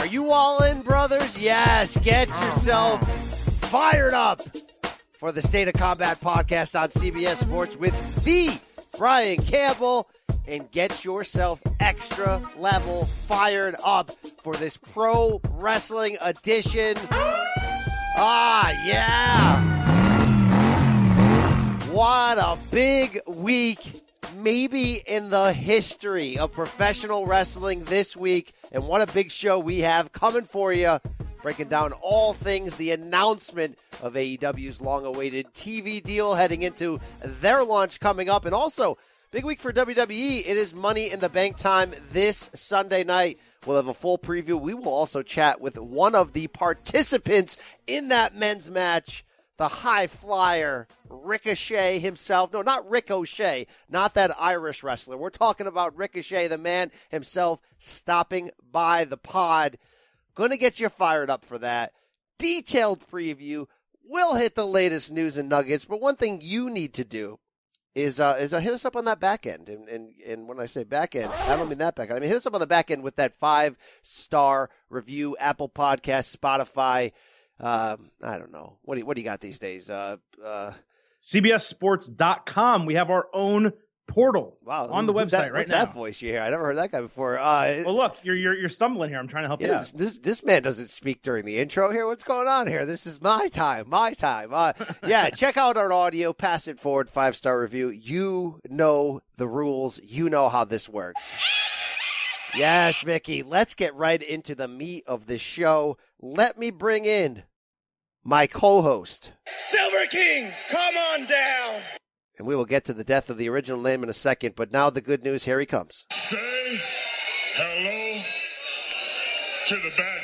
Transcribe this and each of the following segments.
Are you all in, brothers? Yes. Get yourself fired up for the State of Combat podcast on CBS Sports with the Brian Campbell. And get yourself extra level fired up for this pro wrestling edition. Yeah. What a big week, maybe in the history of professional wrestling this week. And what a big show we have coming for you. Breaking down all things, the announcement of AEW's long-awaited TV deal heading into their launch coming up. And also, big week for WWE. It is Money in the Bank time this Sunday night. We'll have a full preview. We will also chat with one of the participants in that men's match, the high flyer, Ricochet himself. No, not Ricochet, not that Irish wrestler. We're talking about Ricochet, the man himself, stopping by the pod. Going to get you fired up for that. Detailed preview. We'll hit the latest news and nuggets, but one thing you need to do is hit us up on that back end. And when I say back end, I don't mean that back end. I mean, hit us up on the back end with that 5-star review, Apple Podcasts, Spotify. I don't know. What do you got these days? CBSSports.com. We have our own portal on the website right now. What's that voice you hear? I never heard that guy before. Well, look, you're stumbling here. I'm trying to help you out. This man doesn't speak during the intro here. What's going on here? This is my time. Yeah, check out our audio. Pass it forward. 5-star review. You know the rules. You know how this works. Yes, Vicky. Let's get right into the meat of this show. Let me bring in my co-host, Silver King. Come on down. And we will get to the death of the original name in a second, but now the good news, here he comes. Say hello to the bad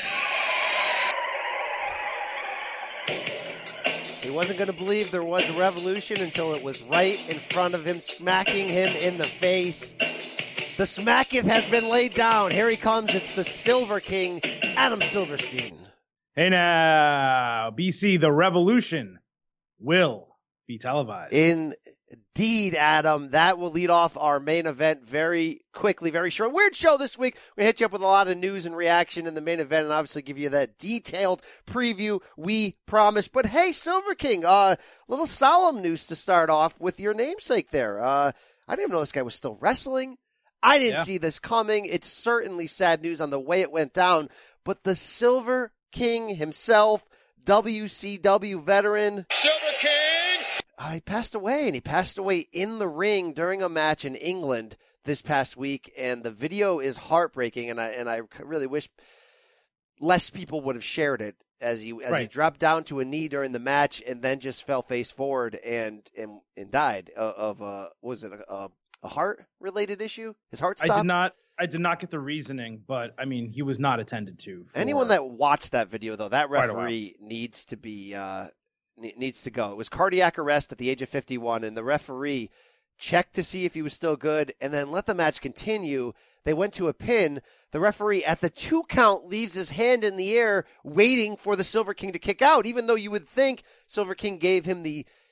guy. He wasn't going to believe there was a revolution until it was right in front of him, smacking him in the face. The smacketh has been laid down. Here he comes. It's the Silver King, Adam Silverstein. Hey now, BC, the revolution will be televised. Indeed, Adam. That will lead off our main event very quickly, very short. Weird show this week. We hit you up with a lot of news and reaction in the main event and obviously give you that detailed preview we promised. But hey, Silver King, little solemn news to start off with your namesake there. I didn't even know this guy was still wrestling. I didn't see this coming. It's certainly sad news on the way it went down. But the Silver King himself, WCW veteran, Silver King. He passed away, and he passed away in the ring during a match in England this past week, and the video is heartbreaking, and I really wish less people would have shared it as he dropped down to a knee during the match and then just fell face forward and died of a heart-related issue? His heart stopped? I did not get the reasoning, but, I mean, he was not attended to. Anyone that watched that video, though, that referee needs to be needs to go. It was cardiac arrest at the age of 51, and the referee checked to see if he was still good and then let the match continue. They went to a pin. The referee at the 2 count leaves his hand in the air waiting for the Silver King to kick out, even though you would think Silver King gave him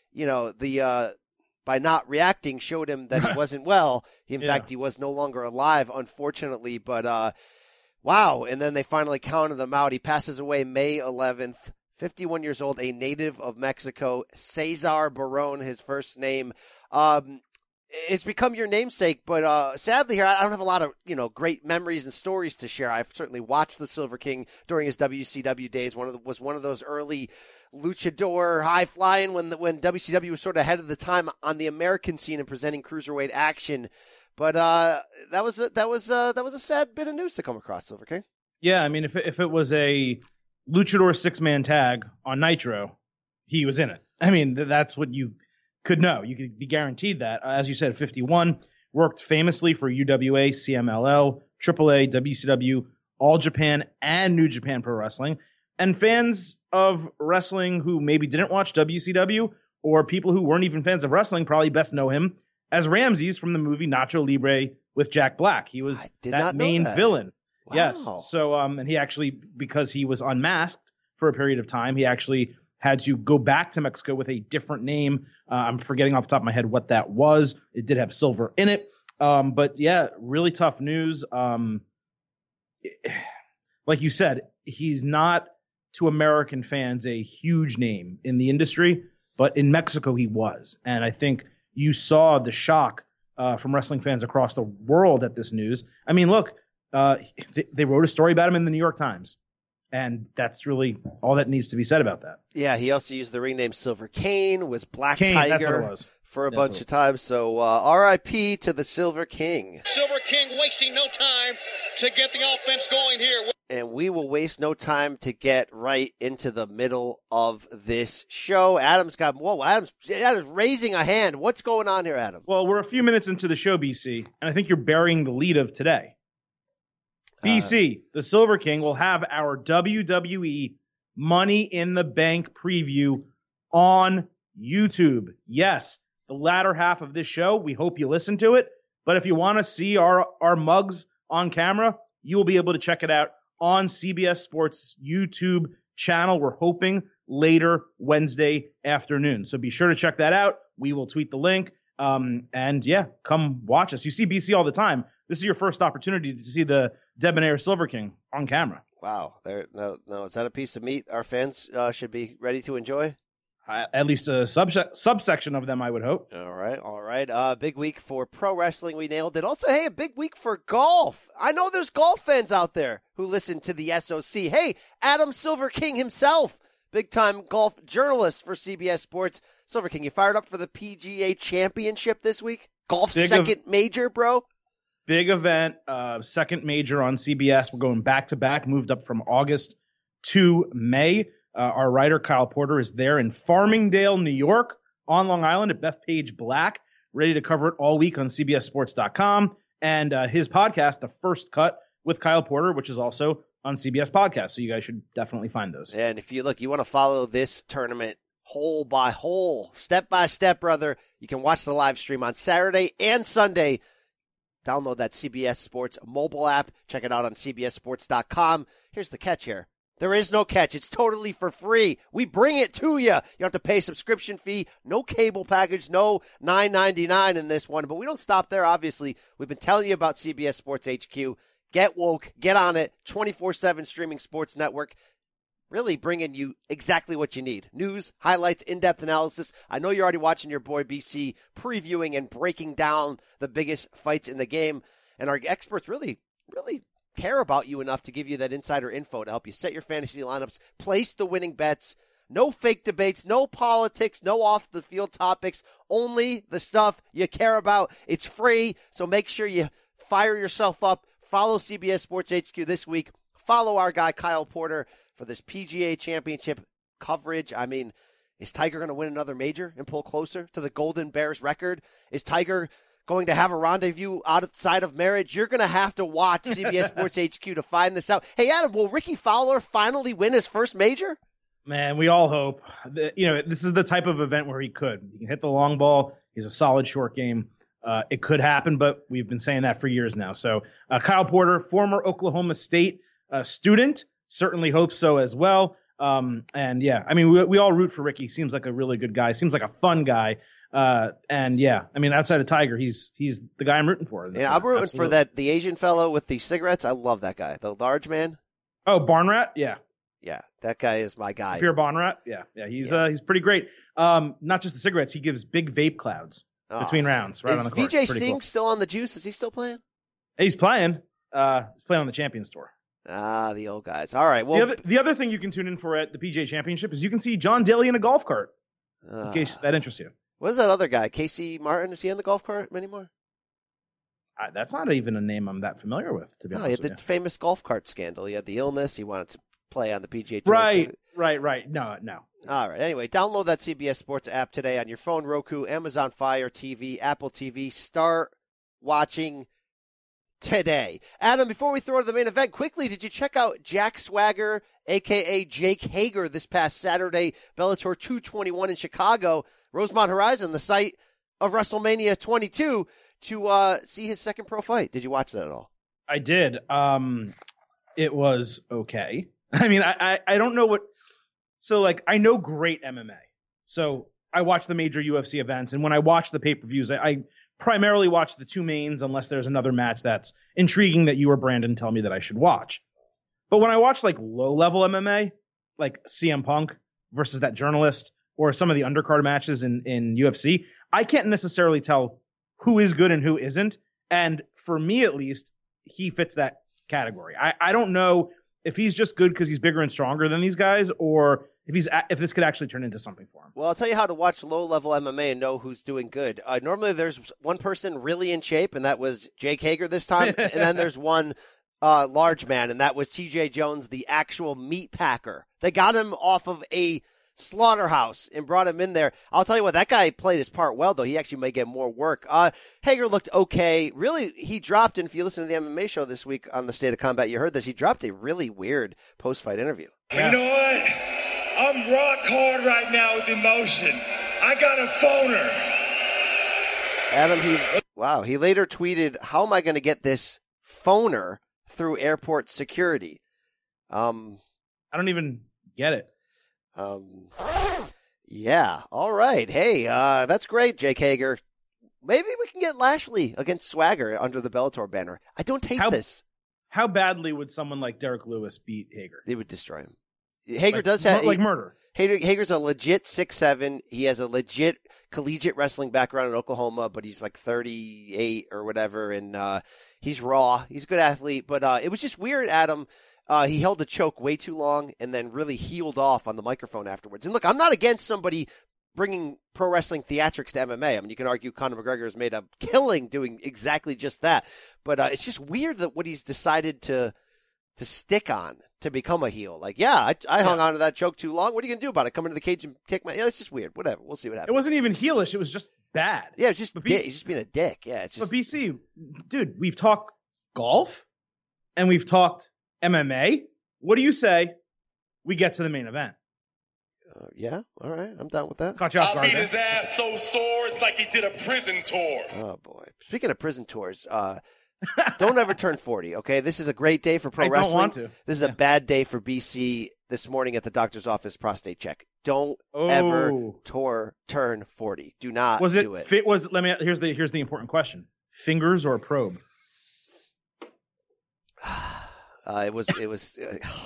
by not reacting, showed him that he wasn't well. In fact, he was no longer alive, unfortunately. But, wow. And then they finally counted him out. He passes away May 11th, 51 years old, a native of Mexico, Cesar Barone, his first name. It's become your namesake, but sadly here, I don't have a lot of, great memories and stories to share. I've certainly watched the Silver King during his WCW days. Was one of those early luchador high flying when WCW was sort of ahead of the time on the American scene and presenting cruiserweight action. But that was a sad bit of news to come across, Silver King. Yeah, I mean, if it was a luchador 6-man tag on Nitro, he was in it. I mean, that's what you could know. You could be guaranteed that. As you said, 51, worked famously for UWA, CMLL, AAA, WCW, All Japan, and New Japan Pro Wrestling. And fans of wrestling who maybe didn't watch WCW, or people who weren't even fans of wrestling, probably best know him as Ramses from the movie Nacho Libre with Jack Black. He was that main villain. Wow. Yes. So, and he actually, because he was unmasked for a period of time, he actually had to go back to Mexico with a different name. I'm forgetting off the top of my head what that was. It did have silver in it. But yeah, really tough news. like you said, he's not to American fans a huge name in the industry, but in Mexico he was. And I think you saw the shock from wrestling fans across the world at this news. I mean, look, they wrote a story about him in the New York Times. And that's really all that needs to be said about that. Yeah, he also used the ring name Silver Kane, was Black Kane, Tiger that's what it was. for a bunch of times. So R.I.P. to the Silver King. Silver King wasting no time to get the offense going here. And we will waste no time to get right into the middle of this show. Adam's raising a hand. What's going on here, Adam? Well, we're a few minutes into the show, BC, and I think you're burying the lead of today. BC, the Silver King, will have our WWE Money in the Bank preview on YouTube. Yes, the latter half of this show, we hope you listen to it. But if you want to see our mugs on camera, you will be able to check it out on CBS Sports YouTube channel. We're hoping later Wednesday afternoon. So be sure to check that out. We will tweet the link. And yeah, come watch us. You see BC all the time. This is your first opportunity to see the Debonair Silver King on camera. Wow. No, is that a piece of meat our fans should be ready to enjoy? At least a subsection of them, I would hope. All right. Big week for pro wrestling. We nailed it. Also, hey, a big week for golf. I know there's golf fans out there who listen to the SOC. Hey, Adam Silver King himself, big-time golf journalist for CBS Sports. Silver King, you fired up for the PGA Championship this week? Golf's second major, bro? Big event, second major on CBS. We're going back-to-back, moved up from August to May. Our writer, Kyle Porter, is there in Farmingdale, New York, on Long Island at Bethpage Black, ready to cover it all week on CBSSports.com. And his podcast, The First Cut with Kyle Porter, which is also on CBS Podcast. So you guys should definitely find those. And if you want to follow this tournament hole by hole, step by step, brother, you can watch the live stream on Saturday and Sunday. Download that CBS Sports mobile app. Check it out on CBSSports.com. Here's the catch here. There is no catch. It's totally for free. We bring it to you. You don't have to pay a subscription fee. No cable package. No $9.99 in this one. But we don't stop there, obviously. We've been telling you about CBS Sports HQ. Get woke. Get on it. 24/7 streaming sports network. Really bringing you exactly what you need. News, highlights, in-depth analysis. I know you're already watching your boy BC previewing and breaking down the biggest fights in the game. And our experts really care about you enough to give you that insider info to help you set your fantasy lineups, place the winning bets. No fake debates, no politics, no off-the-field topics, only the stuff you care about. It's free, so make sure you fire yourself up. Follow CBS Sports HQ this week. Follow our guy Kyle Porter for this PGA Championship coverage. I mean, is Tiger going to win another major and pull closer to the Golden Bears record? Is Tiger going to have a rendezvous outside of marriage? You're going to have to watch CBS Sports HQ to find this out. Hey, Adam, will Ricky Fowler finally win his first major? Man, we all hope. This is the type of event where he could. He can hit the long ball. He's a solid short game. It could happen, but we've been saying that for years now. So Kyle Porter, former Oklahoma State student, certainly hopes so as well. And yeah, I mean, we all root for Ricky. Seems like a really good guy. Seems like a fun guy. And yeah, I mean, outside of Tiger, he's the guy I'm rooting for. Yeah, I'm rooting for the Asian fellow with the cigarettes. I love that guy. The large man. Oh, Barnrat? Yeah. Yeah, that guy is my guy. Pierre Barnrat? Yeah. He's pretty great. Not just the cigarettes, he gives big vape clouds between rounds right on the court. Vijay Singh still on the juice? Is he still playing? He's playing. He's playing on the Champions Tour. Ah, the old guys. All right. Well, the other thing you can tune in for at the PGA Championship is you can see John Daly in a golf cart, in case that interests you. What is that other guy? Casey Martin? Is he in the golf cart anymore? That's not even a name I'm that familiar with, to be honest with you. He had the famous golf cart scandal. He had the illness. He wanted to play on the PGA Tour. Right. No. All right. Anyway, download that CBS Sports app today on your phone, Roku, Amazon Fire TV, Apple TV. Start watching today. Adam, before we throw to the main event, quickly, did you check out Jack Swagger, a.k.a. Jake Hager, this past Saturday, Bellator 221 in Chicago, Rosemont Horizon, the site of WrestleMania 22, to see his second pro fight? Did you watch that at all? I did. It was okay. I mean, I don't know what – so, like, I know great MMA. So I watch the major UFC events, and when I watch the pay-per-views, I primarily watch the two mains unless there's another match that's intriguing that you or Brandon tell me that I should watch. But when I watch like low-level MMA, like CM Punk versus that journalist or some of the undercard matches in UFC, I can't necessarily tell who is good and who isn't. And for me, at least, he fits that category. I don't know if he's just good because he's bigger and stronger than these guys, or if this could actually turn into something for him. Well, I'll tell you how to watch low-level MMA and know who's doing good. Normally there's one person really in shape, and that was Jake Hager this time. And then there's one large man, and that was TJ Jones, the actual meat packer. They got him off of a slaughterhouse and brought him in there. I'll tell you what, that guy played his part well, though. He actually may get more work. Hager looked okay. Really, he dropped, and if you listen to the MMA show this week on the State of Combat, you heard this, he dropped a really weird post-fight interview. Yeah. You know what? I'm rock hard right now with emotion. I got a phoner. Adam, he later tweeted, "How am I going to get this phoner through airport security?" I don't even get it. Yeah. All right. Hey, that's great, Jake Hager. Maybe we can get Lashley against Swagger under the Bellator banner. I don't hate this. How badly would someone like Derek Lewis beat Hager? They would destroy him. Hager does have murder. Hager's a legit 6'7". He has a legit collegiate wrestling background in Oklahoma, but he's like 38 or whatever, and he's raw. He's a good athlete, but it was just weird, Adam. He held the choke way too long and then really healed off on the microphone afterwards. And look, I'm not against somebody bringing pro wrestling theatrics to MMA. I mean, you can argue Conor McGregor has made a killing doing exactly just that. But it's just weird that what he's decided to stick on to become a heel. Like, I hung on to that choke too long. What are you going to do about it? Come into the cage and kick my... Yeah, it's just weird. Whatever. We'll see what happens. It wasn't even heelish. It was just bad. Yeah, it's just he's just being a dick. Yeah, it's just... But BC, dude, we've talked golf and we've talked MMA. What do you say we get to the main event? Yeah, all right. I'm down with that. Caught you off guard. I beat his ass so sore, it's like he did a prison tour. Oh, boy. Speaking of prison tours, don't ever turn 40, okay? This is a great day for pro wrestling. I don't want to. This is a bad day for BC this morning at the doctor's office prostate check. Don't ever turn 40. Do not do it. Here's the important question. Fingers or probe? It was.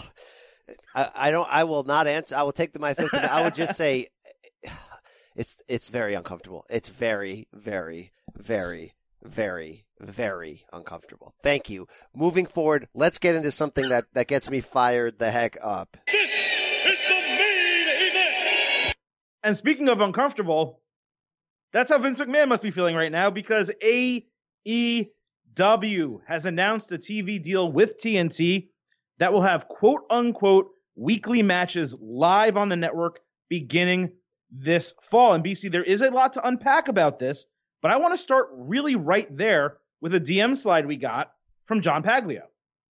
I will not answer. I will take my 50. I would just say, it's very uncomfortable. It's very, very, very, very, very uncomfortable. Thank you. Moving forward, let's get into something that gets me fired the heck up. This is the main event. And speaking of uncomfortable, that's how Vince McMahon must be feeling right now, because AEW has announced a TV deal with TNT that will have quote-unquote weekly matches live on the network beginning this fall. And BC, there is a lot to unpack about this, but I want to start really right there with a DM slide we got from John Paglio.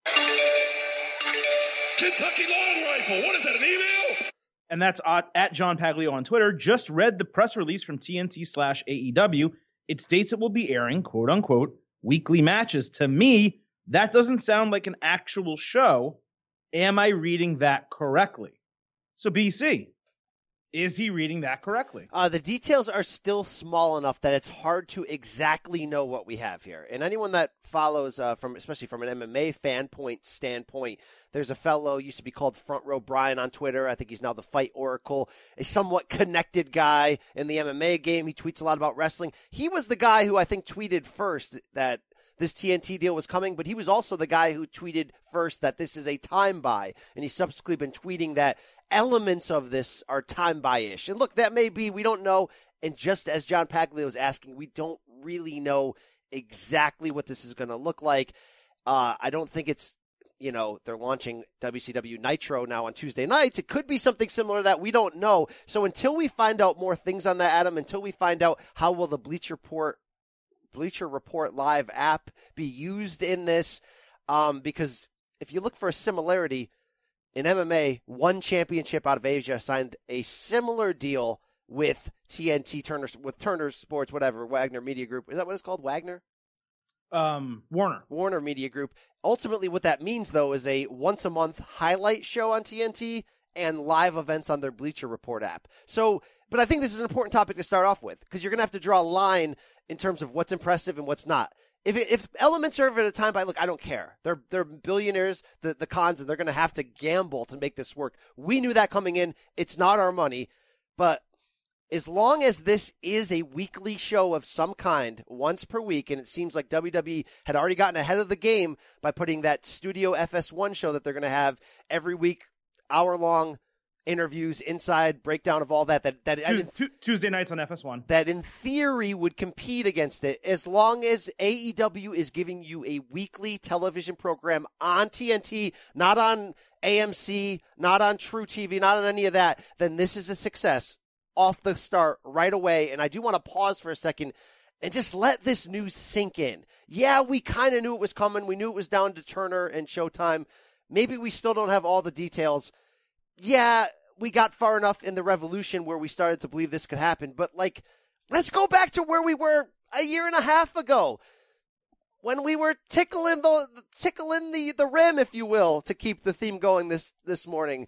Kentucky Long Rifle, what is that, an email? And that's at John Paglio on Twitter. Just read the press release from TNT/AEW. It states it will be airing, quote-unquote, weekly matches. To me, that doesn't sound like an actual show. Am I reading that correctly? So, BC, is he reading that correctly? The details are still small enough that it's hard to exactly know what we have here. And anyone that follows, especially from an MMA standpoint, there's a fellow used to be called Front Row Brian on Twitter. I think he's now the Fight Oracle, a somewhat connected guy in the MMA game. He tweets a lot about wrestling. He was the guy who I think tweeted first that this TNT deal was coming, but he was also the guy who tweeted first that this is a time buy, and he's subsequently been tweeting that elements of this are time buy-ish. And look, that may be, we don't know, and just as John Paglio was asking, we don't really know exactly what this is going to look like. I don't think it's, they're launching WCW Nitro now on Tuesday nights. It could be something similar to that. We don't know. So until we find out more things on that, Adam, until we find out how will the Bleacher Report Live app be used in this, because if you look for a similarity in MMA, one championship out of Asia signed a similar deal with TNT, Turner Sports, whatever, Wagner Media Group. Is that what it's called? Wagner? Warner Media Group. Ultimately, what that means, though, is a once-a-month highlight show on TNT and live events on their Bleacher Report app. So, but I think this is an important topic to start off with, because you're going to have to draw a line in terms of what's impressive and what's not. If elements are at a time by, look, I don't care. They're billionaires, the Khans, and they're going to have to gamble to make this work. We knew that coming in. It's not our money. But as long as this is a weekly show of some kind, once per week, and it seems like WWE had already gotten ahead of the game by putting that Studio FS1 show that they're going to have every week, hour-long interviews, inside breakdown of all that Tuesday nights on FS1. That in theory would compete against it, as long as AEW is giving you a weekly television program on TNT, not on AMC, not on True TV, not on any of that, then this is a success off the start right away. And I do want to pause for a second and just let this news sink in. Yeah, we kind of knew it was coming. We knew it was down to Turner and Showtime. Maybe we still don't have all the details. Yeah, we got far enough in the revolution where we started to believe this could happen. But, like, let's go back to where we were a year and a half ago when we were tickling the rim, if you will, to keep the theme going this morning,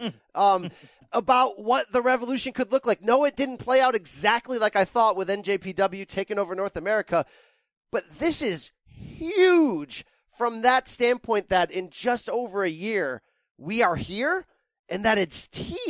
about what the revolution could look like. No, it didn't play out exactly like I thought with NJPW taking over North America. But this is huge from that standpoint that in just over a year, we are here. And that it's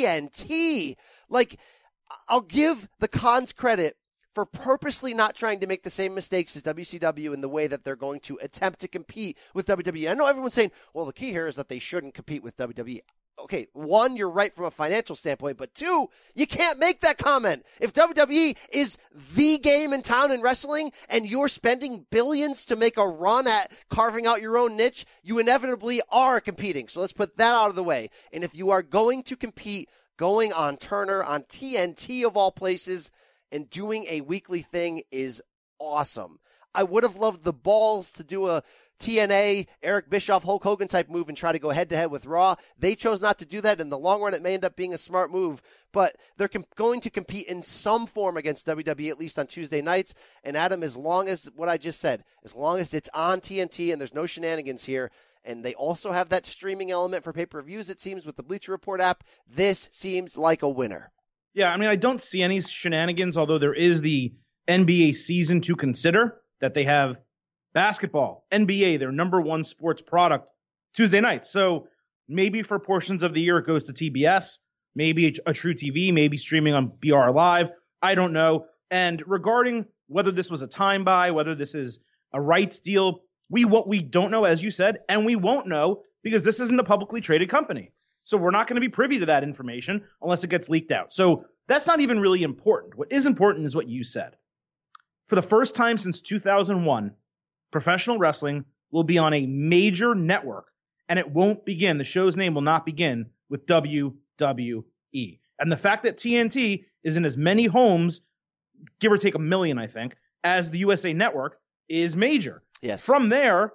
TNT. Like, I'll give the Khans credit for purposely not trying to make the same mistakes as WCW in the way that they're going to attempt to compete with WWE. I know everyone's saying, well, the key here is that they shouldn't compete with WWE. Okay, one, you're right from a financial standpoint, but two, you can't make that comment. If WWE is the game in town in wrestling and you're spending billions to make a run at carving out your own niche, you inevitably are competing. So let's put that out of the way. And if you are going to compete, going on Turner, on TNT of all places, and doing a weekly thing is awesome. I would have loved the balls to do a TNA, Eric Bischoff, Hulk Hogan type move and try to go head-to-head with Raw. They chose not to do that. In the long run, it may end up being a smart move, but they're going to compete in some form against WWE, at least on Tuesday nights. And Adam, as long as what I just said, as long as it's on TNT and there's no shenanigans here, and they also have that streaming element for pay-per-views, it seems, with the Bleacher Report app, this seems like a winner. Yeah, I mean, I don't see any shenanigans, although there is the NBA season to consider, that they have basketball, NBA, their number one sports product, Tuesday nights. So maybe for portions of the year it goes to TBS, maybe a True TV, maybe streaming on BR Live. I don't know. And regarding whether this was a time buy, whether this is a rights deal, we don't know, as you said, and we won't know because this isn't a publicly traded company. So we're not going to be privy to that information unless it gets leaked out. So that's not even really important. What is important is what you said. For the first time since 2001, professional wrestling will be on a major network, and it won't begin. The show's name will not begin with WWE. And the fact that TNT is in as many homes, give or take 1 million, I think, as the USA Network is major. Yes. From there,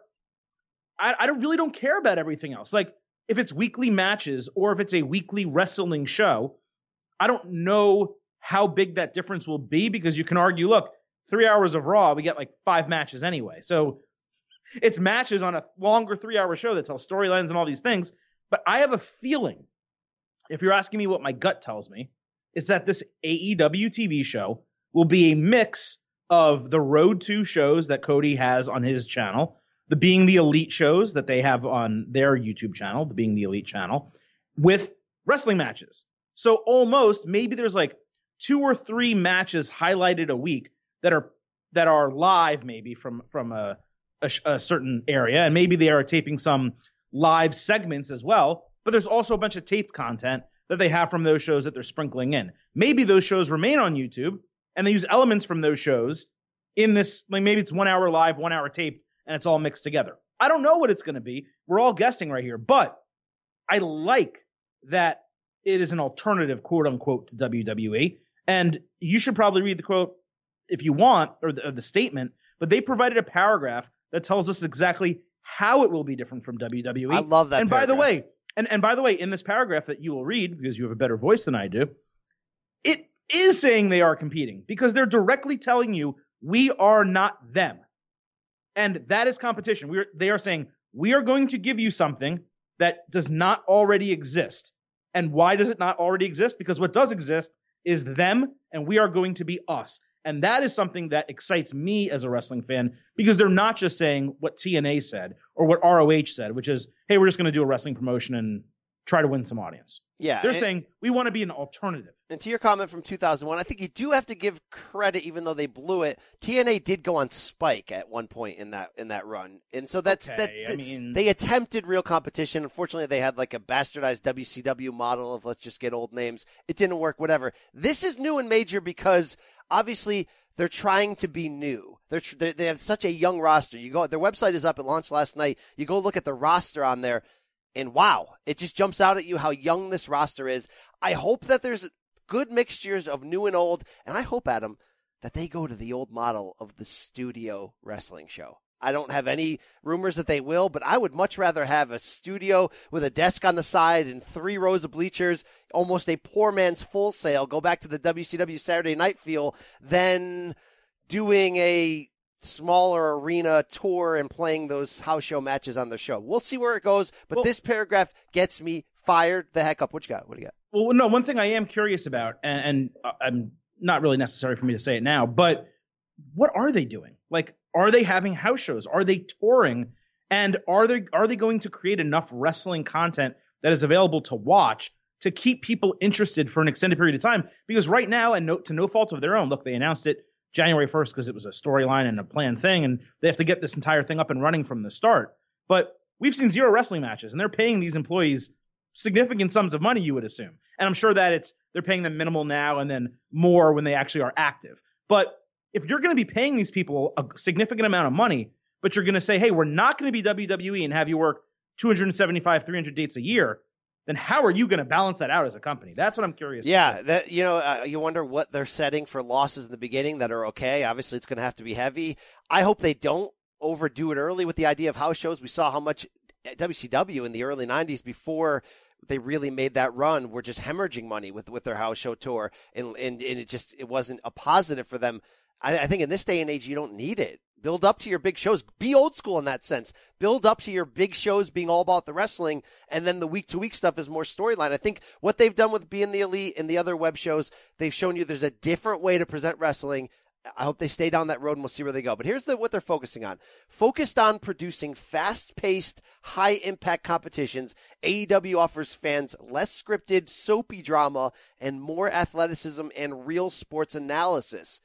I really don't care about everything else. Like, if it's weekly matches or if it's a weekly wrestling show, I don't know how big that difference will be because you can argue, look, 3 hours of Raw, we get like 5 matches anyway. So it's matches on a longer 3-hour show that tell storylines and all these things. But I have a feeling, if you're asking me what my gut tells me, it's that this AEW TV show will be a mix of the Road to shows that Cody has on his channel, the Being the Elite shows that they have on their YouTube channel, the Being the Elite channel, with wrestling matches. So almost maybe there's like 2 or 3 matches highlighted a week that are live maybe from a certain area, and maybe they are taping some live segments as well, but there's also a bunch of taped content that they have from those shows that they're sprinkling in. Maybe those shows remain on YouTube and they use elements from those shows in this, like maybe it's 1 hour live, 1 hour taped, and it's all mixed together. I don't know what it's going to be. We're all guessing right here, but I like that it is an alternative, quote unquote, to WWE. And you should probably read the quote if you want, or the statement, but they provided a paragraph that tells us exactly how it will be different from WWE. I love that. And paragraph. by the way, in this paragraph that you will read, because you have a better voice than I do, it is saying they are competing because they're directly telling you we are not them. And that is competition. They are saying we are going to give you something that does not already exist. And why does it not already exist? Because what does exist is them, and we are going to be us. And that is something that excites me as a wrestling fan, because they're not just saying what TNA said or what ROH said, which is, hey, we're just going to do a wrestling promotion and try to win some audience. Yeah. They're saying we want to be an alternative. And to your comment from 2001, I think you do have to give credit, even though they blew it. TNA did go on Spike at one point in that run, and so they attempted real competition. Unfortunately, they had like a bastardized WCW model of let's just get old names. It didn't work. Whatever. This is new and major because obviously they're trying to be new. They have such a young roster. You go, their website is up. It launched last night. You go look at the roster on there, and wow, it just jumps out at you how young this roster is. I hope that there's good mixtures of new and old, and I hope, Adam, that they go to the old model of the studio wrestling show. I don't have any rumors that they will, but I would much rather have a studio with a desk on the side and 3 rows of bleachers, almost a poor man's Full Sail, go back to the WCW Saturday Night feel, than doing a smaller arena tour and playing those house show matches on the show. We'll see where it goes, but this paragraph gets me fired the heck up. What you got? What do you got? Well, no, one thing I am curious about, and I'm not really necessary for me to say it now, but what are they doing? Like, are they having house shows? Are they touring? And are they going to create enough wrestling content that is available to watch to keep people interested for an extended period of time? Because right now, and to no fault of their own, look, they announced it January 1st because it was a storyline and a planned thing, and they have to get this entire thing up and running from the start. But we've seen 0 wrestling matches, and they're paying these employees significant sums of money, you would assume. And I'm sure that they're paying them minimal now and then more when they actually are active. But if you're going to be paying these people a significant amount of money, but you're going to say, hey, we're not going to be WWE and have you work 275, 300 dates a year, then how are you going to balance that out as a company? That's what I'm curious about. Yeah, you wonder what they're setting for losses in the beginning that are okay. Obviously, it's going to have to be heavy. I hope they don't overdo it early with the idea of house shows. We saw how much WCW in the early 90s, before they really made that run, were just hemorrhaging money with their house show tour, and it wasn't a positive for them. I think in this day and age, you don't need it. Build up to your big shows. Be old school in that sense. Build up to your big shows being all about the wrestling, and then the week-to-week stuff is more storyline. I think what they've done with Being the Elite and the other web shows, they've shown you there's a different way to present wrestling. I hope they stay down that road, and we'll see where they go. But here's what they're focusing on. Focused on producing fast-paced, high-impact competitions, AEW offers fans less scripted, soapy drama and more athleticism and real sports analytics,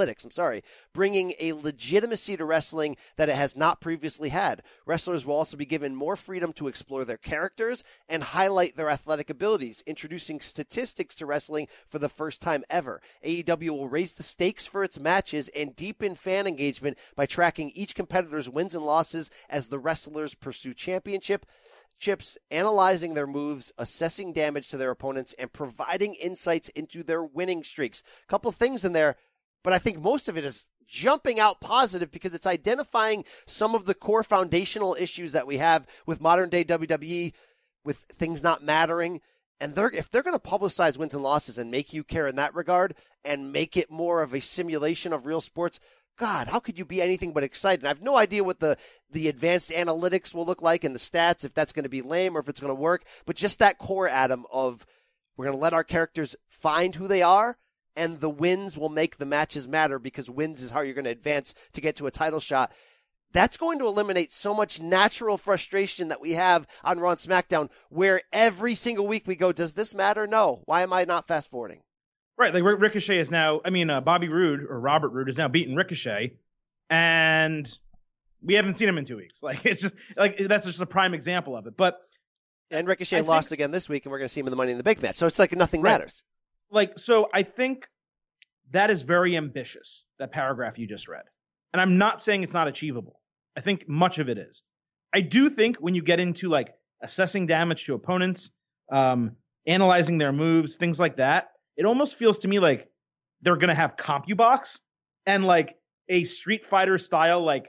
bringing a legitimacy to wrestling that it has not previously had. Wrestlers will also be given more freedom to explore their characters and highlight their athletic abilities, introducing statistics to wrestling for the first time ever. AEW will raise the stakes for its matches and deepen fan engagement by tracking each competitor's wins and losses as the wrestlers pursue championships, analyzing their moves, assessing damage to their opponents, and providing insights into their winning streaks. A couple things in there, but I think most of it is jumping out positive because it's identifying some of the core foundational issues that we have with modern day WWE, with things not mattering. And if they're going to publicize wins and losses and make you care in that regard and make it more of a simulation of real sports, God, how could you be anything but excited? I have no idea what the advanced analytics will look like and the stats, if that's going to be lame or if it's going to work. But just that core, Adam, of we're going to let our characters find who they are, and the wins will make the matches matter because wins is how you're going to advance to get to a title shot. That's going to eliminate so much natural frustration that we have on Raw and SmackDown, where every single week we go, does this matter? No. Why am I not fast forwarding? Right, like Ricochet is now, Bobby Roode, or Robert Roode, is now beating Ricochet, and we haven't seen him in 2 weeks. Like, it's just, like, that's just a prime example of it. And Ricochet lost again this week, and we're going to see him in the Money in the Bank match. So it's like nothing matters. Like, so I think that is very ambitious, that paragraph you just read. And I'm not saying it's not achievable. I think much of it is. I do think when you get into, like, assessing damage to opponents, analyzing their moves, things like that, it almost feels to me like they're going to have CompuBox and like a Street Fighter style, like,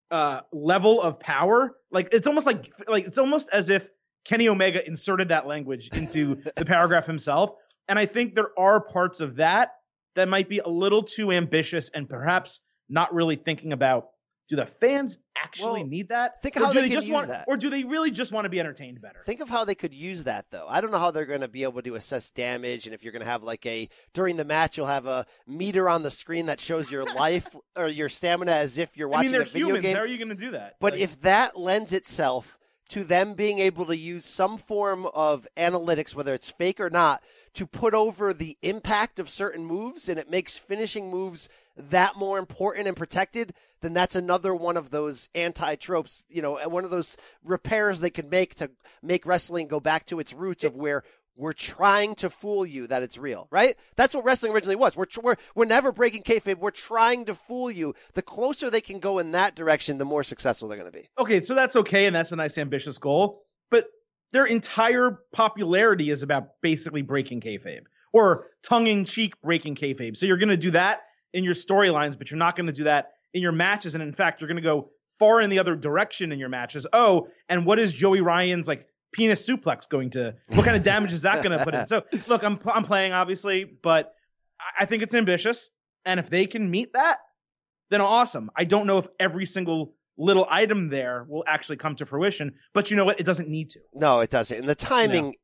level of power. Like, it's almost it's almost as if Kenny Omega inserted that language into the paragraph himself. And I think there are parts of that might be a little too ambitious and perhaps not really thinking about Do the fans actually need that? Think how they can use that. Or do they really just want to be entertained better? Think of how they could use that, though. I don't know how they're going to be able to assess damage, and if you're going to have during the match, you'll have a meter on the screen that shows your life or your stamina as if you're watching a video game. How are you going to do that? But if that lends itself to them being able to use some form of analytics, whether it's fake or not, to put over the impact of certain moves, and it makes finishing moves that more important and protected, then that's another one of those anti-tropes, one of those repairs they could make to make wrestling go back to its roots of where we're trying to fool you that it's real, right? That's what wrestling originally was. We're never breaking kayfabe. We're trying to fool you. The closer they can go in that direction, the more successful they're going to be. Okay, so that's okay, and that's a nice, ambitious goal. But their entire popularity is about basically breaking kayfabe or tongue-in-cheek breaking kayfabe. So you're going to do that in your storylines, but you're not going to do that in your matches. And in fact, you're going to go far in the other direction in your matches. Oh, and what is Joey Ryan's penis suplex what kind of damage is that going to put in? So look, I'm playing obviously, but I think it's ambitious. And if they can meet that, then awesome. I don't know if every single little item there will actually come to fruition, but you know what? It doesn't need to. No, it doesn't. And the timing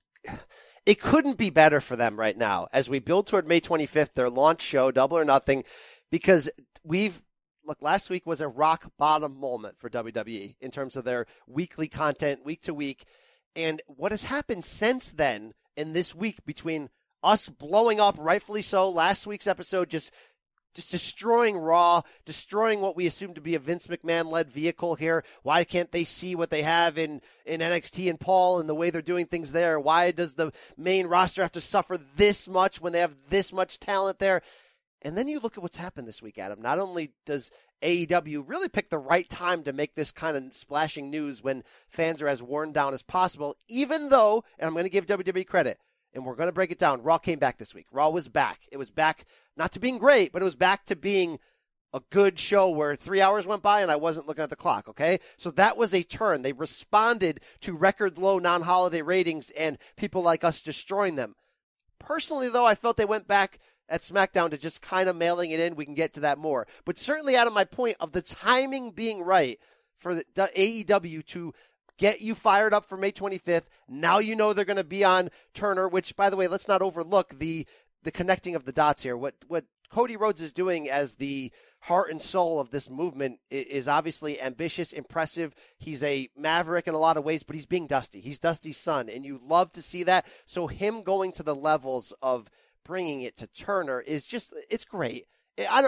it couldn't be better for them right now as we build toward May 25th, their launch show, Double or Nothing, because last week was a rock bottom moment for WWE in terms of their weekly content, week to week. And what has happened since then in this week between us blowing up, rightfully so, last week's episode, just destroying Raw, destroying what we assume to be a Vince McMahon-led vehicle here. Why can't they see what they have in NXT and Paul and the way they're doing things there? Why does the main roster have to suffer this much when they have this much talent there? And then you look at what's happened this week, Adam. Not only does AEW really pick the right time to make this kind of splashing news when fans are as worn down as possible, even though, and I'm going to give WWE credit, and we're going to break it down, Raw came back this week. Raw was back. It was back not to being great, but it was back to being a good show where 3 hours went by and I wasn't looking at the clock, okay? So that was a turn. They responded to record low non-holiday ratings and people like us destroying them. Personally, though, I felt they went back at SmackDown to just kind of mailing it in. We can get to that more. But certainly out of my point of the timing being right for the AEW to get you fired up for May 25th. Now you know they're going to be on Turner, which, by the way, let's not overlook the connecting of the dots here. What Cody Rhodes is doing as the heart and soul of this movement is obviously ambitious, impressive. He's a maverick in a lot of ways, but he's being Dusty. He's Dusty's son, and you love to see that. So him going to the levels of bringing it to Turner is just, it's great. I'm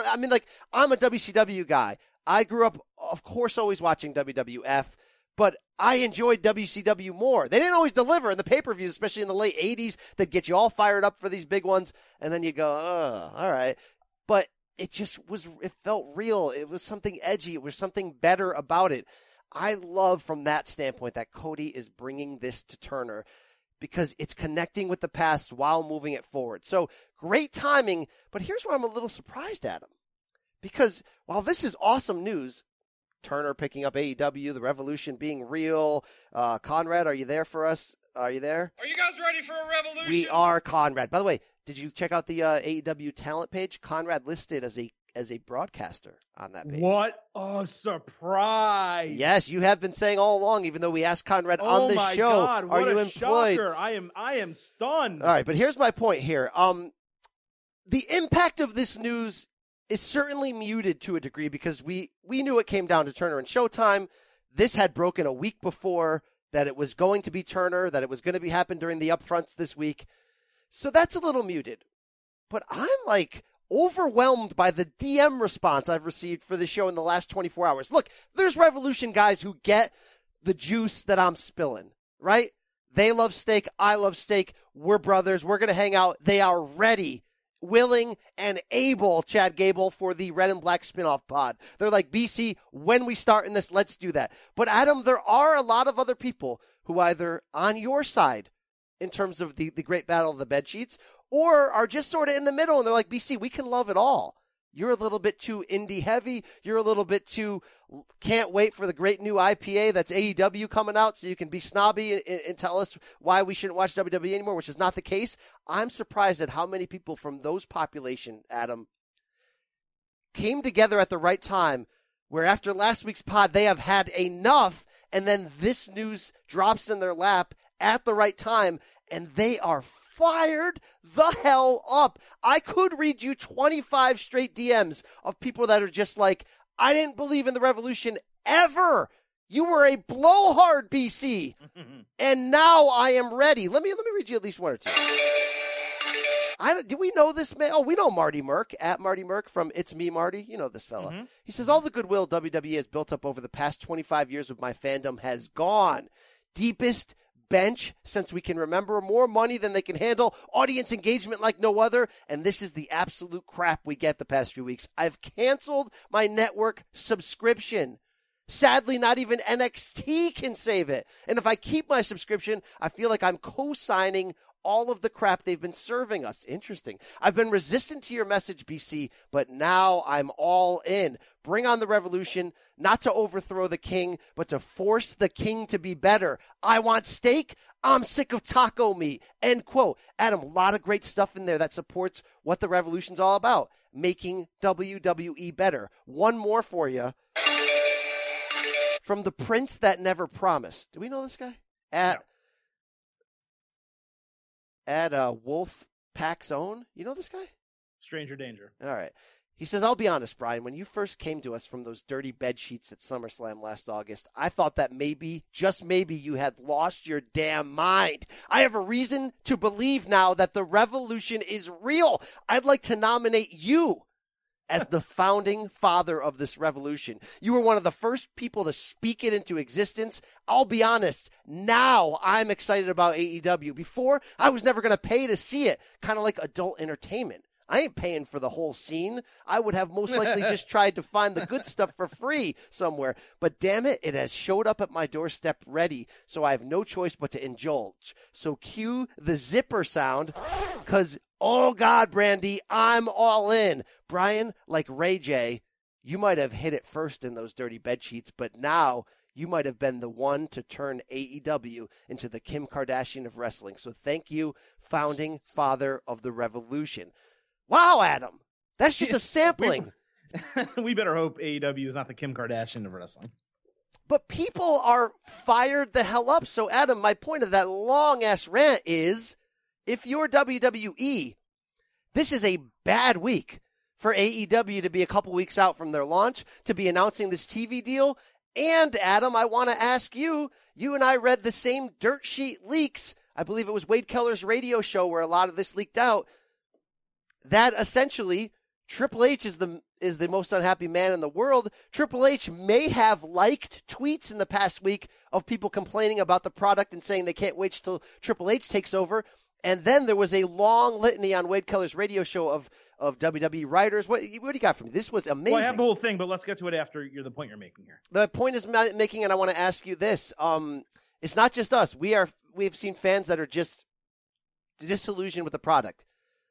a WCW guy. I grew up, of course, always watching WWF, but I enjoyed WCW more. They didn't always deliver in the pay-per-views, especially in the late 80s. They'd get you all fired up for these big ones, and then you go, oh, all right. But it felt real. It was something edgy. It was something better about it. I love from that standpoint that Cody is bringing this to Turner because it's connecting with the past while moving it forward. So great timing, but here's where I'm a little surprised at him. Because while this is awesome news, Turner picking up AEW, the Revolution being real. Conrad, are you there for us? Are you there? Are you guys ready for a revolution? We are, Conrad. By the way, did you check out the AEW talent page? Conrad listed as a broadcaster on that page. What a surprise! Yes, you have been saying all along, even though we asked Conrad on this show, God, what are you employed? Shocker. I am stunned. All right, but here's my point here. The impact of this news is certainly muted to a degree because we knew it came down to Turner and Showtime. This had broken a week before that it was going to be Turner, that it was going to happen during the upfronts this week. So that's a little muted. But I'm overwhelmed by the DM response I've received for the show in the last 24 hours. Look, there's Revolution guys who get the juice that I'm spilling, right? They love steak. I love steak. We're brothers. We're going to hang out. They are ready, willing, and able, Chad Gable, for the Red and Black spinoff pod. They're like, BC, when we start in this, let's do that. But Adam, there are a lot of other people who either on your side in terms of the great battle of the bed sheets or are just sort of in the middle and they're like, BC, we can love it all. You're a little bit too indie heavy. You're a little bit too can't wait for the great new IPA that's AEW coming out so you can be snobby and tell us why we shouldn't watch WWE anymore, which is not the case. I'm surprised at how many people from those population, Adam, came together at the right time where after last week's pod, they have had enough, and then this news drops in their lap at the right time, and they are fired the hell up. I could read you 25 straight DMs of people that are just like, I didn't believe in the revolution ever. You were a blowhard, BC, and now I am ready. Let me read you at least one or two. Do we know this man? Oh, we know Marty Merck, at Marty Merck from It's Me, Marty. You know this fella. Mm-hmm. He says, all the goodwill WWE has built up over the past 25 years of my fandom has gone. Deepest bench since we can remember, more money than they can handle, audience engagement like no other, and this is the absolute crap we get the past few weeks. I've canceled my network subscription. Sadly, not even NXT can save it. And if I keep my subscription, I feel like I'm co-signing all of the crap they've been serving us. Interesting. I've been resistant to your message, BC, but now I'm all in. Bring on the revolution, not to overthrow the king, but to force the king to be better. I want steak. I'm sick of taco meat. End quote. Adam, a lot of great stuff in there that supports what the revolution's all about, making WWE better. One more for you. From the Prince That Never Promised. Do we know this guy? At Wolf Pack's Own. You know this guy? Stranger Danger. All right. He says, I'll be honest, Brian, when you first came to us from those dirty bed sheets at SummerSlam last August, I thought that maybe, just maybe, you had lost your damn mind. I have a reason to believe now that the revolution is real. I'd like to nominate you as the founding father of this revolution. You were one of the first people to speak it into existence. I'll be honest, now I'm excited about AEW. Before, I was never going to pay to see it, kind of like adult entertainment. I ain't paying for the whole scene. I would have most likely just tried to find the good stuff for free somewhere. But damn it, it has showed up at my doorstep ready, so I have no choice but to indulge. So cue the zipper sound, because, oh God, Brandy, I'm all in. Brian, like Ray J, you might have hit it first in those dirty bedsheets, but now you might have been the one to turn AEW into the Kim Kardashian of wrestling. So thank you, founding father of the revolution. Wow, Adam, that's just a sampling. We better hope AEW is not the Kim Kardashian of wrestling. But people are fired the hell up. So, Adam, my point of that long-ass rant is, if you're WWE, this is a bad week for AEW to be a couple weeks out from their launch, to be announcing this TV deal. And, Adam, I want to ask you, you and I read the same dirt sheet leaks. I believe it was Wade Keller's radio show where a lot of this leaked out. That essentially Triple H is the most unhappy man in the world. Triple H may have liked tweets in the past week of people complaining about the product and saying they can't wait till Triple H takes over. And then there was a long litany on Wade Keller's radio show of WWE writers. What do you got from me? This was amazing. Well, I have the whole thing, but let's get to it after the point you're making here. The point is making, and I want to ask you this. It's not just us. We've seen fans that are just disillusioned with the product.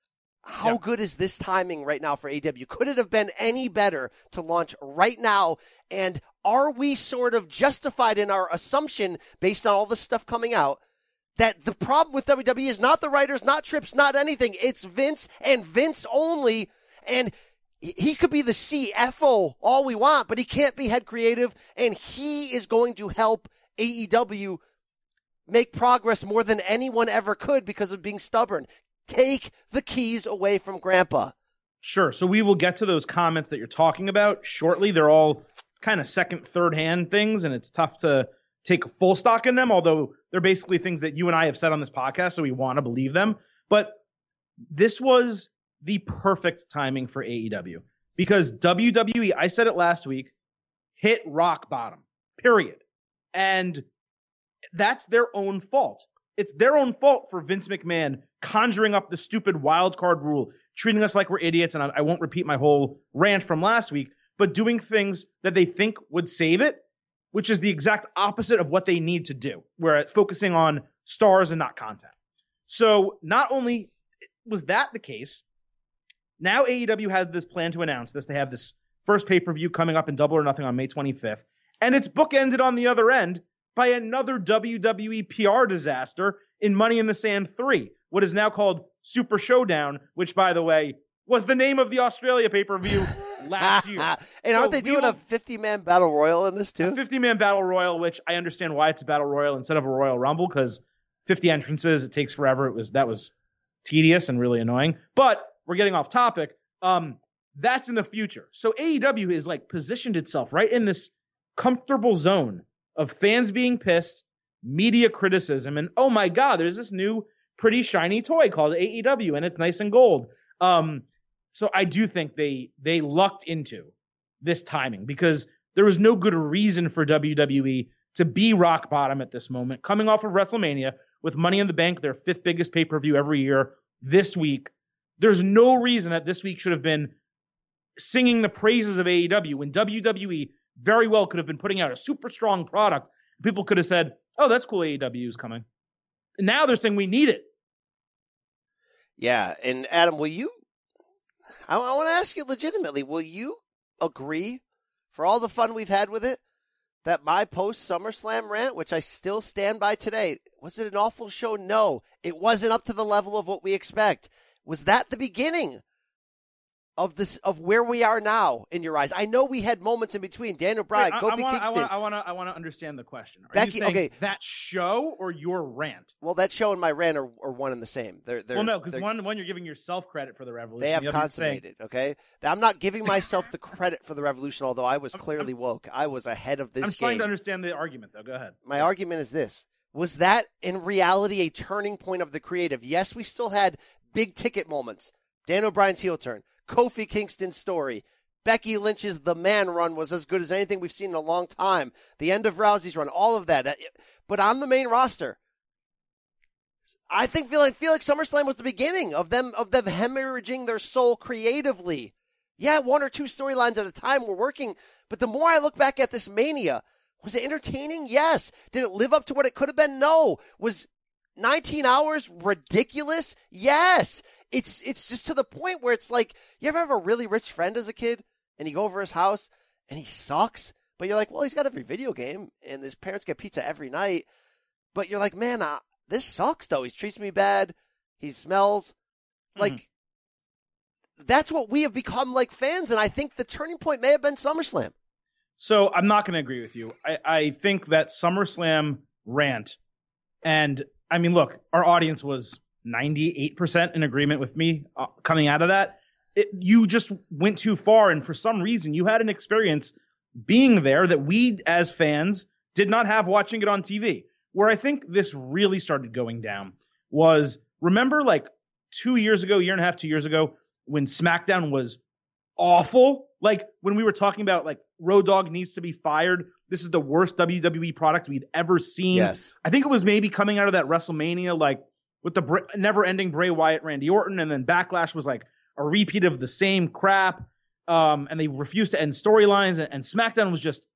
How good is this timing right now for AEW? Could it have been any better to launch right now? And are we sort of justified in our assumption, based on all the stuff coming out, that the problem with WWE is not the writers, not Trips, not anything. It's Vince and Vince only. And he could be the CFO all we want, but he can't be head creative. And he is going to help AEW make progress more than anyone ever could because of being stubborn. Take the keys away from Grandpa. Sure. So we will get to those comments that you're talking about shortly. They're all kind of second, third hand things, and it's tough to take full stock in them, although they're basically things that you and I have said on this podcast, so we want to believe them. But this was the perfect timing for AEW because WWE, I said it last week, hit rock bottom, period. And that's their own fault. It's their own fault for Vince McMahon conjuring up the stupid wild card rule, treating us like we're idiots, and I won't repeat my whole rant from last week, but doing things that they think would save it, which is the exact opposite of what they need to do, where it's focusing on stars and not content. So not only was that the case, now AEW has this plan to announce this. They have this first pay-per-view coming up in Double or Nothing on May 25th, and it's bookended on the other end by another WWE PR disaster in Money in the Sand 3, what is now called Super Showdown, which, by the way, was the name of the Australia pay-per-view last year. And aren't they doing a 50-man battle royal in this too? A 50-man battle royal, which I understand why it's a battle royal instead of a Royal Rumble, because 50 entrances, it takes forever. That was tedious and really annoying. But we're getting off topic. That's in the future. So AEW is like positioned itself right in this comfortable zone of fans being pissed, media criticism, and oh my God, there's this new pretty shiny toy called AEW, and it's nice and gold. So I do think they lucked into this timing because there was no good reason for WWE to be rock bottom at this moment, coming off of WrestleMania with Money in the Bank, their 5th biggest pay-per-view every year this week. There's no reason that this week should have been singing the praises of AEW when WWE very well could have been putting out a super strong product. People could have said, oh, that's cool, AEW is coming. And now they're saying we need it. Yeah, and Adam, I want to ask you legitimately, will you agree, for all the fun we've had with it, that my post-SummerSlam rant, which I still stand by today, was it an awful show? No, it wasn't up to the level of what we expect. Was that the beginning of where we are now in your eyes? I know we had moments in between. Daniel Bryan, Kofi Kingston. I want to understand the question. Are Becky, you saying okay, that show or your rant? Well, that show and my rant are one and the same. Well, no, because one you're giving yourself credit for the revolution. They have consummated, okay? I'm not giving myself the credit for the revolution, although I was clearly woke. I was ahead of this game. I'm trying to understand the argument, though. Go ahead. My argument is this. Was that, in reality, a turning point of the creative? Yes, we still had big-ticket moments. Daniel Bryan's heel turn. Kofi Kingston's story. Becky Lynch's The Man run was as good as anything we've seen in a long time. The end of Rousey's run, all of that. But on the main roster, I feel like SummerSlam was the beginning of them hemorrhaging their soul creatively. Yeah, 1 or 2 storylines at a time were working, but the more I look back at this Mania, was it entertaining? Yes. Did it live up to what it could have been? No. Was 19 hours ridiculous? Yes. It's just to the point where it's like, you ever have a really rich friend as a kid and you go over his house and he sucks, but you're like, well, he's got every video game and his parents get pizza every night, but you're like, man, this sucks though. He treats me bad. He smells like that's what we have become like fans. And I think the turning point may have been SummerSlam. So I'm not going to agree with you. I think that SummerSlam rant, and I mean, look, our audience was 98% in agreement with me coming out of that. You just went too far, and for some reason, you had an experience being there that we as fans did not have watching it on TV. Where I think this really started going down was, remember like 2 years ago, year and a half, 2 years ago, when SmackDown was awful? Like when we were talking about like Road Dogg needs to be fired. This is the worst WWE product we'd ever seen. Yes. I think it was maybe coming out of that WrestleMania, like with the never-ending Bray Wyatt, Randy Orton, and then Backlash was like a repeat of the same crap. And they refused to end storylines, and SmackDown was just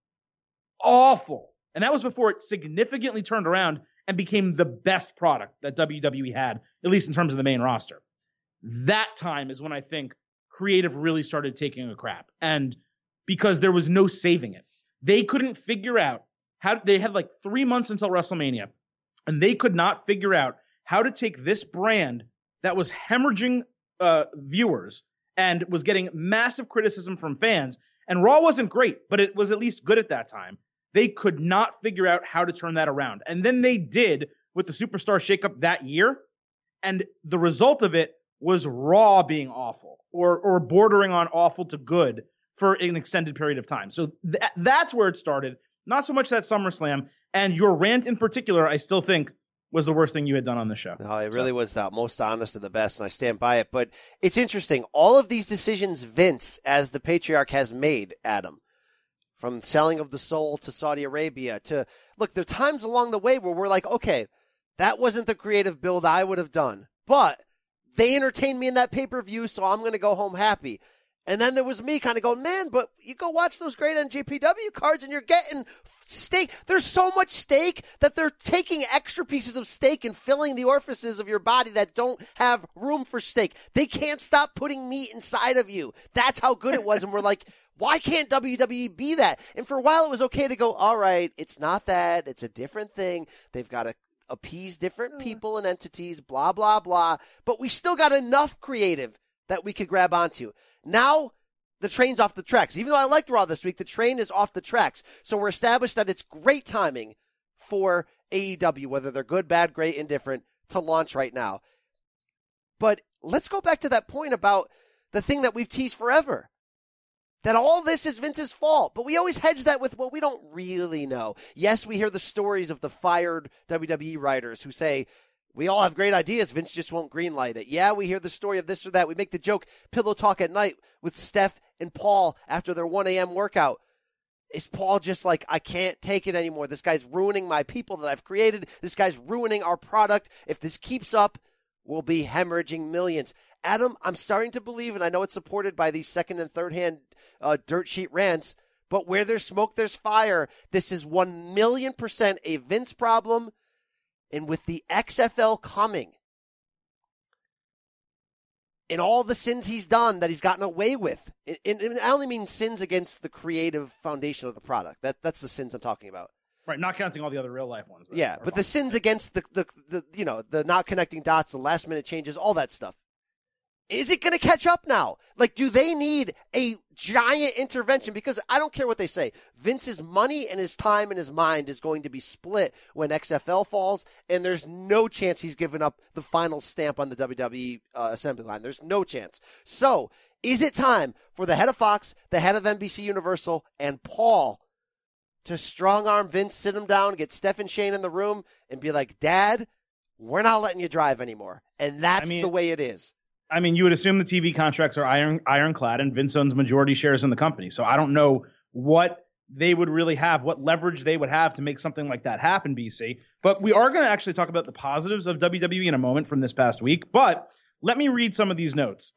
awful. And that was before it significantly turned around and became the best product that WWE had, at least in terms of the main roster. That time is when I think creative really started taking a crap. And because there was no saving it. They couldn't figure out how they had like 3 months until WrestleMania, and they could not figure out how to take this brand that was hemorrhaging viewers and was getting massive criticism from fans. And Raw wasn't great, but it was at least good at that time. They could not figure out how to turn that around. And then they did with the Superstar shakeup that year. And the result of it was Raw being awful or bordering on awful to good for an extended period of time. So that's where it started. Not so much that SummerSlam. And your rant in particular, I still think, was the worst thing you had done on the show. No, it really was the most honest and the best, and I stand by it. But it's interesting. All of these decisions Vince, as the patriarch, has made, Adam, from selling of the soul to Saudi Arabia to, look, there are times along the way where we're like, okay, that wasn't the creative build I would have done, but they entertained me in that pay-per-view, so I'm going to go home happy. And then there was me kind of going, man, but you go watch those great NJPW cards and you're getting steak. There's so much steak that they're taking extra pieces of steak and filling the orifices of your body that don't have room for steak. They can't stop putting meat inside of you. That's how good it was. And we're like, why can't WWE be that? And for a while it was okay to go, all right, it's not that. It's a different thing. They've got to appease different people and entities, blah, blah, blah. But we still got enough creative that we could grab onto. Now, the train's off the tracks. Even though I liked Raw this week, the train is off the tracks. So we're established that it's great timing for AEW, whether they're good, bad, great, indifferent, to launch right now. But let's go back to that point about the thing that we've teased forever, that all this is Vince's fault. But we always hedge that with, well, we don't really know. Yes, we hear the stories of the fired WWE writers who say, we all have great ideas, Vince just won't greenlight it. Yeah, we hear the story of this or that. We make the joke, pillow talk at night with Steph and Paul after their 1 a.m. workout. Is Paul just like, I can't take it anymore. This guy's ruining my people that I've created. This guy's ruining our product. If this keeps up, we'll be hemorrhaging millions. Adam, I'm starting to believe, and I know it's supported by these second and third hand dirt sheet rants, but where there's smoke, there's fire. This is 1,000,000% a Vince problem. And with the XFL coming, and all the sins he's done that he's gotten away with, and I only mean sins against the creative foundation of the product. That's the sins I'm talking about. Right, not counting all the other real life ones. Yeah, but the sins against the not connecting dots, the last minute changes, all that stuff. Is it going to catch up now? Like, do they need a giant intervention? Because I don't care what they say. Vince's money and his time and his mind is going to be split when XFL falls, and there's no chance he's giving up the final stamp on the WWE assembly line. There's no chance. So, is it time for the head of Fox, the head of NBC Universal, and Paul to strong-arm Vince, sit him down, get Steph and Shane in the room, and be like, Dad, we're not letting you drive anymore. And that's the way it is. I mean, you would assume the TV contracts are ironclad, and Vince owns majority shares in the company. So I don't know what they would really have, what leverage they would have to make something like that happen, BC. But we are going to actually talk about the positives of WWE in a moment from this past week. But let me read some of these notes.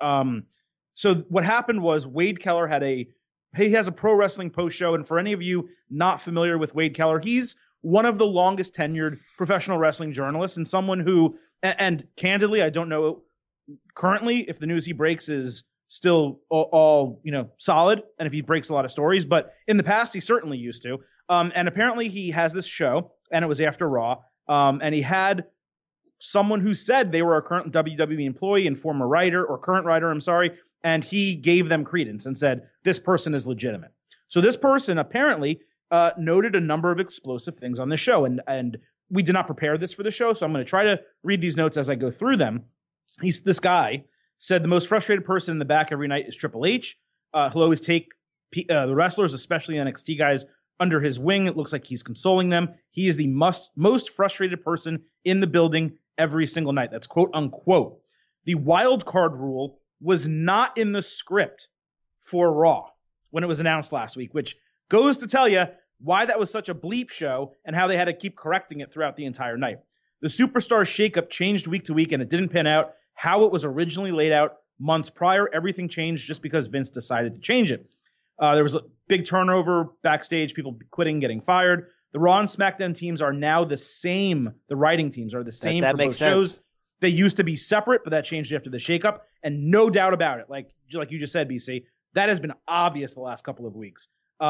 So what happened was Wade Keller he has a pro wrestling post show. And for any of you not familiar with Wade Keller, he's one of the longest tenured professional wrestling journalists, and someone who, and candidly, I don't know currently if the news he breaks is still all solid, and if he breaks a lot of stories, but in the past he certainly used to. And apparently he has this show, and it was after Raw, and he had someone who said they were a current WWE employee and former writer, or current writer, I'm sorry, and he gave them credence and said, this person is legitimate. So this person apparently noted a number of explosive things on the show, and we did not prepare this for the show, so I'm going to try to read these notes as I go through them. This guy said the most frustrated person in the back every night is Triple H. He'll always take the wrestlers, especially NXT guys, under his wing. It looks like he's consoling them. He is the most frustrated person in the building every single night. That's quote unquote. The wild card rule was not in the script for Raw when it was announced last week, which goes to tell you why that was such a bleep show and how they had to keep correcting it throughout the entire night. The Superstar shakeup changed week to week, and it didn't pan out how it was originally laid out months prior. Everything changed just because Vince decided to change it. There was a big turnover backstage, people quitting, getting fired. The Raw and SmackDown teams are now the same. The writing teams are the same that for makes both sense. shows. They used to be separate, but that changed after the shakeup. And no doubt about it, like you just said, BC, that has been obvious the last couple of weeks.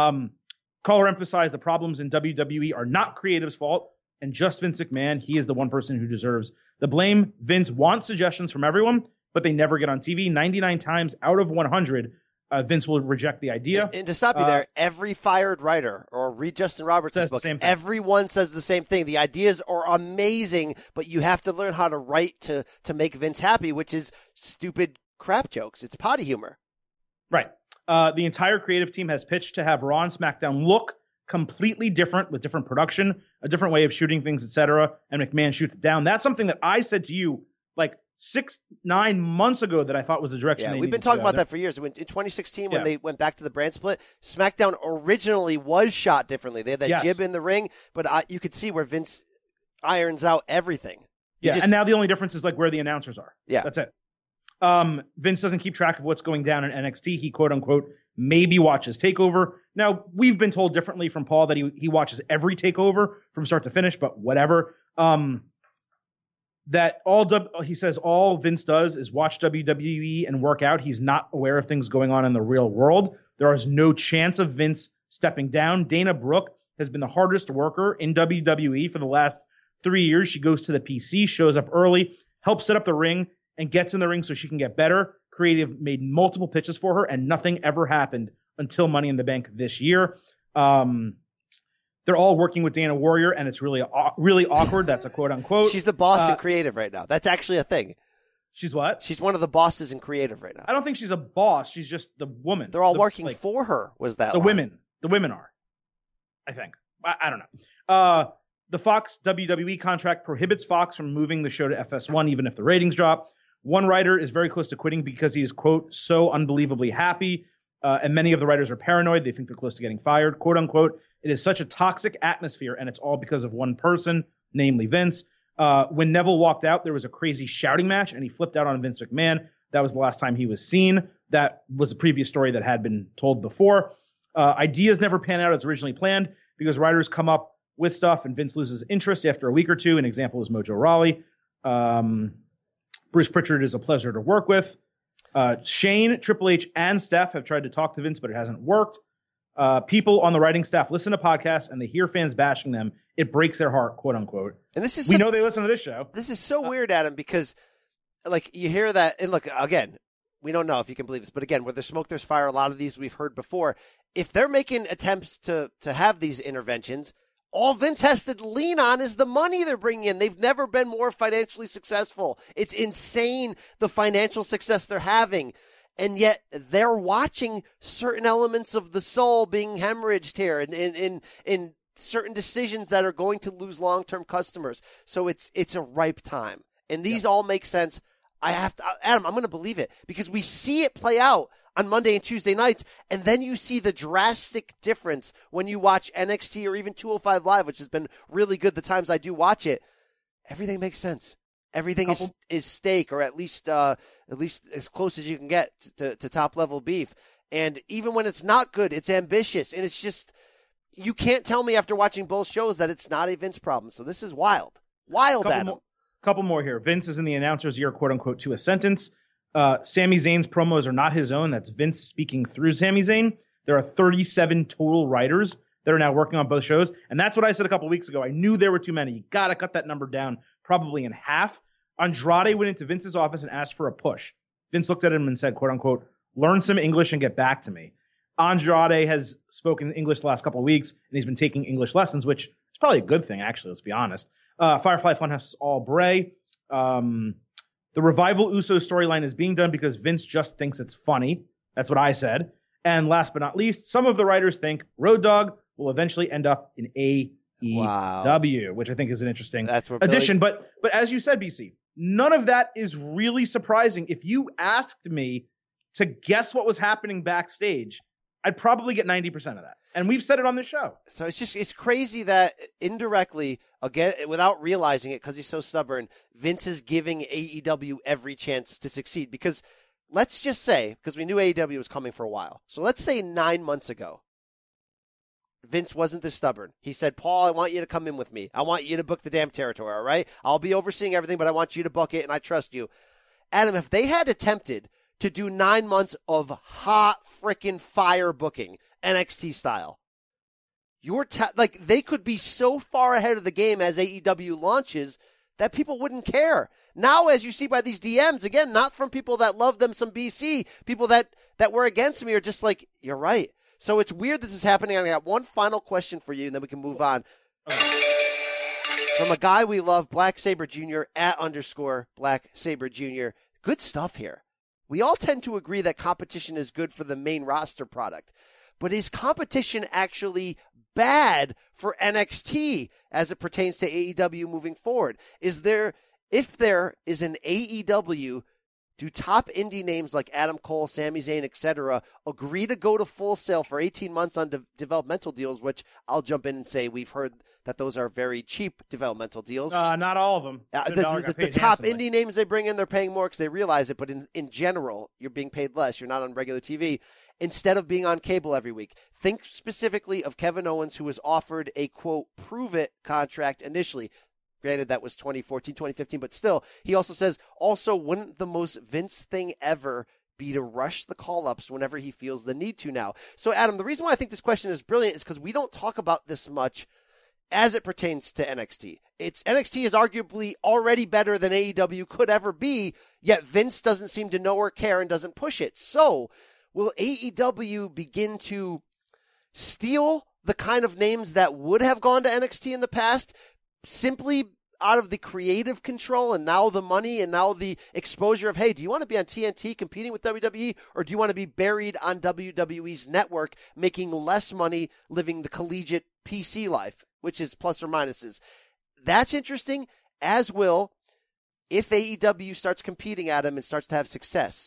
Caller emphasized the problems in WWE are not creative's fault, and just Vince McMahon. He is the one person who deserves the blame. Vince wants suggestions from everyone, but they never get on TV. 99 times out of 100, Vince will reject the idea. And to stop you there, every fired writer, or read Justin Roberts' book, everyone says the same thing. The ideas are amazing, but you have to learn how to write to make Vince happy, which is stupid crap jokes. It's potty humor. Right. The entire creative team has pitched to have Raw and SmackDown look completely different, with different production, a different way of shooting things, etc. And McMahon shoots it down. That's something that I said to you like 6-9 months ago that I thought was the direction. Yeah, we've been talking about that for years. In 2016, when they went back to the brand split, SmackDown originally was shot differently. They had that jib in the ring, but you could see where Vince irons out everything. And now the only difference is like where the announcers are. Yeah, that's it. Vince doesn't keep track of what's going down in NXT. He quote unquote maybe watches TakeOver. Now we've been told differently from Paul that he watches every TakeOver from start to finish, but whatever. He says all Vince does is watch WWE and work out. He's not aware of things going on in the real world. There is no chance of Vince stepping down. Dana Brooke has been the hardest worker in WWE for the last 3 years. She goes to the PC, shows up early, helps set up the ring, and gets in the ring so she can get better. Creative made multiple pitches for her, and nothing ever happened until Money in the Bank this year. They're all working with Dana Warrior, and it's really awkward. That's a quote unquote. She's the boss in creative right now. That's actually a thing. She's what? She's one of the bosses in creative right now. I don't think she's a boss. She's just the woman. They're all working for her. Was that the line. women? The women are. I think. I don't know. The Fox WWE contract prohibits Fox from moving the show to FS1 even if the ratings drop. One writer is very close to quitting because he is, quote, so unbelievably happy. And many of the writers are paranoid. They think they're close to getting fired, quote unquote. It is such a toxic atmosphere, and it's all because of one person, namely Vince. When Neville walked out, there was a crazy shouting match, and he flipped out on Vince McMahon. That was the last time he was seen. That was a previous story that had been told before. Ideas never pan out as originally planned because writers come up with stuff, and Vince loses interest after a week or two. An example is Mojo Rawley. Bruce Pritchard is a pleasure to work with. Shane, Triple H, and Steph have tried to talk to Vince, but it hasn't worked. People on the writing staff listen to podcasts and they hear fans bashing them. It breaks their heart, quote unquote. And this is we know they listen to this show. This is so weird, Adam, because like you hear that, and look, again, we don't know if you can believe this, but again, where there's smoke, there's fire. A lot of these we've heard before. If they're making attempts to have these interventions, all Vince has to lean on is the money they're bringing in. They've never been more financially successful. It's insane the financial success they're having. And yet they're watching certain elements of the soul being hemorrhaged here in certain decisions that are going to lose long-term customers. So it's a ripe time. And these all make sense. Adam, I'm going to believe it because we see it play out on Monday and Tuesday nights. And then you see the drastic difference when you watch NXT or even 205 Live, which has been really good the times I do watch it. Everything makes sense. Everything is steak, or at least as close as you can get to top level beef. And even when it's not good, it's ambitious, and it's just you can't tell me after watching both shows that it's not a Vince problem. So this is wild, Adam. Couple more here. Vince is in the announcer's ear, quote unquote, to a sentence. Sami Zayn's promos are not his own. That's Vince speaking through Sami Zayn. There are 37 total writers that are now working on both shows, and that's what I said a couple weeks ago. I knew there were too many. You got to cut that number down. Probably in half. Andrade went into Vince's office and asked for a push. Vince looked at him and said, quote unquote, learn some English and get back to me. Andrade has spoken English the last couple of weeks, and he's been taking English lessons, which is probably a good thing, actually, let's be honest. Firefly Funhouse is all Bray. The Revival Usos storyline is being done because Vince just thinks it's funny. That's what I said. And last but not least, some of the writers think Road Dogg will eventually end up in AEW, which I think is an interesting addition. But as you said, BC, none of that is really surprising. If you asked me to guess what was happening backstage, I'd probably get 90% of that. And we've said it on the show. So it's crazy that indirectly, again, without realizing it, because he's so stubborn, Vince is giving AEW every chance to succeed. Because let's just say, because we knew AEW was coming for a while. So let's say 9 months ago, Vince wasn't this stubborn. He said, Paul, I want you to come in with me. I want you to book the damn territory, all right? I'll be overseeing everything, but I want you to book it, and I trust you. Adam, if they had attempted to do 9 months of hot freaking fire booking, NXT style, they could be so far ahead of the game as AEW launches that people wouldn't care. Now, as you see by these DMs, again, not from people that love them some BC, people that were against me are just like, you're right. So it's weird this is happening. I got one final question for you, and then we can move on. From a guy we love, Black Saber Jr., @_Black Saber Jr. Good stuff here. We all tend to agree that competition is good for the main roster product. But is competition actually bad for NXT as it pertains to AEW moving forward? If there is an AEW, do top indie names like Adam Cole, Sami Zayn, etc. agree to go to Full Sail for 18 months on developmental deals, which I'll jump in and say we've heard that those are very cheap developmental deals. Not all of them. The top indie names they bring in, they're paying more because they realize it, but in general, you're being paid less. You're not on regular TV. Instead of being on cable every week. Think specifically of Kevin Owens, who was offered a, quote, prove-it contract initially. Granted, that was 2014, 2015, but still, he also says, wouldn't the most Vince thing ever be to rush the call-ups whenever he feels the need to now? So, Adam, the reason why I think this question is brilliant is because we don't talk about this much as it pertains to NXT. NXT is arguably already better than AEW could ever be, yet Vince doesn't seem to know or care and doesn't push it. So will AEW begin to steal the kind of names that would have gone to NXT in the past simply out of the creative control and now the money and now the exposure of, hey, do you want to be on TNT competing with WWE, or do you want to be buried on WWE's network making less money living the collegiate PC life, which is plus or minuses? That's interesting, as will if AEW starts competing at him and starts to have success.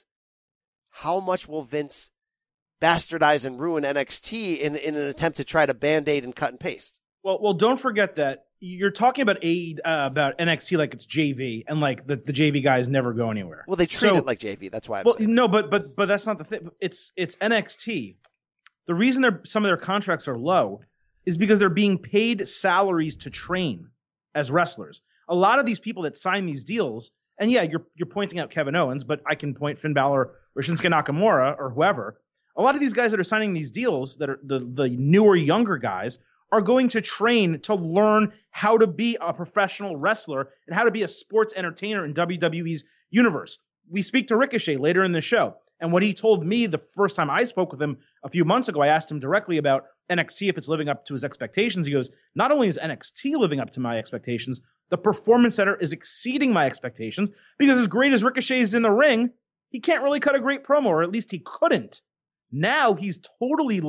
How much will Vince bastardize and ruin NXT in an attempt to try to Band-Aid and cut and paste? Well, don't forget that you're talking about about NXT like it's JV, and like the JV guys never go anywhere. Well, they treat it like JV. That's why. No, but that's not the thing. It's NXT. The reason some of their contracts are low is because they're being paid salaries to train as wrestlers. A lot of these people that sign these deals, and yeah, you're pointing out Kevin Owens, but I can point Finn Balor or Shinsuke Nakamura or whoever. A lot of these guys that are signing these deals, that are the newer, younger guys, are going to train to learn how to be a professional wrestler and how to be a sports entertainer in WWE's universe. We speak to Ricochet later in the show, and what he told me the first time I spoke with him a few months ago, I asked him directly about NXT, if it's living up to his expectations. He goes, not only is NXT living up to my expectations, the Performance Center is exceeding my expectations, because as great as Ricochet is in the ring, he can't really cut a great promo, or at least he couldn't. Now he's totally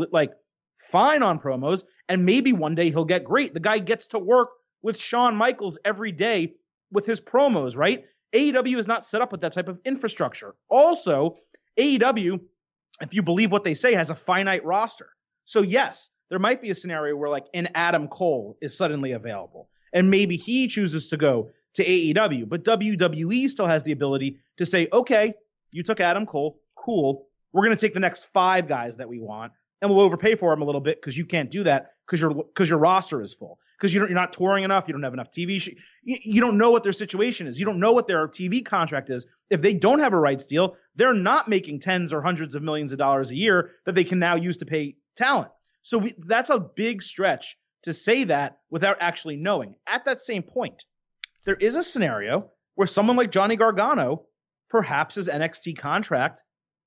fine on promos, and maybe one day he'll get great. The guy gets to work with Shawn Michaels every day with his promos, right? AEW is not set up with that type of infrastructure. Also, AEW, if you believe what they say, has a finite roster. So yes, there might be a scenario where like an Adam Cole is suddenly available, and maybe he chooses to go to AEW, but WWE still has the ability to say, okay, you took Adam Cole, cool. We're going to take the next 5 guys that we want, and we'll overpay for them a little bit because you can't do that because your roster is full, because you're not touring enough. You don't have enough TV. You don't know what their situation is. You don't know what their TV contract is. If they don't have a rights deal, they're not making tens or hundreds of millions of dollars a year that they can now use to pay talent. So that's a big stretch to say that without actually knowing. At that same point, there is a scenario where someone like Johnny Gargano, perhaps his NXT contract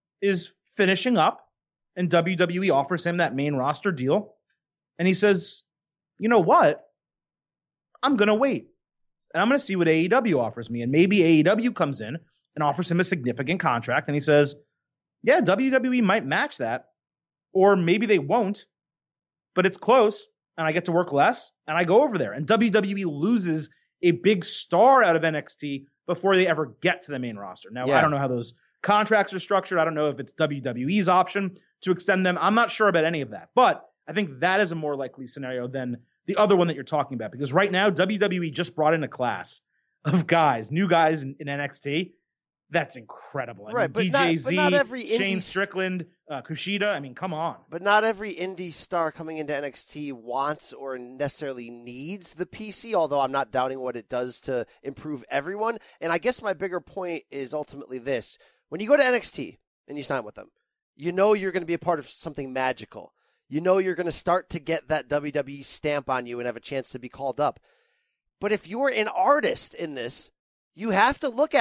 is finishing up, and WWE offers him that main roster deal, and he says, you know what? I'm going to wait, and I'm going to see what AEW offers me. And maybe AEW comes in and offers him a significant contract, and he says, yeah, WWE might match that, or maybe they won't, but it's close, and I get to work less, and I go over there. And WWE loses a big star out of NXT before they ever get to the main roster. Now, I don't know how those contracts are structured. I don't know if it's WWE's option to extend them. I'm not sure about any of that, but I think that is a more likely scenario than the other one that you're talking about, because right now WWE just brought in a class of guys, new guys in NXT. That's incredible. I mean, DJZ, not every Shane Strickland, Kushida. I mean, come on. But not every indie star coming into NXT wants or necessarily needs the PC, although I'm not doubting what it does to improve everyone. And I guess my bigger point is ultimately this. When you go to NXT and you sign with them, you know you're going to be a part of something magical. You know you're going to start to get that WWE stamp on you and have a chance to be called up. But if you're an artist in this, you have to look,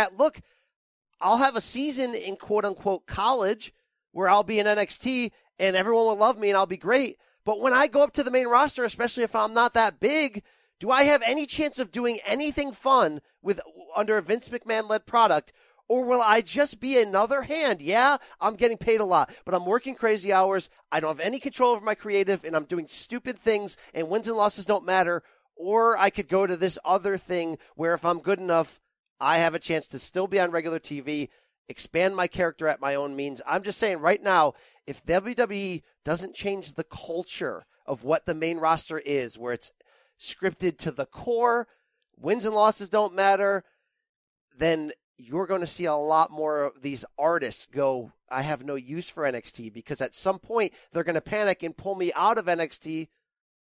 I'll have a season in quote-unquote college where I'll be in NXT and everyone will love me and I'll be great. But when I go up to the main roster, especially if I'm not that big, do I have any chance of doing anything fun under a Vince McMahon-led product? Or will I just be another hand? Yeah, I'm getting paid a lot, but I'm working crazy hours. I don't have any control over my creative, and I'm doing stupid things, and wins and losses don't matter. Or I could go to this other thing where if I'm good enough, I have a chance to still be on regular TV, expand my character at my own means. I'm just saying right now, if WWE doesn't change the culture of what the main roster is, where it's scripted to the core, wins and losses don't matter, then you're going to see a lot more of these artists go, I have no use for NXT, because at some point they're going to panic and pull me out of NXT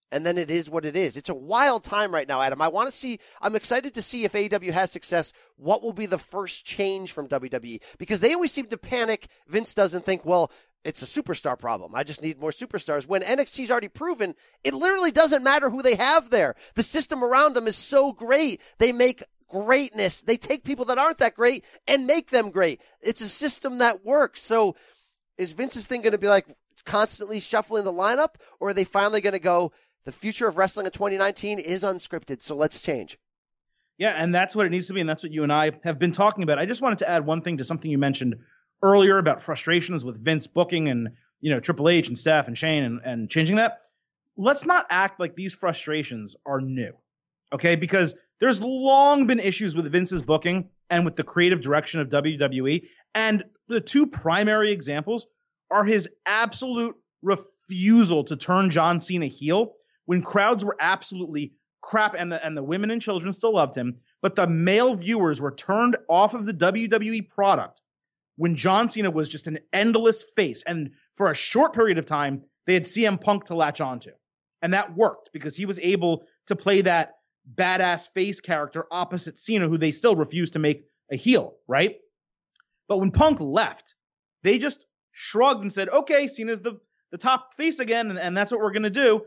and then it is what it is. It's a wild time right now, Adam. I'm excited to see if AEW has success, what will be the first change from WWE? Because they always seem to panic. Vince doesn't think, well, it's a superstar problem. I just need more superstars. When NXT's already proven, it literally doesn't matter who they have there. The system around them is so great. They make greatness. They take people that aren't that great and make them great. It's a system that works. So is Vince's thing going to be like constantly shuffling the lineup, or are they finally going to go, the future of wrestling in 2019 is unscripted, so let's change? Yeah, and that's what it needs to be, and that's what you and I have been talking about. I just wanted to add one thing to something you mentioned earlier about frustrations with Vince booking and, Triple H and Steph and Shane and changing that. Let's not act like these frustrations are new, okay? Because there's long been issues with Vince's booking and with the creative direction of WWE, and the two primary examples are his absolute refusal to turn John Cena heel when crowds were absolutely crap and the women and children still loved him, but the male viewers were turned off of the WWE product when John Cena was just an endless face. And for a short period of time, they had CM Punk to latch onto. And that worked because he was able to play that badass face character opposite Cena, who they still refused to make a heel, right? But when Punk left, they just shrugged and said, okay, Cena's the top face again, and that's what we're going to do.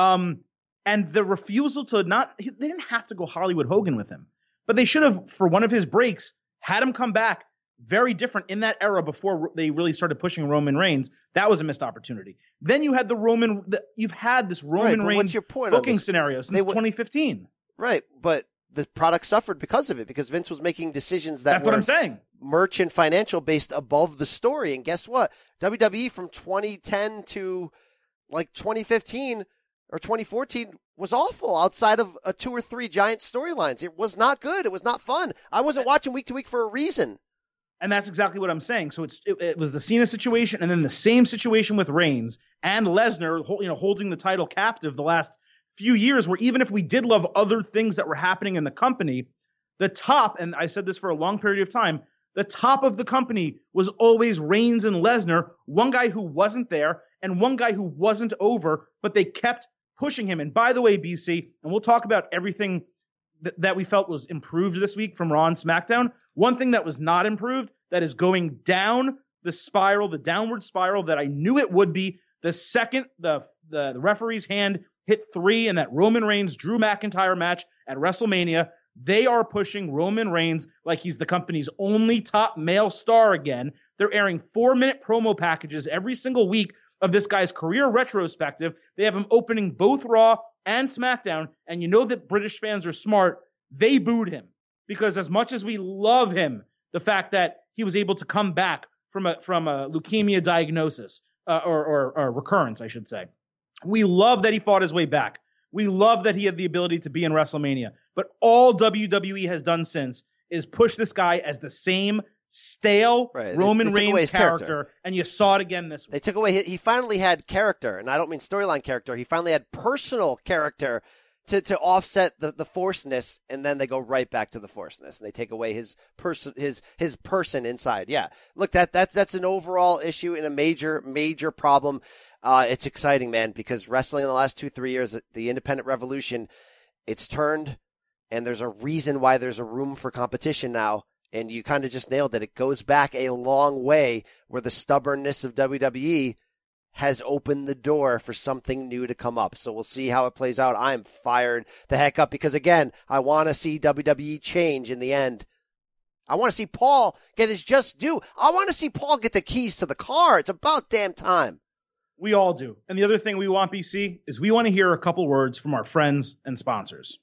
And the refusal to they didn't have to go Hollywood Hogan with him, but they should have, for one of his breaks, had him come back very different in that era before they really started pushing Roman Reigns. That was a missed opportunity. Then you had you've had this Roman Reigns what's your point booking scenario since 2015. Right, but the product suffered because of it, because Vince was making decisions that's what I'm saying. Merch and financial based above the story. And guess what? WWE from 2010 to like 2015 or 2014 was awful outside of 2 or 3 giant storylines. It was not good. It was not fun. I wasn't watching week to week for a reason. And that's exactly what I'm saying. So it was the Cena situation, and then the same situation with Reigns and Lesnar, holding the title captive the last few years, where even if we did love other things that were happening in the company, the top, and I said this for a long period of time, the top of the company was always Reigns and Lesnar, one guy who wasn't there and one guy who wasn't over, but they kept pushing him. And by the way, BC, and we'll talk about everything that we felt was improved this week from Raw and SmackDown. One thing that was not improved, that is going down the spiral, the downward spiral that I knew it would be, the second the referee's hand hit 3 in that Roman Reigns Drew McIntyre match at WrestleMania. They are pushing Roman Reigns like he's the company's only top male star again. They're airing 4-minute promo packages every single week of this guy's career retrospective. They have him opening both Raw and SmackDown, and you know that British fans are smart. They booed him because, as much as we love him, the fact that he was able to come back from a leukemia diagnosis or recurrence, I should say. We love that he fought his way back. We love that he had the ability to be in WrestleMania. But all WWE has done since is push this guy as the same stale Roman Reigns character, and you saw it again this week. They took away he finally had character, and I don't mean storyline character. He finally had personal character to offset the forcedness, and then they go right back to the forcedness, and they take away his person inside. Yeah, look, that's an overall issue and a major problem. It's exciting, man, because wrestling in the last 2-3 years, the independent revolution, it's turned, and there's a reason why there's a room for competition now. And you kind of just nailed it. It goes back a long way, where the stubbornness of WWE has opened the door for something new to come up. So we'll see how it plays out. I'm fired the heck up because, again, I want to see WWE change in the end. I want to see Paul get his just due. I want to see Paul get the keys to the car. It's about damn time. We all do. And the other thing we want, BC, is we want to hear a couple words from our friends and sponsors.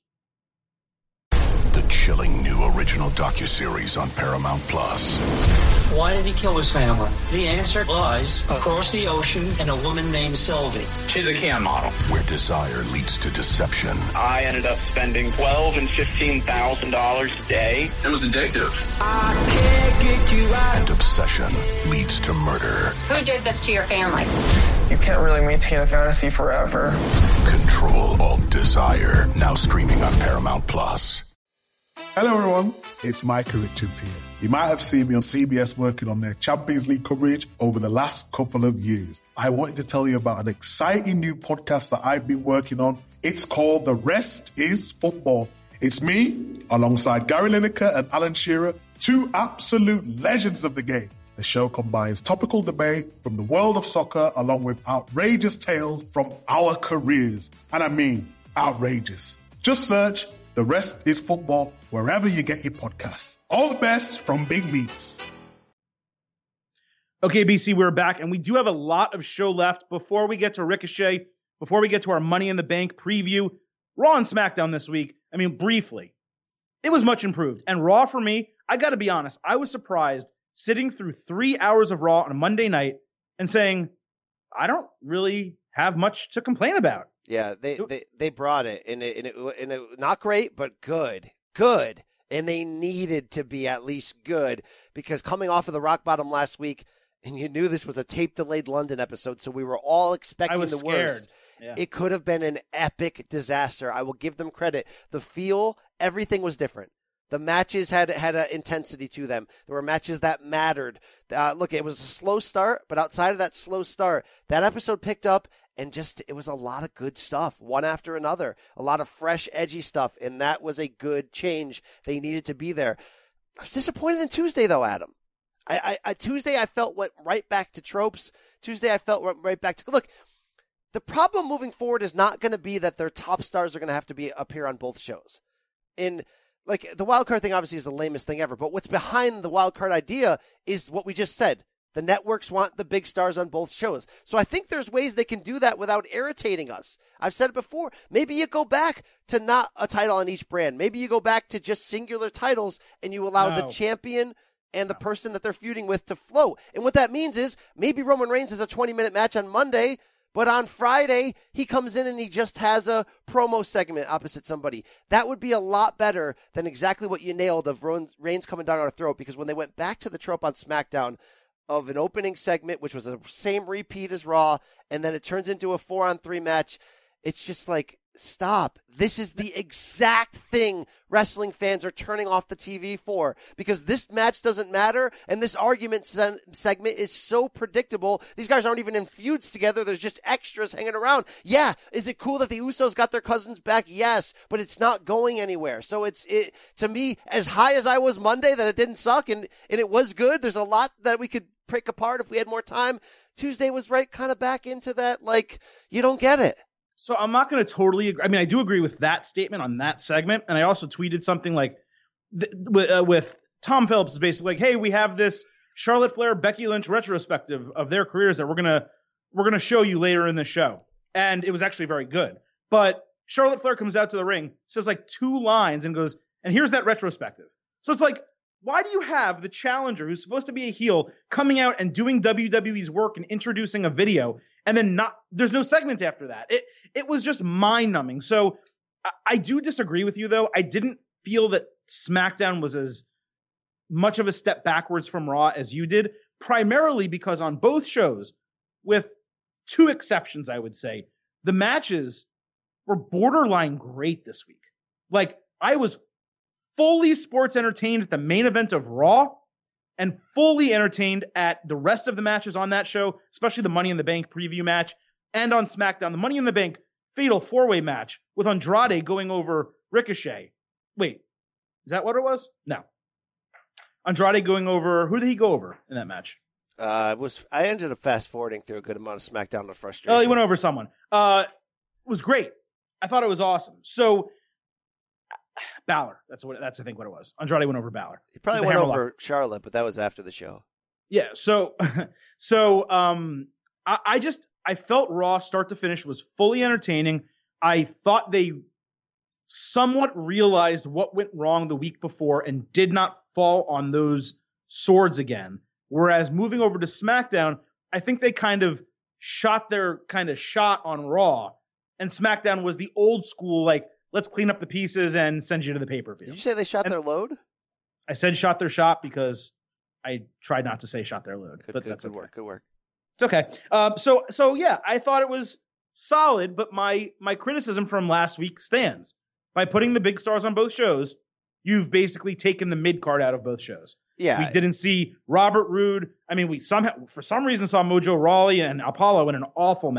The chilling new original docuseries on Paramount Plus. Why did he kill his family? The answer lies across the ocean in a woman named Sylvie. She's a can model. Where desire leads to deception. I ended up spending $12,000 and $15,000 a day. It was addictive. I can't get you out. And obsession leads to murder. Who did this to your family? You can't really maintain a fantasy forever. Control Alt Desire. Now streaming on Paramount Plus. Hello everyone, it's Micah Richards here. You might have seen me on CBS working on their Champions League coverage over the last couple of years. I wanted to tell you about an exciting new podcast that I've been working on. It's called The Rest is Football. It's me, alongside Gary Lineker and Alan Shearer, two absolute legends of the game. The show combines topical debate from the world of soccer along with outrageous tales from our careers. And I mean outrageous. Just search The Rest is Football wherever you get your podcasts. All the best from Big Meats. Okay, BC, we're back, and we do have a lot of show left. Before we get to Ricochet, before we get to our Money in the Bank preview, Raw and SmackDown this week, I mean, briefly, it was much improved. And Raw, for me, I got to be honest, I was surprised sitting through 3 hours of Raw on a Monday night and saying, I don't really have much to complain about. Yeah, they brought it, and it not great, but good. And they needed to be at least good, because coming off of the rock bottom last week, and you knew this was a tape-delayed London episode, so we were all expecting the worst. Yeah. It could have been an epic disaster. I will give them credit. The feel, everything was different. The matches had an intensity to them. There were matches that mattered. Look, it was a slow start, but outside of that slow start, that episode picked up, and it was a lot of good stuff, one after another. A lot of fresh, edgy stuff, and that was a good change. They needed to be there. I was disappointed in Tuesday, though, Adam. Tuesday, I felt went right back to tropes. Tuesday, I felt went right back to... Look, the problem moving forward is not going to be that their top stars are going to have to appear on both shows. Like, the wild card thing obviously is the lamest thing ever, but what's behind the wild card idea is what we just said. The networks want the big stars on both shows. So I think there's ways they can do that without irritating us. I've said it before. Maybe you go back to not a title on each brand. Maybe you go back to just singular titles and you allow the champion and the person that they're feuding with to float. And what that means is maybe Roman Reigns has a 20-minute match on Monday, but on Friday, he comes in and he just has a promo segment opposite somebody. That would be a lot better than exactly what you nailed of Reigns coming down our throat, because when they went back to the trope on SmackDown of an opening segment, which was the same repeat as Raw, and then it turns into a 4-on-3 match, it's just like, stop. This is the exact thing wrestling fans are turning off the TV for, because this match doesn't matter, and this argument segment is so predictable. These guys aren't even in feuds together. There's just extras hanging around. Yeah, is it cool that the Usos got their cousins back? Yes, but it's not going anywhere. So it to me, as high as I was Monday that it didn't suck, and it was good, there's a lot that we could pick apart if we had more time. Tuesday was right kind of back into that, like, you don't get it. So I'm not going to totally agree. I mean, I do agree with that statement on that segment. And I also tweeted something like with Tom Phillips is basically like, hey, we have this Charlotte Flair, Becky Lynch retrospective of their careers that we're going to show you later in the show. And it was actually very good. But Charlotte Flair comes out to the ring, says like 2 lines and goes, and here's that retrospective. So it's like, why do you have the challenger who's supposed to be a heel coming out and doing WWE's work and introducing a video, and then there's no segment after that? It was just mind-numbing. So I do disagree with you, though. I didn't feel that SmackDown was as much of a step backwards from Raw as you did, primarily because on both shows, with 2 exceptions, I would say, the matches were borderline great this week. Like, I was fully sports entertained at the main event of Raw and fully entertained at the rest of the matches on that show, especially the Money in the Bank preview match, and on SmackDown, the Money in the Bank fatal 4-way match with Andrade going over Ricochet. Wait, is that what it was? No. Andrade going over, who did he go over in that match? I ended up fast forwarding through a good amount of SmackDown to frustration. Oh, he went over someone. It was great. I thought it was awesome. So Balor, that's I think what it was. Andrade went over Balor. He probably went over Charlotte, but that was after the show. Yeah. So I felt Raw start to finish was fully entertaining. I thought they somewhat realized what went wrong the week before and did not fall on those swords again. Whereas moving over to SmackDown, I think they kind of shot their shot on Raw, and SmackDown was the old school, like, let's clean up the pieces and send you to the pay-per-view. Did you say they shot their load? I said shot their shot because I tried not to say shot their load. That's good work. Good work. It's okay. So yeah, I thought it was solid, but my criticism from last week stands. By putting the big stars on both shows, you've basically taken the mid-card out of both shows. Yeah. We didn't see Robert Roode. I mean, we for some reason saw Mojo Rawley and Apollo in an awful match,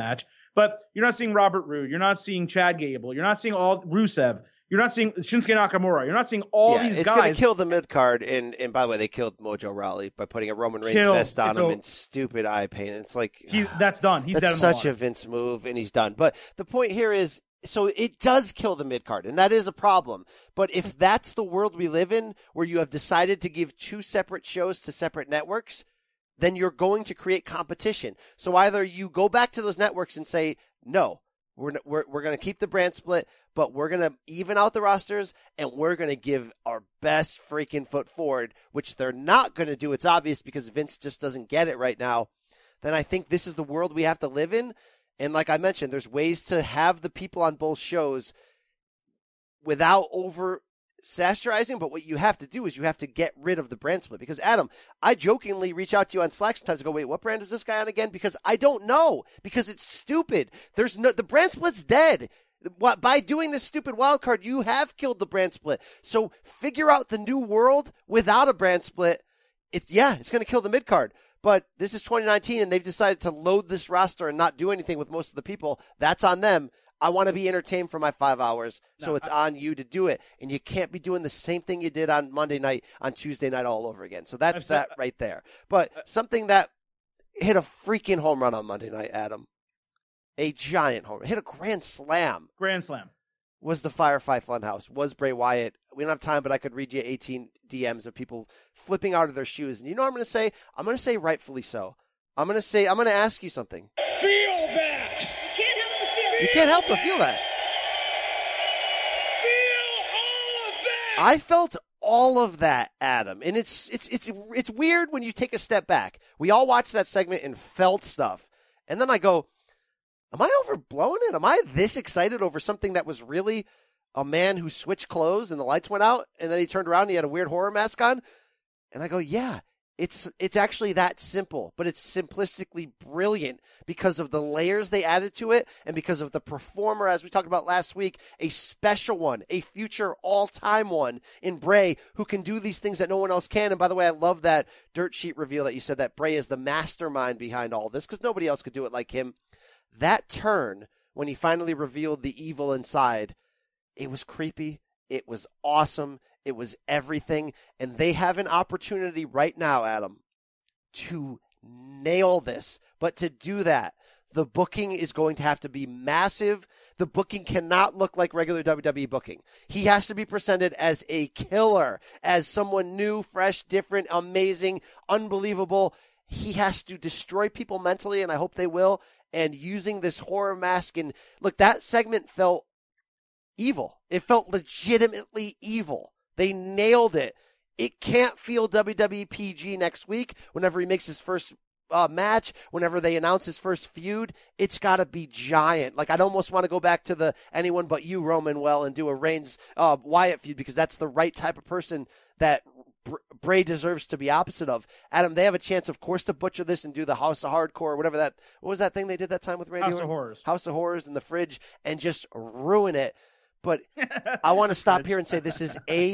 But you're not seeing Robert Roode. You're not seeing Chad Gable. You're not seeing all Rusev. You're not seeing Shinsuke Nakamura. You're not seeing all these guys. It's going to kill the mid-card. And by the way, they killed Mojo Rawley by putting a Roman Reigns vest on him in stupid eye paint. It's like... that's done. He's dead in the That's such a Vince move, and he's done. But the point here is, so it does kill the mid-card, and that is a problem. But if that's the world we live in, where you have decided to give 2 separate shows to separate networks, then you're going to create competition. So either you go back to those networks and say, no, we're going to keep the brand split, but we're going to even out the rosters, and we're going to give our best freaking foot forward, which they're not going to do. It's obvious because Vince just doesn't get it right now. Then I think this is the world we have to live in. And like I mentioned, there's ways to have the people on both shows without over-satirizing, but what you have to do is you have to get rid of the brand split. Because, Adam, I jokingly reach out to you on Slack sometimes and go, wait, what brand is this guy on again? Because I don't know. Because it's stupid. The brand split's dead. By doing this stupid wild card, you have killed the brand split. So figure out the new world without a brand split. It's going to kill the mid card. But this is 2019, and they've decided to load this roster and not do anything with most of the people. That's on them. I want to be entertained for my 5 hours, so it's on you to do it. And you can't be doing the same thing you did on Monday night, on Tuesday night all over again. So that's that right there. But something that hit a freaking home run on Monday night, Adam. A giant home run. Hit a grand slam. Grand slam. Was the Firefly Funhouse, was Bray Wyatt. We don't have time, but I could read you 18 DMs of people flipping out of their shoes. And you know what I'm going to say? I'm going to say rightfully so. I'm going to ask you something. Feel that! You can't help but feel that. Feel all of that! I felt all of that, Adam. And it's weird when you take a step back. We all watched that segment and felt stuff. And then I go, am I overblowing it? Am I this excited over something that was really a man who switched clothes and the lights went out and then he turned around and he had a weird horror mask on? And I go, yeah, it's actually that simple, but it's simplistically brilliant because of the layers they added to it and because of the performer, as we talked about last week, a special one, a future all-time one in Bray who can do these things that no one else can. And by the way, I love that dirt sheet reveal that you said that Bray is the mastermind behind all this because nobody else could do it like him. That turn, when he finally revealed the evil inside, it was creepy. It was awesome. It was everything. And they have an opportunity right now, Adam, to nail this. But to do that, the booking is going to have to be massive. The booking cannot look like regular WWE booking. He has to be presented as a killer, as someone new, fresh, different, amazing, unbelievable. He has to destroy people mentally, and I hope they will. And using this horror mask, and look, that segment felt evil. It felt legitimately evil. They nailed it. It can't feel WWE PG next week whenever he makes his first match, whenever they announce his first feud. It's got to be giant. Like, I'd almost want to go back to the Anyone But You Roman well and do a Reigns Wyatt feud because that's the right type of person that Bray deserves to be opposite of. Adam, they have a chance, of course, to butcher this and do the House of Hardcore or whatever what was that thing they did that time with Randy Orton? House of Horrors. House of Horrors in the fridge and just ruin it. But I want to stop here and say this is A++++,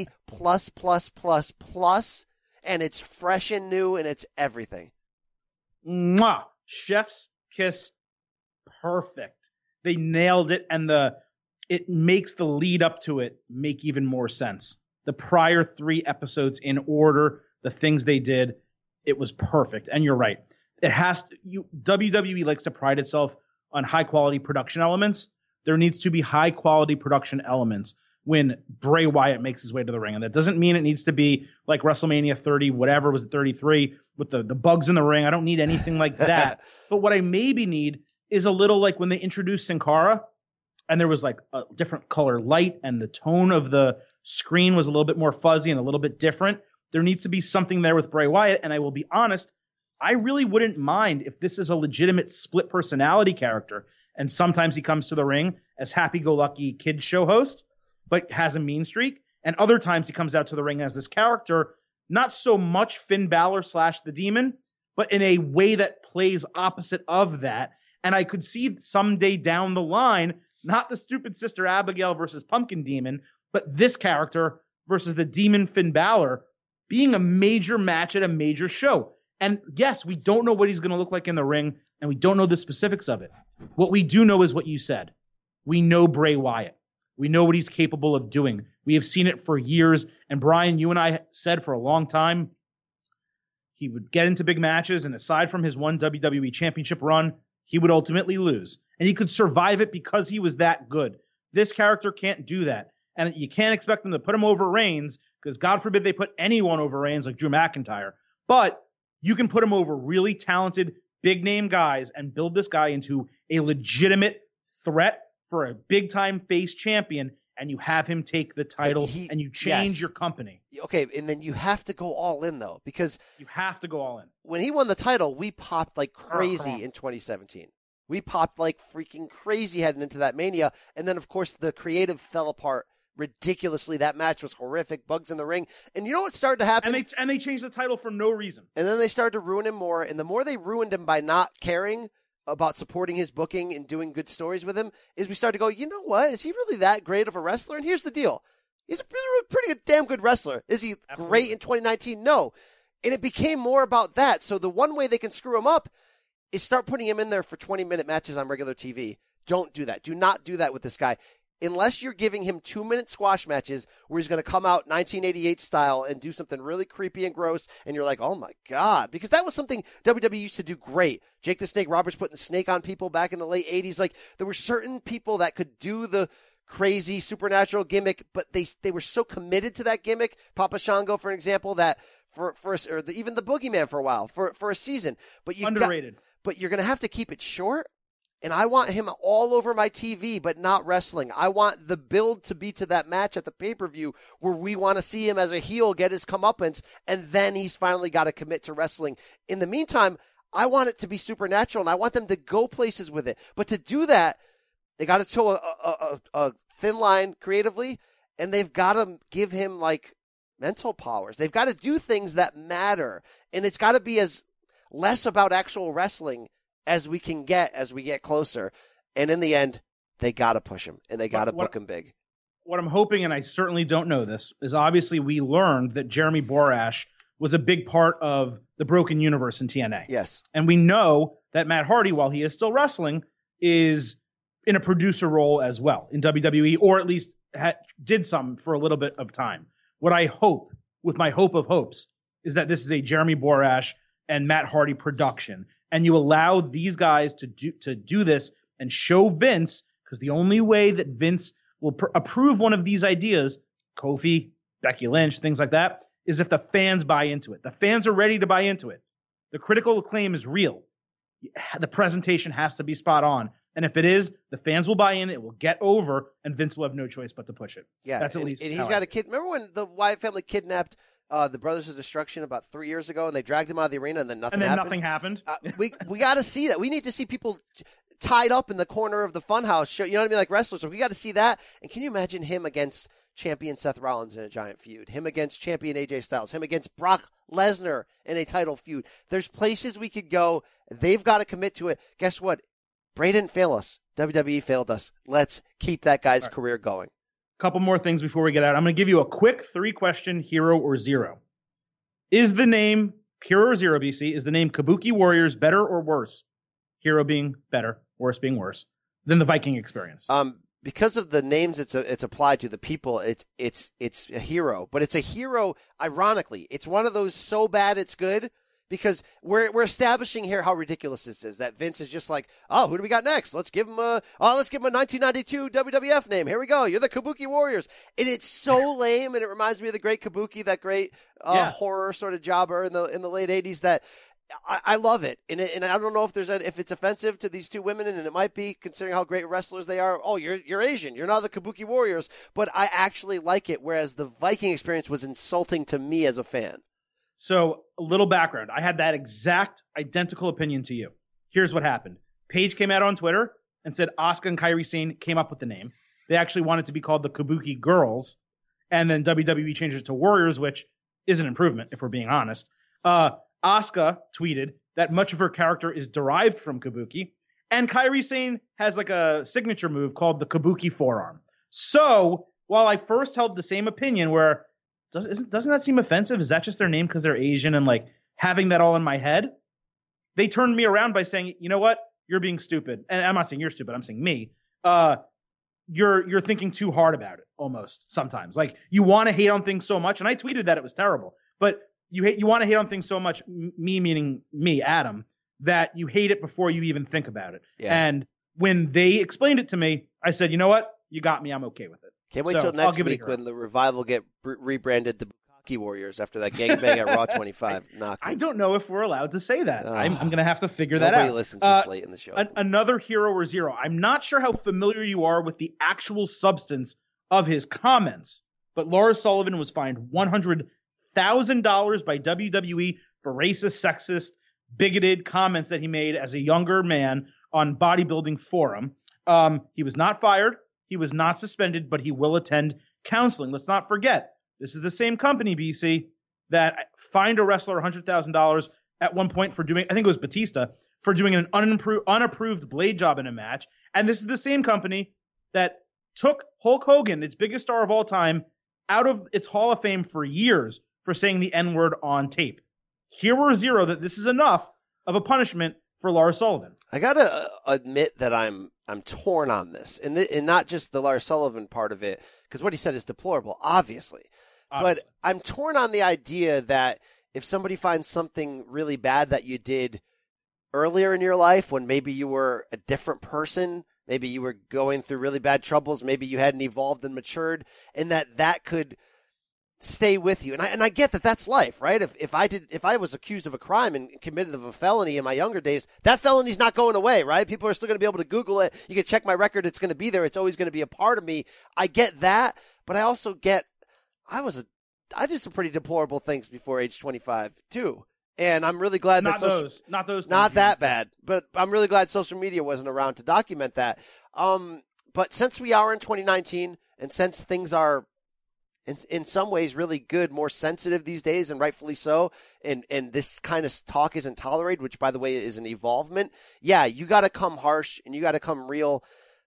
and it's fresh and new and it's everything. Mwah! Chef's kiss. Perfect. They nailed it, and it makes the lead up to it make even more sense. The prior 3 episodes in order, the things they did, it was perfect. And you're right. It has to, WWE likes to pride itself on high quality production elements. There needs to be high quality production elements when Bray Wyatt makes his way to the ring. And that doesn't mean it needs to be like WrestleMania 30, whatever was it, 33 with the bugs in the ring. I don't need anything like that. But what I maybe need is a little like when they introduced Sin Cara and there was like a different color light and the tone of the screen was a little bit more fuzzy and a little bit different. There needs to be something there with Bray Wyatt. And I will be honest, I really wouldn't mind if this is a legitimate split personality character. And sometimes he comes to the ring as happy-go-lucky kids show host, but has a mean streak. And other times he comes out to the ring as this character, not so much Finn Balor / the Demon, but in a way that plays opposite of that. And I could see someday down the line, not the stupid Sister Abigail versus Pumpkin Demon, but this character versus the Demon Finn Balor being a major match at a major show. And yes, we don't know what he's going to look like in the ring, and we don't know the specifics of it. What we do know is what you said. We know Bray Wyatt. We know what he's capable of doing. We have seen it for years. And Brian, you and I said for a long time, he would get into big matches, and aside from his one WWE championship run, he would ultimately lose. And he could survive it because he was that good. This character can't do that. And you can't expect them to put him over Reigns, because God forbid they put anyone over Reigns like Drew McIntyre. But you can put him over really talented, big-name guys and build this guy into a legitimate threat for a big-time face champion, and you have him take the title, and you change your company. Okay, and then you have to go all in, though, because you have to go all in. When he won the title, we popped like crazy in 2017. We popped like freaking crazy heading into that Mania, and then, of course, the creative fell apart ridiculously. That match was horrific, bugs in the ring. And you know what started to happen? And they changed the title for no reason. And then they started to ruin him more, and the more they ruined him by not caring about supporting his booking and doing good stories with him, is we started to go, you know what? Is he really that great of a wrestler? And here's the deal. He's a pretty damn good wrestler. Is he great in 2019? No. And it became more about that. So the one way they can screw him up is start putting him in there for 20-minute matches on regular TV. Don't do that. Do not do that with this guy. Unless you're giving him 2-minute squash matches where he's going to come out 1988 style and do something really creepy and gross, and you're like, oh my God. Because that was something WWE used to do great. Jake the Snake Roberts putting the snake on people back in the late 80s. Like, there were certain people that could do the crazy supernatural gimmick, but they were so committed to that gimmick. Papa Shango, for an example, that even the Boogeyman for a while, for a season. But underrated. But you're going to have to keep it short. And I want him all over my TV, but not wrestling. I want the build to be to that match at the pay-per-view where we want to see him as a heel get his comeuppance, and then he's finally got to commit to wrestling. In the meantime, I want it to be supernatural, and I want them to go places with it. But to do that, they got to toe a thin line creatively, and they've got to give him, like, mental powers. They've got to do things that matter, and it's got to be as less about actual wrestling as we can get as we get closer. And in the end, they got to push him, and they got to book him big. What I'm hoping, and I certainly don't know this, is obviously we learned that Jeremy Borash was a big part of the Broken Universe in TNA. Yes. And we know that Matt Hardy, while he is still wrestling, is in a producer role as well in WWE, or at least did some for a little bit of time. What I hope, with my hope of hopes, is that this is a Jeremy Borash and Matt Hardy production, and you allow these guys to do this and show Vince, because the only way that Vince will approve one of these ideas, Kofi, Becky Lynch, things like that, is if the fans buy into it. The fans are ready to buy into it. The critical acclaim is real. The presentation has to be spot on. And if it is, the fans will buy in, it will get over, and Vince will have no choice but to push it. Yeah, that's at least. And he's got a kid. Remember when the Wyatt family kidnapped the Brothers of Destruction about 3 years ago, and they dragged him out of the arena, and then nothing happened? We got to see that. We need to see people tied up in the corner of the funhouse show. You know what I mean? Like wrestlers. So we got to see that. And can you imagine him against champion Seth Rollins in a giant feud? Him against champion AJ Styles? Him against Brock Lesnar in a title feud? There's places we could go. They've got to commit to it. Guess what? Bray didn't fail us. WWE failed us. Let's keep that guy's career going. Couple more things before we get out. I'm going to give you a quick 3-question hero or zero. Is the name hero or zero, BC? Is the name Kabuki Warriors better or worse? Hero being better, worse being worse than the Viking Experience. Because of the names it's applied to, the people, it's a hero, but it's a hero. Ironically, it's one of those so bad it's good. Because we're establishing here how ridiculous this is. That Vince is just like, oh, who do we got next? Let's give him a 1992 WWF name. Here we go. You're the Kabuki Warriors, and it's so lame. And it reminds me of the Great Kabuki, that great horror sort of jobber in the late '80s. That I love it, and I don't know if it's offensive to these two women, and it might be considering how great wrestlers they are. Oh, you're Asian. You're not the Kabuki Warriors, but I actually like it. Whereas the Viking Experience was insulting to me as a fan. So, a little background. I had that exact identical opinion to you. Here's what happened. Paige came out on Twitter and said Asuka and Kairi Sane came up with the name. They actually wanted to be called the Kabuki Girls, and then WWE changed it to Warriors, which is an improvement, if we're being honest. Asuka tweeted that much of her character is derived from Kabuki, and Kairi Sane has like a signature move called the Kabuki Forearm. So, while I first held the same opinion where doesn't that seem offensive? Is that just their name because they're Asian and like having that all in my head, they turned me around by saying, you know what? You're being stupid. And I'm not saying you're stupid. I'm saying me. You're thinking too hard about it almost sometimes. Like, you want to hate on things so much. And I tweeted that it was terrible, but you want to hate on things so much, me meaning me, Adam, that you hate it before you even think about it. Yeah. And when they explained it to me, I said, you know what? You got me. I'm okay with it. Can't wait till next week when the Revival get rebranded the Bukkake Warriors after that gangbang at Raw 25. I don't know if we're allowed to say that. I'm going to have to figure that out. Nobody listens this late in the show. Another hero or zero. I'm not sure how familiar you are with the actual substance of his comments, but Lars Sullivan was fined $100,000 by WWE for racist, sexist, bigoted comments that he made as a younger man on Bodybuilding Forum. He was not fired. He was not suspended, but he will attend counseling. Let's not forget, this is the same company, BC, that fined a wrestler $100,000 at one point for doing, I think it was Batista, for doing an unapproved blade job in a match. And this is the same company that took Hulk Hogan, its biggest star of all time, out of its Hall of Fame for years for saying the N-word on tape. Hero zero that this is enough of a punishment for Lars Sullivan. I gotta admit that I'm torn on this, and not just the Lars Sullivan part of it, because what he said is deplorable, obviously. But I'm torn on the idea that if somebody finds something really bad that you did earlier in your life, when maybe you were a different person, maybe you were going through really bad troubles, maybe you hadn't evolved and matured, and that could stay with you. And I get that that's life, right? If I was accused of a crime and committed of a felony in my younger days, that felony's not going away, right? People are still going to be able to Google it. You can check my record. It's going to be there. It's always going to be a part of me. I get that, but I also get, I did some pretty deplorable things before age 25 too. And I'm really glad not that bad, but I'm really glad social media wasn't around to document that. But since we are in 2019 and since things are in some ways really good, more sensitive these days, and rightfully so, and this kind of talk isn't tolerated, which, by the way, is an evolvement. Yeah, you got to come harsh and you got to come real.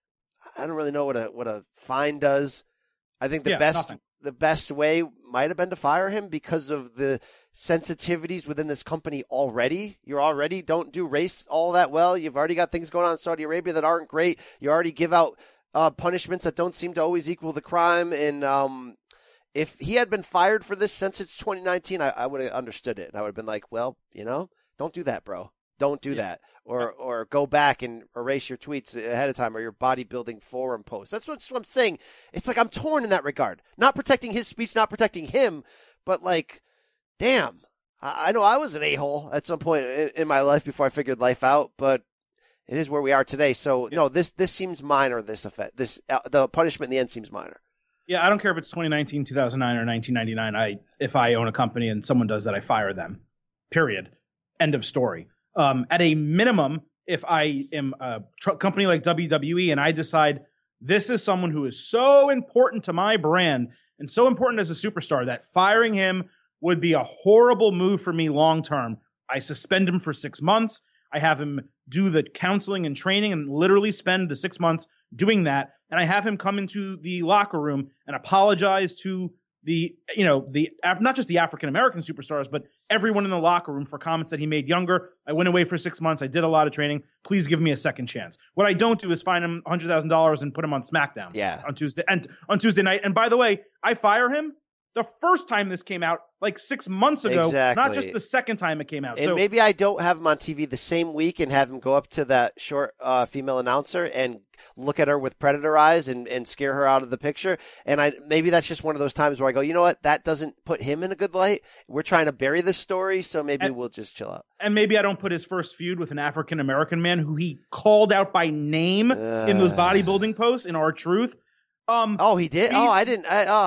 I don't really know what a fine does. I think the best way might have been to fire him because of the sensitivities within this company already. You already don't do race all that well. You've already got things going on in Saudi Arabia that aren't great. You already give out punishments that don't seem to always equal the crime. And if he had been fired for this since it's 2019, I would have understood it. And I would have been like, well, don't do that, bro. Don't do that. Or go back and erase your tweets ahead of time or your Bodybuilding Forum post. That's what I'm saying. It's like I'm torn in that regard. Not protecting his speech, not protecting him, but like, damn. I know I was an a-hole at some point in my life before I figured life out, but it is where we are today. So, this seems minor, this effect. The punishment in the end seems minor. Yeah, I don't care if it's 2019, 2009, or 1999. If I own a company and someone does that, I fire them. Period. End of story. At a minimum, if I am a company like WWE and I decide this is someone who is so important to my brand and so important as a superstar that firing him would be a horrible move for me long term, I suspend him for 6 months. I have him do the counseling and training and literally spend the 6 months doing that. And I have him come into the locker room and apologize to not just the African-American superstars, but everyone in the locker room for comments that he made younger. I went away for 6 months. I did a lot of training. Please give me a second chance. What I don't do is fine him $100,000 and put him on SmackDown on Tuesday night. And by the way, I fire him the first time this came out, like 6 months ago, not just the second time it came out. And so maybe I don't have him on TV the same week and have him go up to that short female announcer and look at her with predator eyes and scare her out of the picture. And maybe that's just one of those times where I go, you know what? That doesn't put him in a good light. We're trying to bury this story, so maybe we'll just chill out. And maybe I don't put his first feud with an African-American man who he called out by name in those bodybuilding posts in R-Truth. He did? I didn't.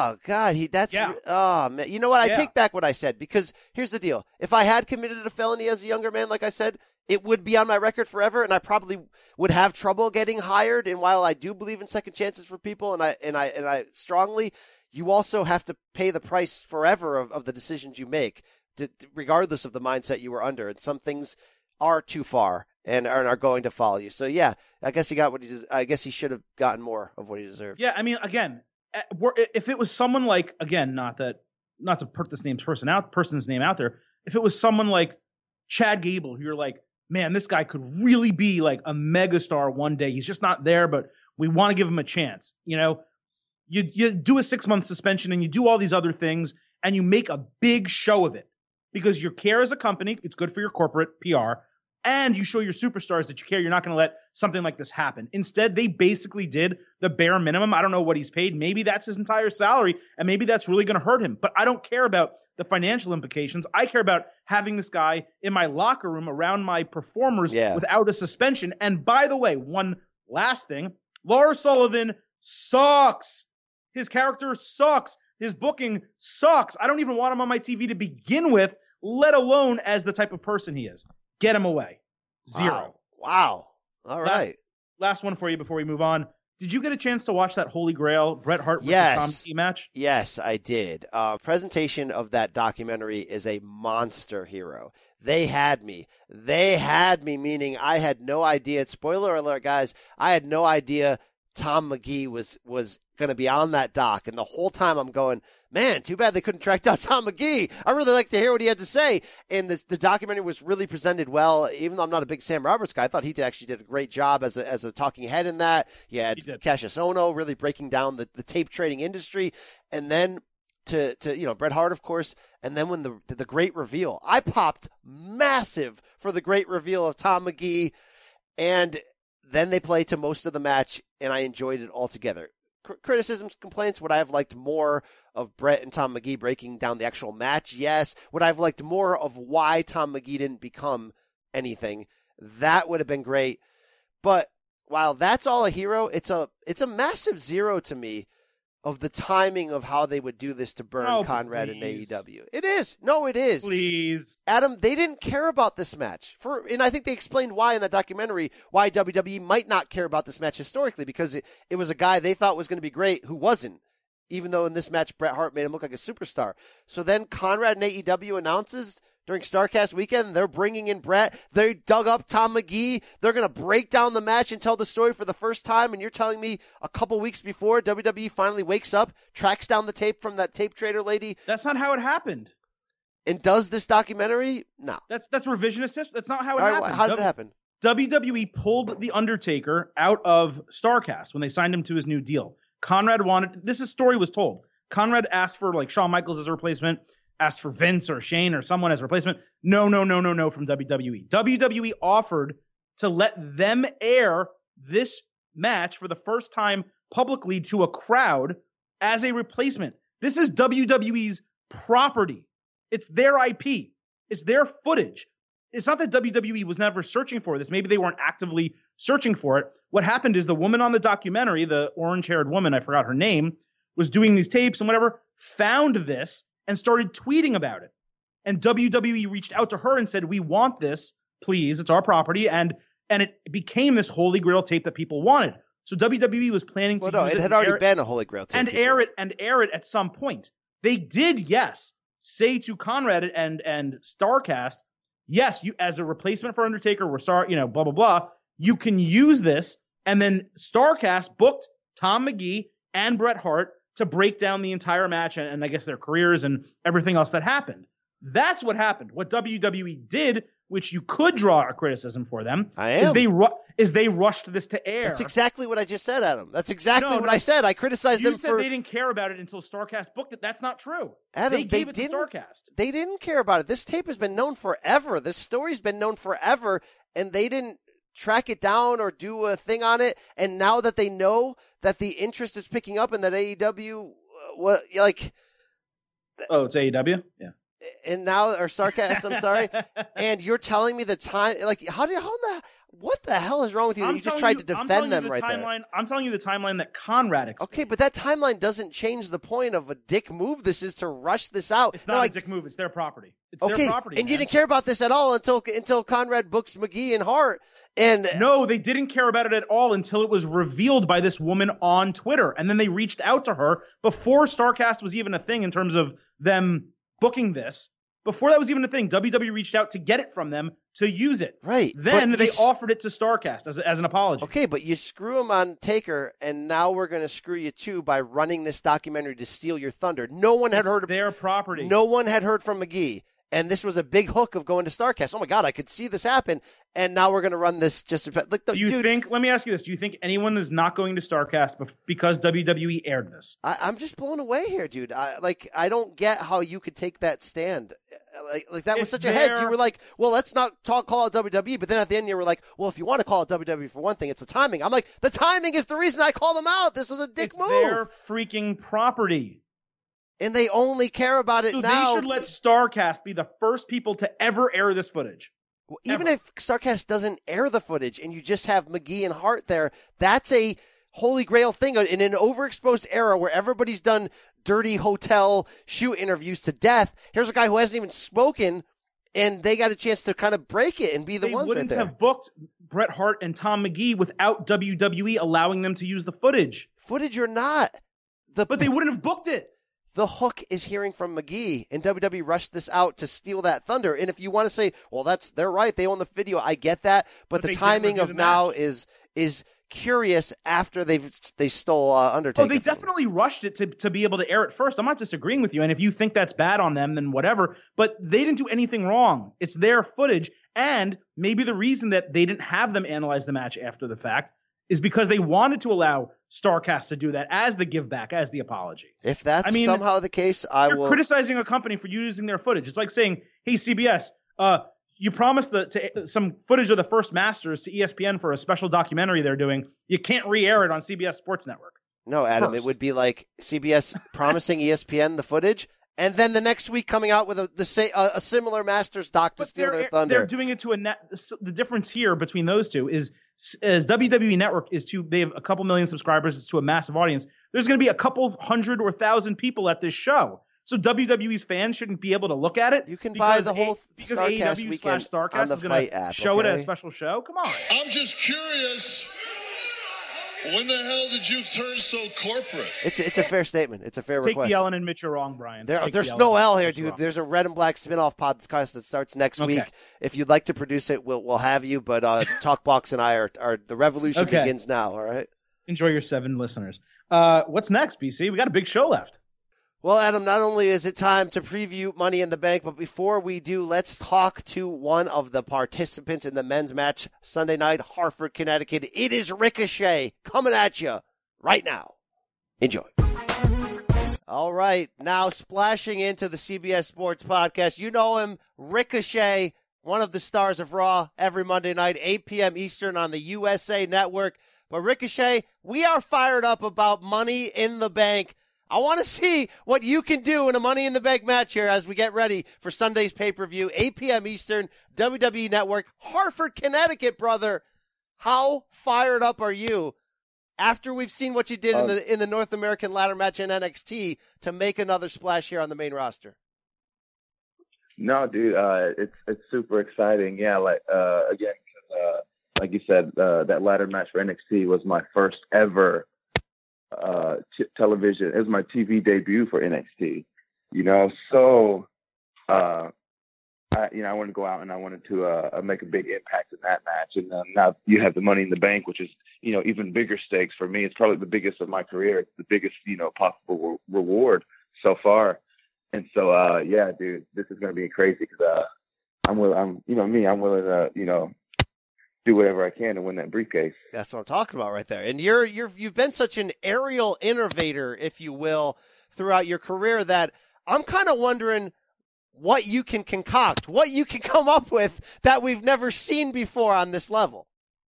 Oh, man. You know what? I take back what I said, because here's the deal. If I had committed a felony as a younger man, like I said, it would be on my record forever, and I probably would have trouble getting hired. And while I do believe in second chances for people, and I strongly, you also have to pay the price forever of the decisions you make, regardless of the mindset you were under. And some things are too far and are going to follow you. So yeah, I guess he got what he. I guess he should have gotten more of what he deserved. Yeah, I mean, again, if it was someone like, again, not to put this person's name out there, if it was someone like Chad Gable, who you're like, man, this guy could really be like a megastar one day. He's just not there, but we want to give him a chance. You know, you do a 6-month suspension and you do all these other things and you make a big show of it because you care as a company. It's good for your corporate PR. And you show your superstars that you care. You're not going to let something like this happen. Instead, they basically did the bare minimum. I don't know what he's paid. Maybe that's his entire salary, and maybe that's really going to hurt him. But I don't care about the financial implications. I care about having this guy in my locker room around my performers without a suspension. And by the way, one last thing, Lars Sullivan sucks. His character sucks. His booking sucks. I don't even want him on my TV to begin with, let alone as the type of person he is. Get him away. 0. Wow. All right. Last one for you before we move on. Did you get a chance to watch that Holy Grail Bret Hart versus Tom McGee match? Yes, I did. Presentation of that documentary is a monster hero. They had me. Meaning I had no idea. Spoiler alert, guys. I had no idea Tom McGee was going to be on that doc. And the whole time I'm going, man, too bad they couldn't track down Tom McGee. I really like to hear what he had to say. And the documentary was really presented well. Even though I'm not a big Sam Roberts guy, I thought he actually did a great job as a talking head in that. He had Cassius Ohno really breaking down the tape trading industry. And then to Bret Hart, of course. And then when the great reveal, I popped massive for the great reveal of Tom McGee. And then they play to most of the match, and I enjoyed it altogether. Criticisms, complaints, would I have liked more of Bret and Tom McGee breaking down the actual match? Yes. Would I have liked more of why Tom McGee didn't become anything? That would have been great. But while that's all a hero, it's a massive 0 to me of the timing of how they would do this to burn Conrad and AEW. It is. No, it is. Please. Adam, they didn't care about this match. And I think they explained why in that documentary, why WWE might not care about this match historically, because it was a guy they thought was going to be great who wasn't, even though in this match, Bret Hart made him look like a superstar. So then Conrad and AEW announces during StarCast weekend, they're bringing in Bret. They dug up Tom McGee. They're going to break down the match and tell the story for the first time. And you're telling me a couple weeks before WWE finally wakes up, tracks down the tape from that tape trader lady. That's not how it happened. And does this documentary? No. That's revisionist history. That's not how it happened. How did it happen? WWE pulled The Undertaker out of StarCast when they signed him to his new deal. Conrad story was told. Conrad asked for like Shawn Michaels as a replacement, asked for Vince or Shane or someone as a replacement. No from WWE. WWE offered to let them air this match for the first time publicly to a crowd as a replacement. This is WWE's property. It's their IP. It's their footage. It's not that WWE was never searching for this. Maybe they weren't actively searching for it. What happened is the woman on the documentary, the orange-haired woman, I forgot her name, was doing these tapes and whatever, found this and started tweeting about it. And WWE reached out to her and said, we want this, please. It's our property. And it became this Holy Grail tape that people wanted. So WWE was planning to use it. It had already been a Holy Grail tape. And air it at some point. They did, yes, say to Conrad and StarCast, yes, you as a replacement for Undertaker, we're sorry, blah, blah, blah. You can use this. And then StarCast booked Tom McGee and Bret Hart to break down the entire match and I guess their careers and everything else that happened. That's what happened. What WWE did, which you could draw a criticism for them, is they rushed this to air. That's exactly what I just said, Adam. That's exactly what I said. I criticized them for... You said they didn't care about it until StarCast booked it. That's not true. Adam, they gave it to StarCast. They didn't care about it. This tape has been known forever. This story's been known forever, and they didn't track it down or do a thing on it. And now that they know that the interest is picking up and that AEW, oh, it's AEW? Yeah. And now, or StarCast, I'm sorry. And you're telling me the time, what the hell is wrong with you that you just tried to defend them right there? I'm telling you the timeline that Conrad explained. Okay, but that timeline doesn't change the point of a dick move. This is to rush this out. It's not a dick move. It's their property. It's their property. And you didn't care about this at all until Conrad books McGee and Hart. And no, they didn't care about it at all until it was revealed by this woman on Twitter. And then they reached out to her before StarCast was even a thing in terms of them booking this. Before that was even a thing, WWE reached out to get it from them to use it. Right. Then they offered it to StarCast as an apology. Okay, but you screw them on Taker, and now we're going to screw you too by running this documentary to steal your thunder. No one had heard of their property. No one had heard from McGee. And this was a big hook of going to StarCast. Oh my God, I could see this happen. And now we're going to run this just like. Do you think? Let me ask you this: do you think anyone is not going to StarCast because WWE aired this? I'm just blown away here, dude. I don't get how you could take that stand. Like that was such a hedge. You were like, well, let's not call it WWE. But then at the end, you were like, well, if you want to call it WWE for one thing, it's the timing. I'm like, the timing is the reason I call them out. This was a dick move. Their freaking property. And they only care about it so now. They should let StarCast be the first people to ever air this footage. Well, even if StarCast doesn't air the footage and you just have McGee and Hart there, that's a holy grail thing in an overexposed era where everybody's done dirty hotel shoot interviews to death. Here's a guy who hasn't even spoken, and they got a chance to kind of break it and be the ones right there. They wouldn't have booked Bret Hart and Tom McGee without WWE allowing them to use the footage. Footage or not. But they wouldn't have booked it. The hook is hearing from McGee, and WWE rushed this out to steal that thunder. And if you want to say, well, they're right, they own the video, I get that. But the timing of now is curious after they stole Undertaker. Oh, they definitely rushed it to be able to air it first. I'm not disagreeing with you. And if you think that's bad on them, then whatever. But they didn't do anything wrong. It's their footage. And maybe the reason that they didn't have them analyze the match after the fact is because they wanted to allow StarCast to do that as the give back, as the apology. If that's somehow the case, you're criticizing a company for using their footage. It's like saying, hey, CBS, you promised some footage of the first Masters to ESPN for a special documentary they're doing. You can't re-air it on CBS Sports Network. No, Adam, it would be like CBS promising ESPN the footage, and then the next week coming out with a similar Masters doc to steal their thunder. They're doing it to the difference here between those two is as WWE Network they have a couple million subscribers. It's to a massive audience. There's going to be a couple hundred or 1,000 people at this show. So WWE's fans shouldn't be able to look at it. You can buy the whole because StarCast weekend AEW/StarCast on the is going to show it at a special show. Come on. I'm just curious. When the hell did you turn so corporate? It's a fair statement. It's a fair request. Take the L and admit you're wrong, Brian. There's no L here, dude. There's a Red and Black spinoff podcast that starts next week. If you'd like to produce it, we'll have you. But Talkbox and I are the revolution begins now. All right. Enjoy your 7 listeners. What's next, BC? We got a big show left. Well, Adam, not only is it time to preview Money in the Bank, but before we do, let's talk to one of the participants in the men's match Sunday night, Hartford, Connecticut. It is Ricochet coming at you right now. Enjoy. All right, now splashing into the CBS Sports Podcast. You know him, Ricochet, one of the stars of Raw every Monday night, 8 p.m. Eastern on the USA Network. But Ricochet, we are fired up about Money in the Bank. I want to see what you can do in a Money in the Bank match here as we get ready for Sunday's pay-per-view, 8 p.m. Eastern, WWE Network, Hartford, Connecticut, brother. How fired up are you after we've seen what you did in the North American ladder match in NXT to make another splash here on the main roster? No, dude, it's super exciting. Yeah, like you said, that ladder match for NXT was my first ever television. It was my TV debut for NXT, so I wanted to go out and I wanted to make a big impact in that match. And now you have the Money in the Bank, which is, even bigger stakes for me. It's probably the biggest of my career. It's the biggest, possible reward so far. And so, yeah, dude, this is going to be crazy because I'm willing to, do whatever I can to win that briefcase. That's what I'm talking about right there. And you've been such an aerial innovator, if you will, throughout your career that I'm kind of wondering what you can concoct, what you can come up with that we've never seen before on this level.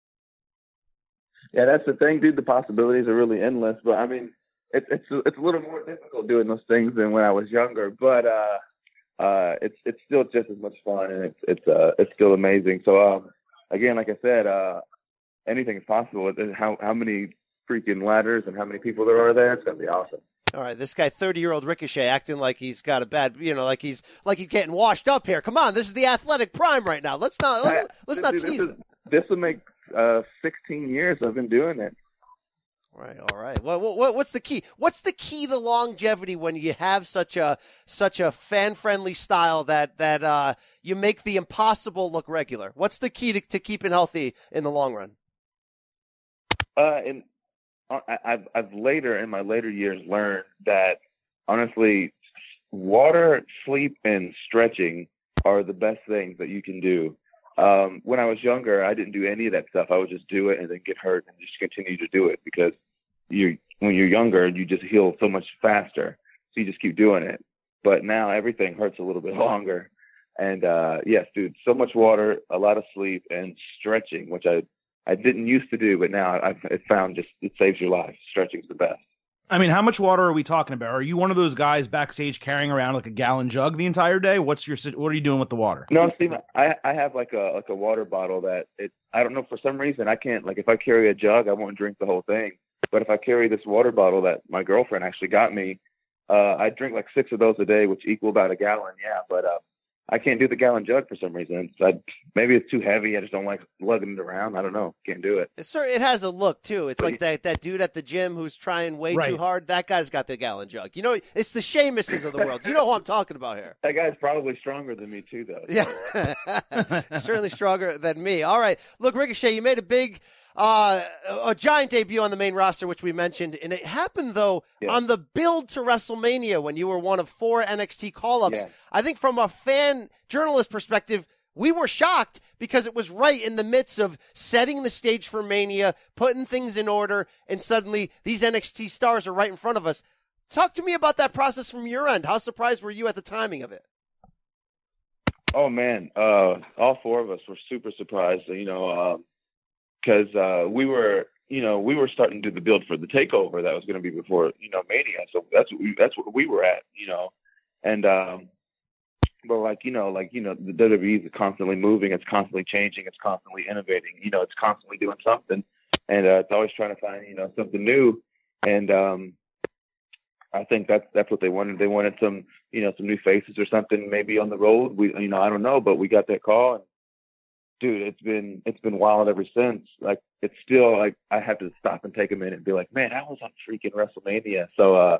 Yeah, that's the thing, dude. The possibilities are really endless. But I mean, it's a little more difficult doing those things than when I was younger. But it's still just as much fun, and it's still amazing. So again, like I said, anything is possible. How many freaking ladders and how many people there are there? It's gonna be awesome. All right, this guy, 30-year-old Ricochet, acting like he's got a bad, like he's getting washed up here. Come on, this is the athletic prime right now. Let's not tease him. This will make 16 years I've been doing it. All right. Well, what's the key? What's the key to longevity when you have such a fan-friendly style that you make the impossible look regular? What's the key to keeping healthy in the long run? I've later in my later years learned that honestly, water, sleep, and stretching are the best things that you can do. When I was younger, I didn't do any of that stuff. I would just do it and then get hurt and just continue to do it because when you're younger, you just heal so much faster. So you just keep doing it. But now everything hurts a little bit longer. And yes, dude, so much water, a lot of sleep, and stretching, which I didn't used to do, but now I've found just it saves your life. Stretching's the best. I mean, how much water are we talking about? Are you one of those guys backstage carrying around like a gallon jug the entire day? What are you doing with the water? No, Steve, I have like a water bottle that I don't know, for some reason I can't, like if I carry a jug, I won't drink the whole thing. But if I carry this water bottle that my girlfriend actually got me, I drink like 6 of those a day, which equal about a gallon. Yeah. But I can't do the gallon jug for some reason. Maybe it's too heavy. I just don't like lugging it around. I don't know. Can't do it. It has a look too. It's like that dude at the gym who's trying way too hard. That guy's got the gallon jug. You know, it's the Sheamuses of the world. You know who I'm talking about here. That guy's probably stronger than me too, though. Yeah, certainly stronger than me. All right, look, Ricochet, you made a giant debut on the main roster, which we mentioned, and it happened though on the build to WrestleMania when you were one of 4 NXT call-ups. Yeah. I think from a fan journalist perspective, we were shocked because it was right in the midst of setting the stage for Mania, putting things in order, and suddenly these NXT stars are right in front of us. Talk to me about that process from your end. How surprised were you at the timing of it? Oh man, all 4 of us were super surprised. Because we were starting to do the build for the takeover that was going to be before, Mania. So that's what we were at, and, but the WWE is constantly moving. It's constantly changing. It's constantly innovating. It's constantly doing something, and it's always trying to find, something new. And I think that's what they wanted. They wanted some some new faces or something maybe on the road. I don't know, but we got that call. And, dude, it's been wild ever since. Like, it's still like I have to stop and take a minute and be like, man, I was on freaking WrestleMania. So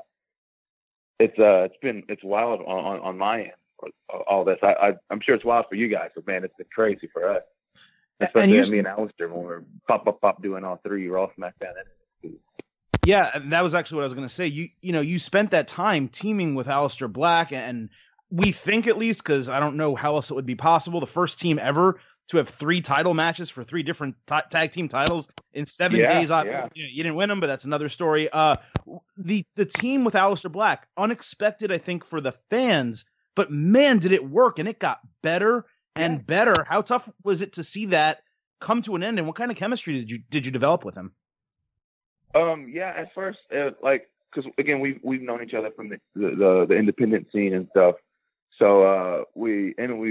it's wild on my end. All this, I'm sure it's wild for you guys, but man, it's been crazy for us. Especially me and Alistair when we're pop doing all 3 Raw, SmackDown, and yeah, and that was actually what I was going to say. You spent that time teaming with Alistair Black, and we think, at least, because I don't know how else it would be possible, the first team ever to have 3 title matches for 3 different tag team titles in 7 days. Yeah. You didn't win them, but that's another story. The team with Alistair Black, unexpected, I think, for the fans, but man, did it work, and it got better and better. How tough was it to see that come to an end, and what kind of chemistry did you develop with him? Yeah, at first, because again, we've known each other from the independent scene and stuff. So we've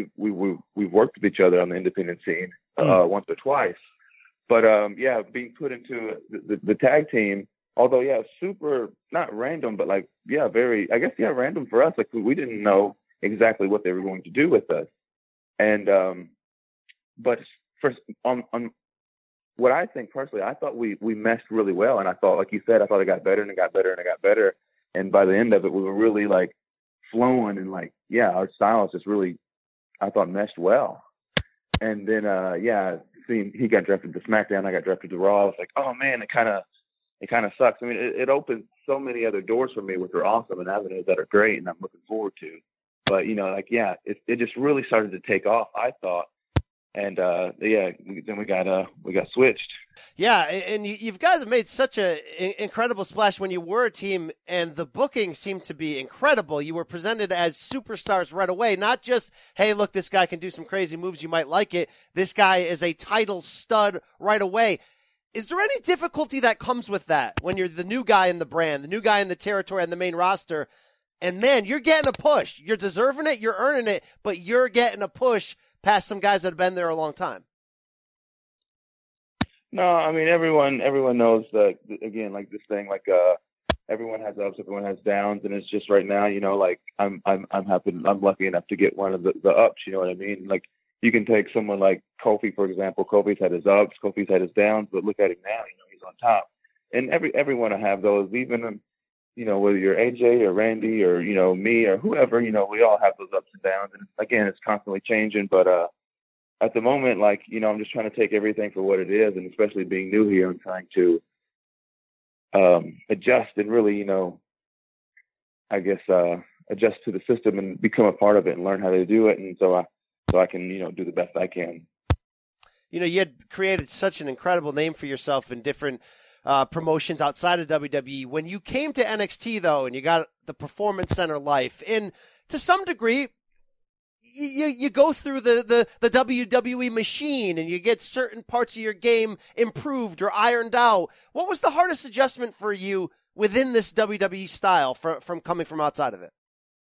worked with each other on the independent scene once or twice. But being put into the tag team, although super not random, but very random for us. Like, we didn't know exactly what they were going to do with us. And but first on what I think personally, I thought we meshed really well, and I thought, like you said, I thought it got better and it got better and it got better. And by the end of it, we were really like flowing, and our styles just really, I thought, meshed well. And then seeing he got drafted to SmackDown, I got drafted to Raw. I was like, oh man, it kind of sucks. I mean, it opened so many other doors for me, which are awesome and avenues that are great, and I'm looking forward to. But it just really started to take off, I thought. And then we got switched. Yeah, and you guys have made such an incredible splash when you were a team, and the booking seemed to be incredible. You were presented as superstars right away, not just, hey, look, this guy can do some crazy moves, you might like it. This guy is a title stud right away. Is there any difficulty that comes with that when you're the new guy in the brand, the new guy in the territory on the main roster, and man, you're getting a push. You're deserving it, you're earning it, but you're getting a push past some guys that have been there a long time? No, I mean, everyone knows that, again, like this thing, everyone has ups, everyone has downs, and it's just right now, I'm happy, I'm lucky enough to get one of the ups, you know what I mean? Like, you can take someone like Kofi, for example. Kofi's had his ups, Kofi's had his downs, but look at him now, he's on top. And everyone will have those, even, whether you're AJ or Randy or, me or whoever, we all have those ups and downs. And again, it's constantly changing. But at the moment, I'm just trying to take everything for what it is. And especially being new here, I'm trying to adjust and really, adjust to the system and become a part of it and learn how to do it. And so so I can, do the best I can. You had created such an incredible name for yourself in different promotions outside of WWE. When you came to NXT, though, and you got the Performance Center life, and to some degree, you go through the WWE machine and you get certain parts of your game improved or ironed out. What was the hardest adjustment for you within this WWE style from coming from outside of it?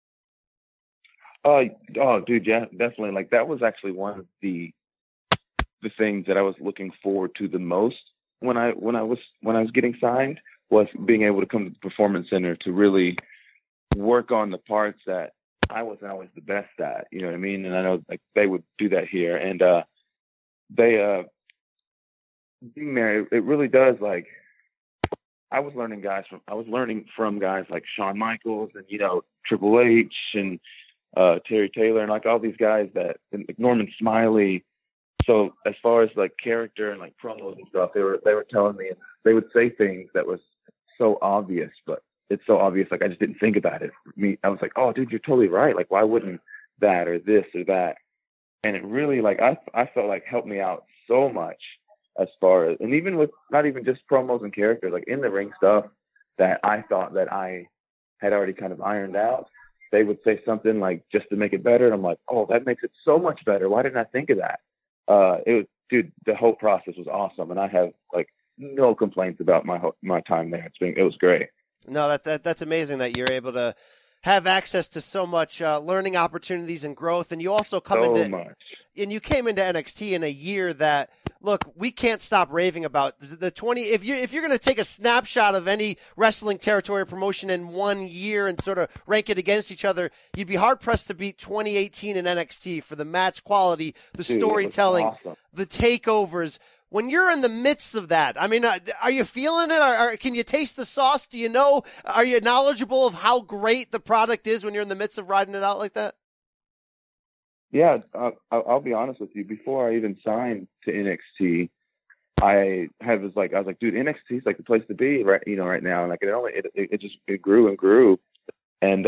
Dude, yeah, definitely. Like, that was actually one of the things that I was looking forward to the most when I was getting signed, was being able to come to the Performance Center to really work on the parts that I wasn't always the best at, you know what I mean? And I know, like, they would do that here, and being there, it really does, like, I was learning from guys like Shawn Michaels and, Triple H and Terry Taylor and, like, all these guys and like Norman Smiley. So as far as, like, character and, like, promos and stuff, they were telling me, and they would say things that was so obvious, but it's so obvious, like, I just didn't think about it. I was like, oh, dude, you're totally right. Like, why wouldn't that or this or that? And it really, like, I felt like helped me out so much as far as, and even with not even just promos and characters, like, in the ring stuff that I thought that I had already kind of ironed out, they would say something like, just to make it better. And I'm like, oh, that makes it so much better. Why didn't I think of that? Dude, the whole process was awesome. And I have, like, no complaints about my time there. It was great. No, that's amazing that you're able to have access to so much learning opportunities and growth, and you also and you came into NXT in a year that, look, we can't stop raving about the 20. If you're going to take a snapshot of any wrestling territory or promotion in 1 year and sort of rank it against each other, you'd be hard pressed to beat 2018 in NXT for the match quality, the storytelling, awesome. The takeovers. When you're in the midst of that, I mean, are you feeling it? Or can you taste the sauce? Do you know? Are you knowledgeable of how great the product is when you're in the midst of riding it out like that? Yeah, I'll be honest with you. Before I even signed to NXT, I was like, dude, NXT is like the place to be, right? Right now. And like, it grew and grew, and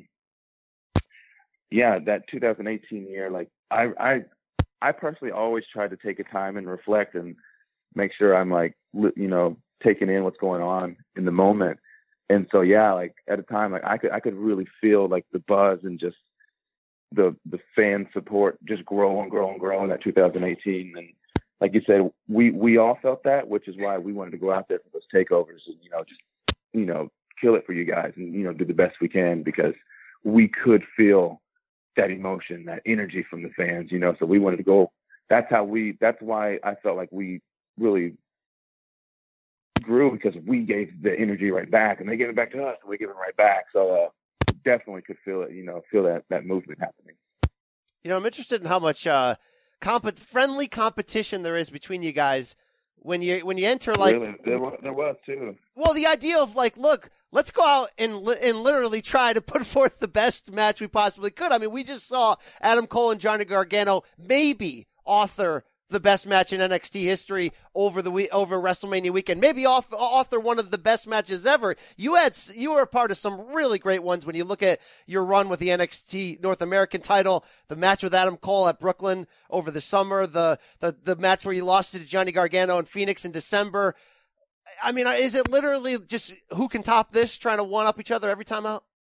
that 2018 year, like, I personally always try to take a time and reflect and make sure I'm, like, taking in what's going on in the moment. And so, yeah, like, at a time, like, I could really feel, like, the buzz and just the fan support just grow and grow and grow in that 2018. And like you said, we all felt that, which is why we wanted to go out there for those takeovers and, just, kill it for you guys and, do the best we can, because we could feel that emotion, that energy from the fans, so we wanted to go. That's why I felt like we really grew, because we gave the energy right back, and they gave it back to us, and we gave it right back. So definitely could feel it, feel that movement happening. I'm interested in how much friendly competition there is between you guys when you enter, like, really? There was too. Well, the idea of, like, look, let's go out and literally try to put forth the best match we possibly could. I mean, we just saw Adam Cole and Johnny Gargano maybe author the best match in NXT history over WrestleMania weekend, maybe author one of the best matches ever. You were a part of some really great ones when you look at your run with the NXT North American title, the match with Adam Cole at Brooklyn over the summer, the match where you lost it to Johnny Gargano in Phoenix in December. I mean, is it literally just who can top this, trying to one up each other every time out?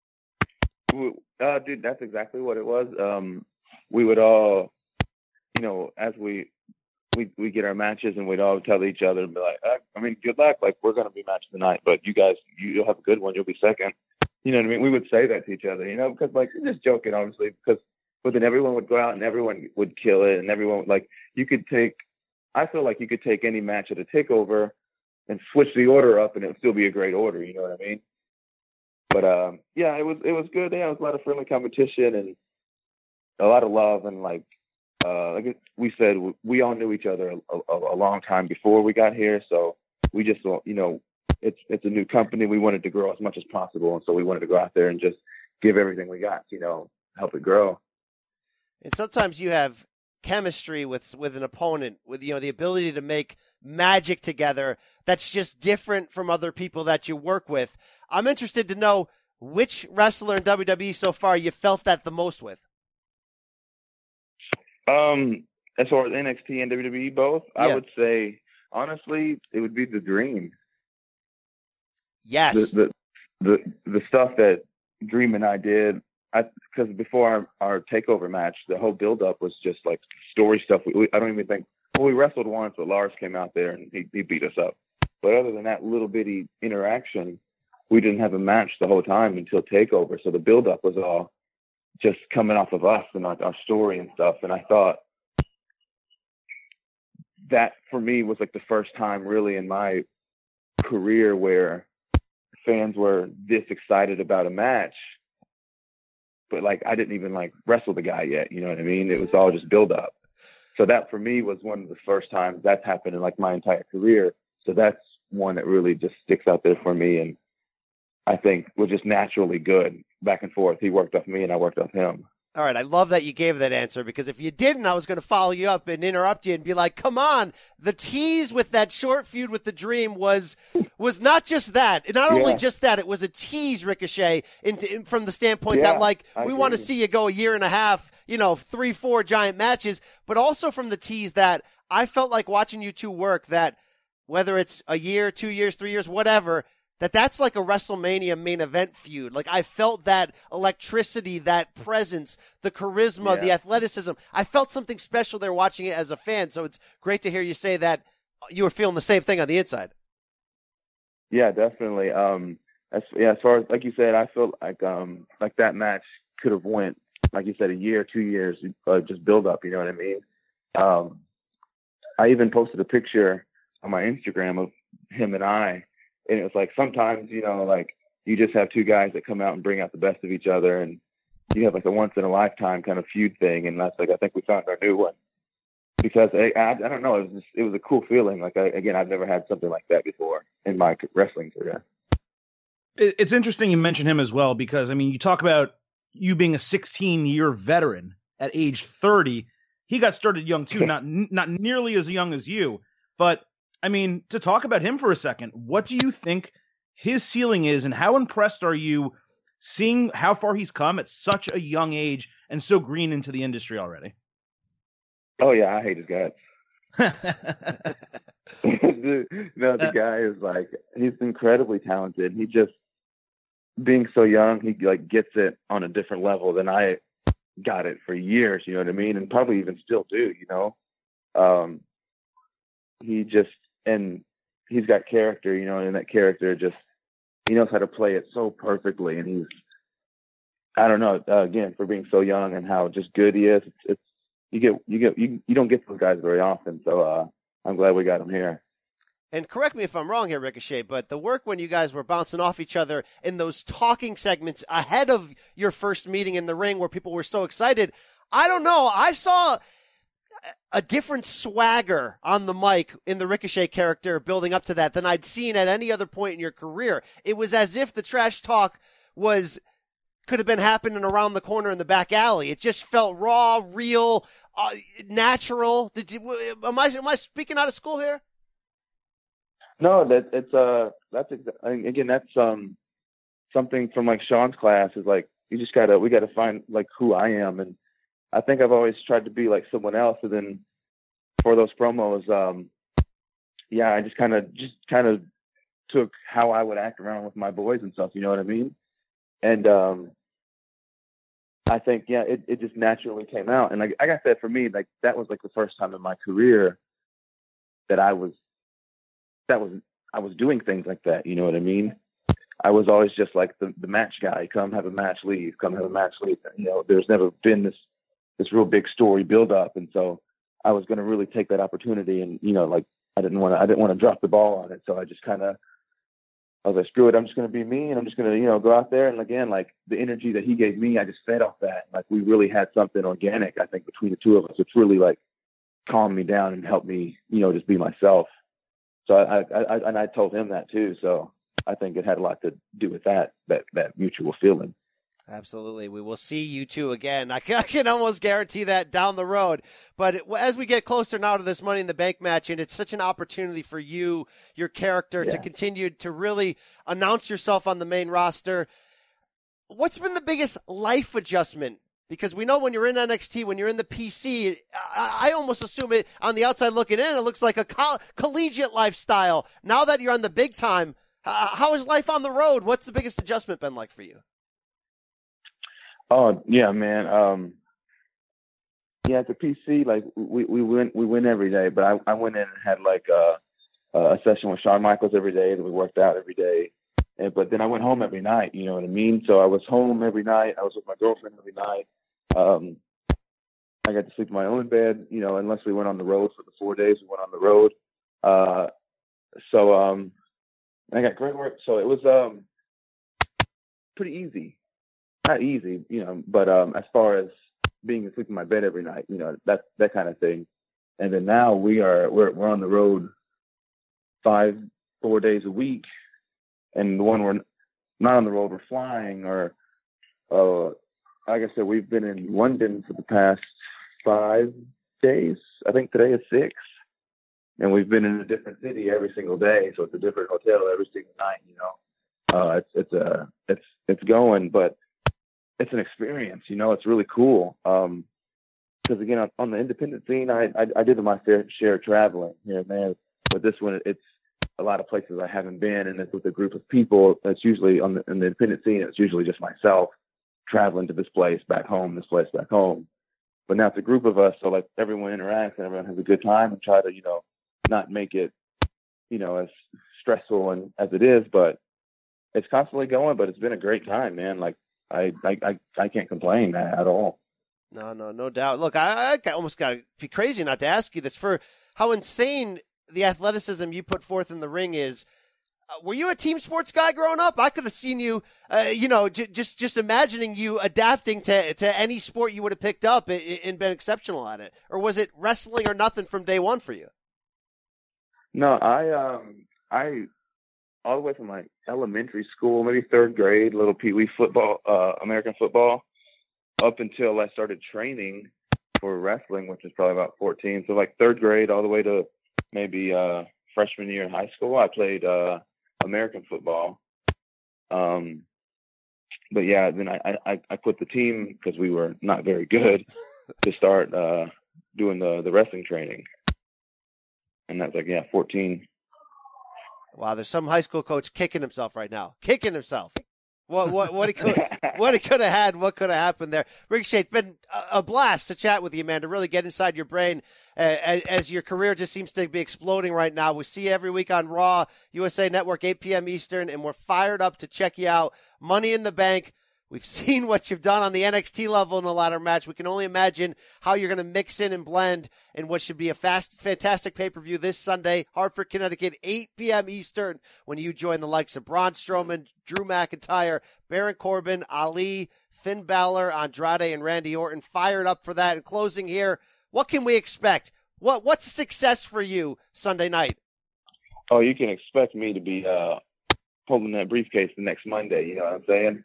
Dude, that's exactly what it was. We would all, as we get our matches, and we'd all tell each other and be like, good luck. Like, we're going to be match tonight, but you guys, you'll have a good one. You'll be second. You know what I mean? We would say that to each other, because, like, just joking, obviously, but then everyone would go out and everyone would kill it. And everyone would, like, I feel like you could take any match at a takeover and switch the order up, and it would still be a great order. You know what I mean? But yeah, it was good. Yeah, it was a lot of friendly competition and a lot of love, and like we said, we all knew each other a long time before we got here. So we just, it's a new company. We wanted to grow as much as possible, and so we wanted to go out there and just give everything we got, help it grow. And sometimes you have chemistry with an opponent, with the ability to make magic together that's just different from other people that you work with. I'm interested to know which wrestler in WWE so far you felt that the most with. As far as NXT and WWE both, Yeah. I would say honestly it would be the Dream. Yes. The stuff that Dream and I did, because before our takeover match, the whole build up was just like story stuff. I don't even think we wrestled once, but Lars came out there and he beat us up. But other than that little bitty interaction, we didn't have a match the whole time until takeover. So the build up was all just coming off of us and our story and stuff. And I thought that for me was like the first time really in my career where fans were this excited about a match, but like I didn't even like wrestle the guy yet, you know what I mean? It was all just build up. So that for me was one of the first times that's happened in like my entire career. So that's one that really just sticks out there for me, and I think was just naturally good back and forth. He worked off me and I worked off him. All right, I love that you gave that answer, because if you didn't, I was going to follow you up and interrupt you and be like, come on, the tease with that short feud with the Dream was not just that. Not only just that, it was a tease, Ricochet, from the standpoint that, like, we want to see you go a year and a half, 3-4 giant matches, but also from the tease that I felt like watching you two work, that whether it's a year, 2 years, 3 years, whatever, that's like a WrestleMania main event feud. Like, I felt that electricity, that presence, the charisma, the athleticism. I felt something special there watching it as a fan. So it's great to hear you say that you were feeling the same thing on the inside. Yeah, definitely. As far as, like you said, I feel like that match could have went, like you said, a year, 2 years, just build up. You know what I mean? I even posted a picture on my Instagram of him and I. And it was like, sometimes, like you just have two guys that come out and bring out the best of each other, and you have like a once in a lifetime kind of feud thing. And that's like, I think we found our new one, because I don't know. It was a cool feeling. Like, I've never had something like that before in my wrestling career. It's interesting you mention him as well, because I mean, you talk about you being a 16-year veteran at age 30. He got started young too, not nearly as young as you, but I mean, to talk about him for a second, what do you think his ceiling is, and how impressed are you seeing how far he's come at such a young age and so green into the industry already? Oh yeah, I hate his guts. The guy is like, he's incredibly talented. He just, being so young, he like gets it on a different level than I got it for years, you know what I mean? And probably even still do, and he's got character, and that character just, he knows how to play it so perfectly. And he's, I don't know, again, for being so young and how just good he is, you don't get those guys very often. So I'm glad we got him here. And correct me if I'm wrong here, Ricochet, but the work when you guys were bouncing off each other in those talking segments ahead of your first meeting in the ring where people were so excited, I don't know, I saw a different swagger on the mic in the Ricochet character building up to that than I'd seen at any other point in your career. It was as if the trash talk could have been happening around the corner in the back alley. It just felt raw, real, natural. Am I speaking out of school here? No, that's something from like Sean's class is like, we gotta find like who I am. And I think I've always tried to be like someone else. And then for those promos, I just kind of took how I would act around with my boys and stuff. You know what I mean? And I think, it just naturally came out. And like I said, for me, like that was like the first time in my career that I was doing things like that. You know what I mean? I was always just like the match guy. Come have a match, leave. Come have a match, leave. There's never been this real big story build up. And so I was going to really take that opportunity, and, like I didn't want to drop the ball on it. So I just I was like, screw it. I'm just going to be me, and I'm just going to, go out there. And again, like the energy that he gave me, I just fed off that. Like we really had something organic, I think, between the two of us. It's really like calmed me down and helped me, just be myself. So I told him that too. So I think it had a lot to do with that mutual feeling. Absolutely. We will see you two again. I can almost guarantee that down the road. But as we get closer now to this Money in the Bank match, and it's such an opportunity for you, your character, to continue to really announce yourself on the main roster, what's been the biggest life adjustment Because we know when you're in NXT, when you're in the PC, I almost assume it on the outside looking in, it looks like a collegiate lifestyle. Now that you're on the big time, how is life on the road? What's the biggest adjustment been like for you? Oh yeah, man. At the PC, like we win every day. But I went in and had like a session with Shawn Michaels every day, and we worked out every day. But then I went home every night. You know what I mean? So I was home every night. I was with my girlfriend every night. I got to sleep in my own bed. You know, unless we went on the road for the 4 days we went on the road. I got great work. So it was pretty easy. Not easy, you know, but as far as being asleep in my bed every night, you know, that kind of thing. And then now we're on the road 4 days a week, and the one we're not on the road, we're flying. Or like I said, we've been in London for the past 5 days. I think today is 6, and we've been in a different city every single day. So it's a different hotel every single night. You know, it's going, but it's an experience, you know. It's really cool. Because again, on the independent scene, I did my fair share of traveling here and there, but this one, it's a lot of places I haven't been, and it's with a group of people. That's usually in the independent scene, it's usually just myself traveling to this place back home, this place back home. But now it's a group of us, so like everyone interacts and everyone has a good time, and try to, you know, not make it, you know, as stressful and as it is, but it's constantly going. But it's been a great time, man. Like I can't complain at all. No doubt. Look, I almost got to be crazy not to ask you this, for how insane the athleticism you put forth in the ring is. Were you a team sports guy growing up? I could have seen you, just imagining you adapting to any sport you would have picked up and been exceptional at it. Or was it wrestling or nothing from day one for you? No, I all the way from like elementary school, maybe 3rd grade, little peewee football, American football, up until I started training for wrestling, which is probably about 14. So like 3rd grade all the way to maybe freshman year in high school, I played American football. But yeah, then I quit the team because we were not very good to start doing the wrestling training. And that's like, 14. Wow, there's some high school coach kicking himself right now. Kicking himself. What he could have had, what could have happened there. Ricochet, it's been a blast to chat with you, man, to really get inside your brain as your career just seems to be exploding right now. We see you every week on Raw, USA Network, 8 p.m. Eastern, and we're fired up to check you out. Money in the Bank. We've seen what you've done on the NXT level in the ladder match. We can only imagine how you're going to mix in and blend in what should be a fantastic pay-per-view this Sunday, Hartford, Connecticut, 8 p.m. Eastern, when you join the likes of Braun Strowman, Drew McIntyre, Baron Corbin, Ali, Finn Balor, Andrade, and Randy Orton. Fired up for that. In closing here, what can we expect? What's success for you Sunday night? Oh, you can expect me to be holding that briefcase the next Monday. You know what I'm saying?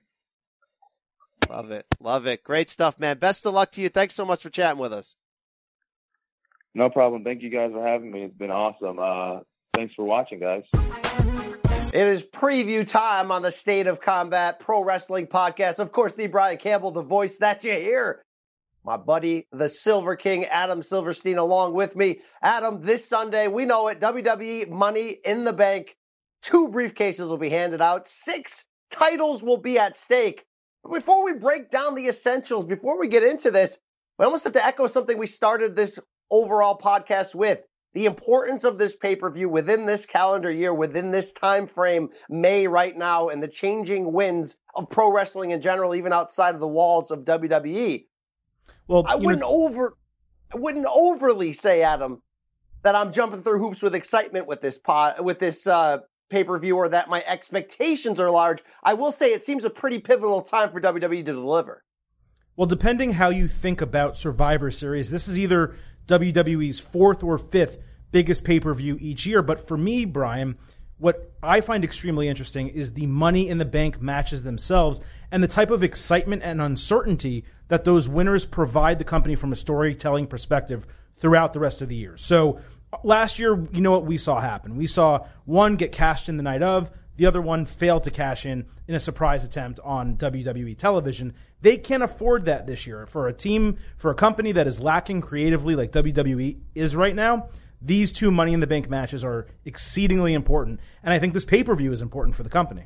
Love it. Great stuff, man. Best of luck to you. Thanks so much for chatting with us. No problem. Thank you guys for having me. It's been awesome. Thanks for watching, guys. It is preview time on the State of Combat Pro Wrestling Podcast. Of course, the Brian Campbell, the voice that you hear. My buddy, the Silver King, Adam Silverstein, along with me. Adam, this Sunday, we know it, WWE Money in the Bank. 2 briefcases will be handed out. 6 titles will be at stake. Before we break down the essentials, before we get into this, we almost have to echo something we started this overall podcast with. The importance of this pay-per-view within this calendar year, within this time frame, May right now, and the changing winds of pro wrestling in general, even outside of the walls of WWE. Well, I wouldn't overly say, Adam, that I'm jumping through hoops with excitement with this pay-per-view, or that my expectations are large. I will say it seems a pretty pivotal time for WWE to deliver. Well, depending how you think about Survivor Series, this is either WWE's 4th or 5th biggest pay-per-view each year. But for me, Brian, what I find extremely interesting is the Money in the Bank matches themselves and the type of excitement and uncertainty that those winners provide the company from a storytelling perspective throughout the rest of the year. So last year, you know what we saw happen. We saw one get cashed in the night of, the other one failed to cash in a surprise attempt on WWE television. They can't afford that this year. For a company that is lacking creatively like WWE is right now, these two Money in the Bank matches are exceedingly important. And I think this pay-per-view is important for the company.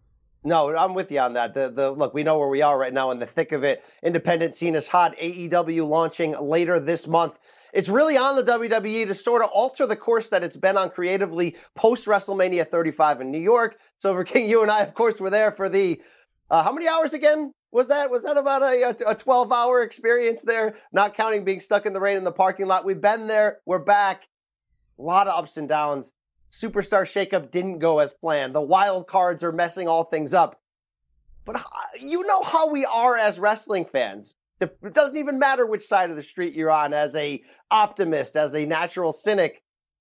No, I'm with you on that. Look, we know where we are right now in the thick of it. Independent scene is hot. AEW launching later this month. It's really on the WWE to sort of alter the course that it's been on creatively post-WrestleMania 35 in New York. Silver King, you and I, of course, were there for the, how many hours again was that? Was that about a 12-hour experience there? Not counting being stuck in the rain in the parking lot. We've been there. We're back. A lot of ups and downs. Superstar shakeup didn't go as planned. The wild cards are messing all things up. But you know how we are as wrestling fans. It doesn't even matter which side of the street you're on, as a optimist, as a natural cynic.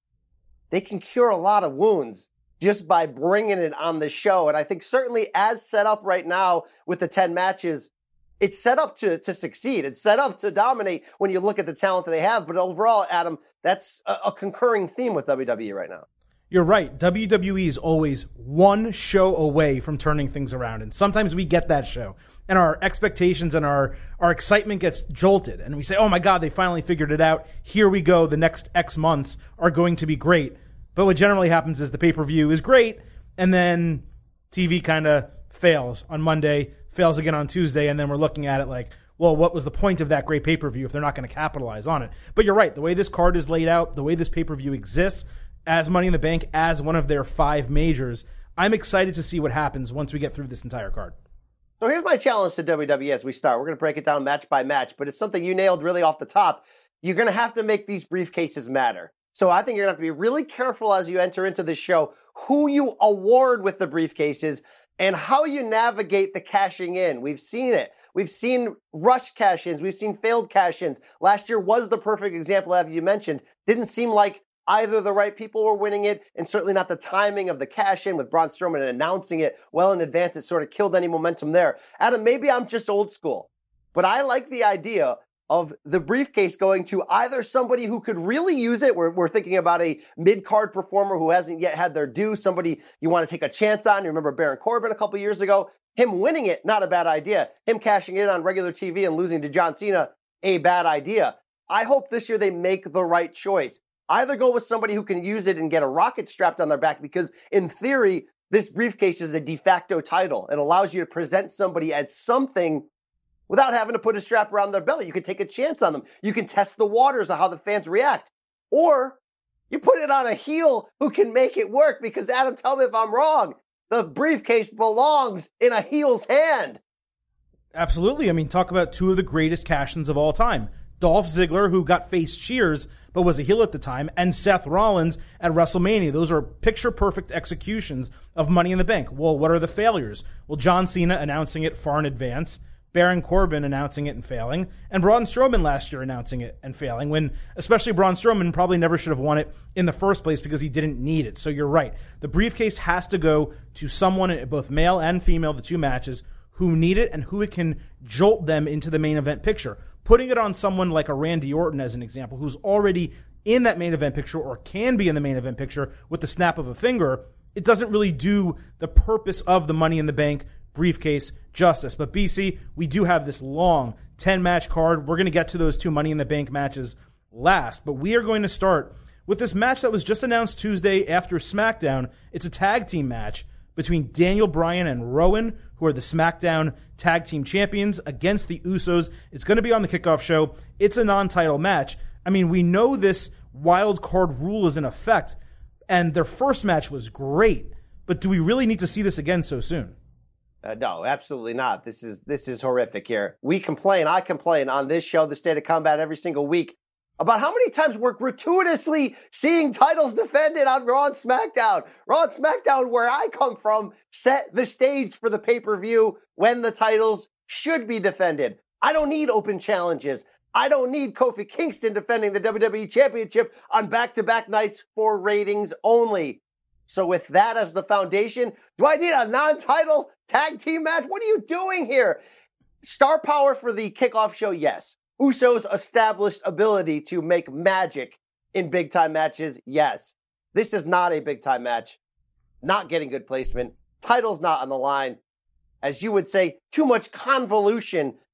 They can cure a lot of wounds just by bringing it on the show. And I think certainly as set up right now with the 10 matches, it's set up to succeed. It's set up to dominate when you look at the talent that they have. But overall, Adam, that's a concurring theme with WWE right now. You're right. WWE is always one show away from turning things around. And sometimes we get that show and our expectations and our excitement gets jolted. And we say, oh my God, they finally figured it out. Here we go. The next X months are going to be great. But what generally happens is the pay-per-view is great. And then TV kind of fails on Monday, fails again on Tuesday. And then we're looking at it like, well, what was the point of that great pay-per-view if they're not going to capitalize on it? But you're right. The way this card is laid out, the way this pay-per-view exists, as Money in the Bank, as one of their 5 majors, I'm excited to see what happens once we get through this entire card. So here's my challenge to WWE as we start. We're going to break it down match by match, but it's something you nailed really off the top. You're going to have to make these briefcases matter. So I think you're going to have to be really careful as you enter into this show who you award with the briefcases and how you navigate the cashing in. We've seen it. We've seen rushed cash-ins. We've seen failed cash-ins. Last year was the perfect example, as you mentioned. Didn't seem like either the right people were winning it, and certainly not the timing of the cash-in with Braun Strowman announcing it well in advance. It sort of killed any momentum there. Adam, maybe I'm just old school, but I like the idea of the briefcase going to either somebody who could really use it. We're thinking about a mid-card performer who hasn't yet had their due, somebody you want to take a chance on. You remember Baron Corbin a couple years ago? Him winning it, not a bad idea. Him cashing in on regular TV and losing to John Cena, a bad idea. I hope this year they make the right choice. Either go with somebody who can use it and get a rocket strapped on their back, because in theory, this briefcase is a de facto title. It allows you to present somebody as something without having to put a strap around their belly. You can take a chance on them. You can test the waters of how the fans react. Or you put it on a heel who can make it work, because Adam, tell me if I'm wrong, the briefcase belongs in a heel's hand. Absolutely. I mean, talk about two of the greatest cash-ins of all time. Dolph Ziggler, who got face cheers but was a heel at the time, and Seth Rollins at WrestleMania. Those are picture-perfect executions of Money in the Bank. Well, what are the failures? Well, John Cena announcing it far in advance, Baron Corbin announcing it and failing, and Braun Strowman last year announcing it and failing, when especially Braun Strowman probably never should have won it in the first place because he didn't need it. So you're right. The briefcase has to go to someone, both male and female, the two matches, who need it and who it can jolt them into the main event picture. Putting it on someone like a Randy Orton, as an example, who's already in that main event picture or can be in the main event picture with the snap of a finger, it doesn't really do the purpose of the Money in the Bank briefcase justice. But BC, we do have this long 10-match card. We're going to get to those two Money in the Bank matches last, but we are going to start with this match that was just announced Tuesday after SmackDown. It's a tag team match between Daniel Bryan and Rowan, who are the SmackDown Tag Team Champions, against the Usos. It's going to be on the kickoff show. It's a non-title match. I mean, we know this wild card rule is in effect, and their first match was great, but do we really need to see this again so soon? No, absolutely not. This is horrific here. I complain on this show, The State of Combat, every single week about how many times we're gratuitously seeing titles defended on Raw and SmackDown. Raw and SmackDown, where I come from, set the stage for the pay-per-view when the titles should be defended. I don't need open challenges. I don't need Kofi Kingston defending the WWE Championship on back-to-back nights for ratings only. So with that as the foundation, do I need a non-title tag team match? What are you doing here? Star power for the kickoff show, yes. Usos' established ability to make magic in big-time matches, yes. This is not a big-time match. Not getting good placement. Title's not on the line. As you would say, too much convolution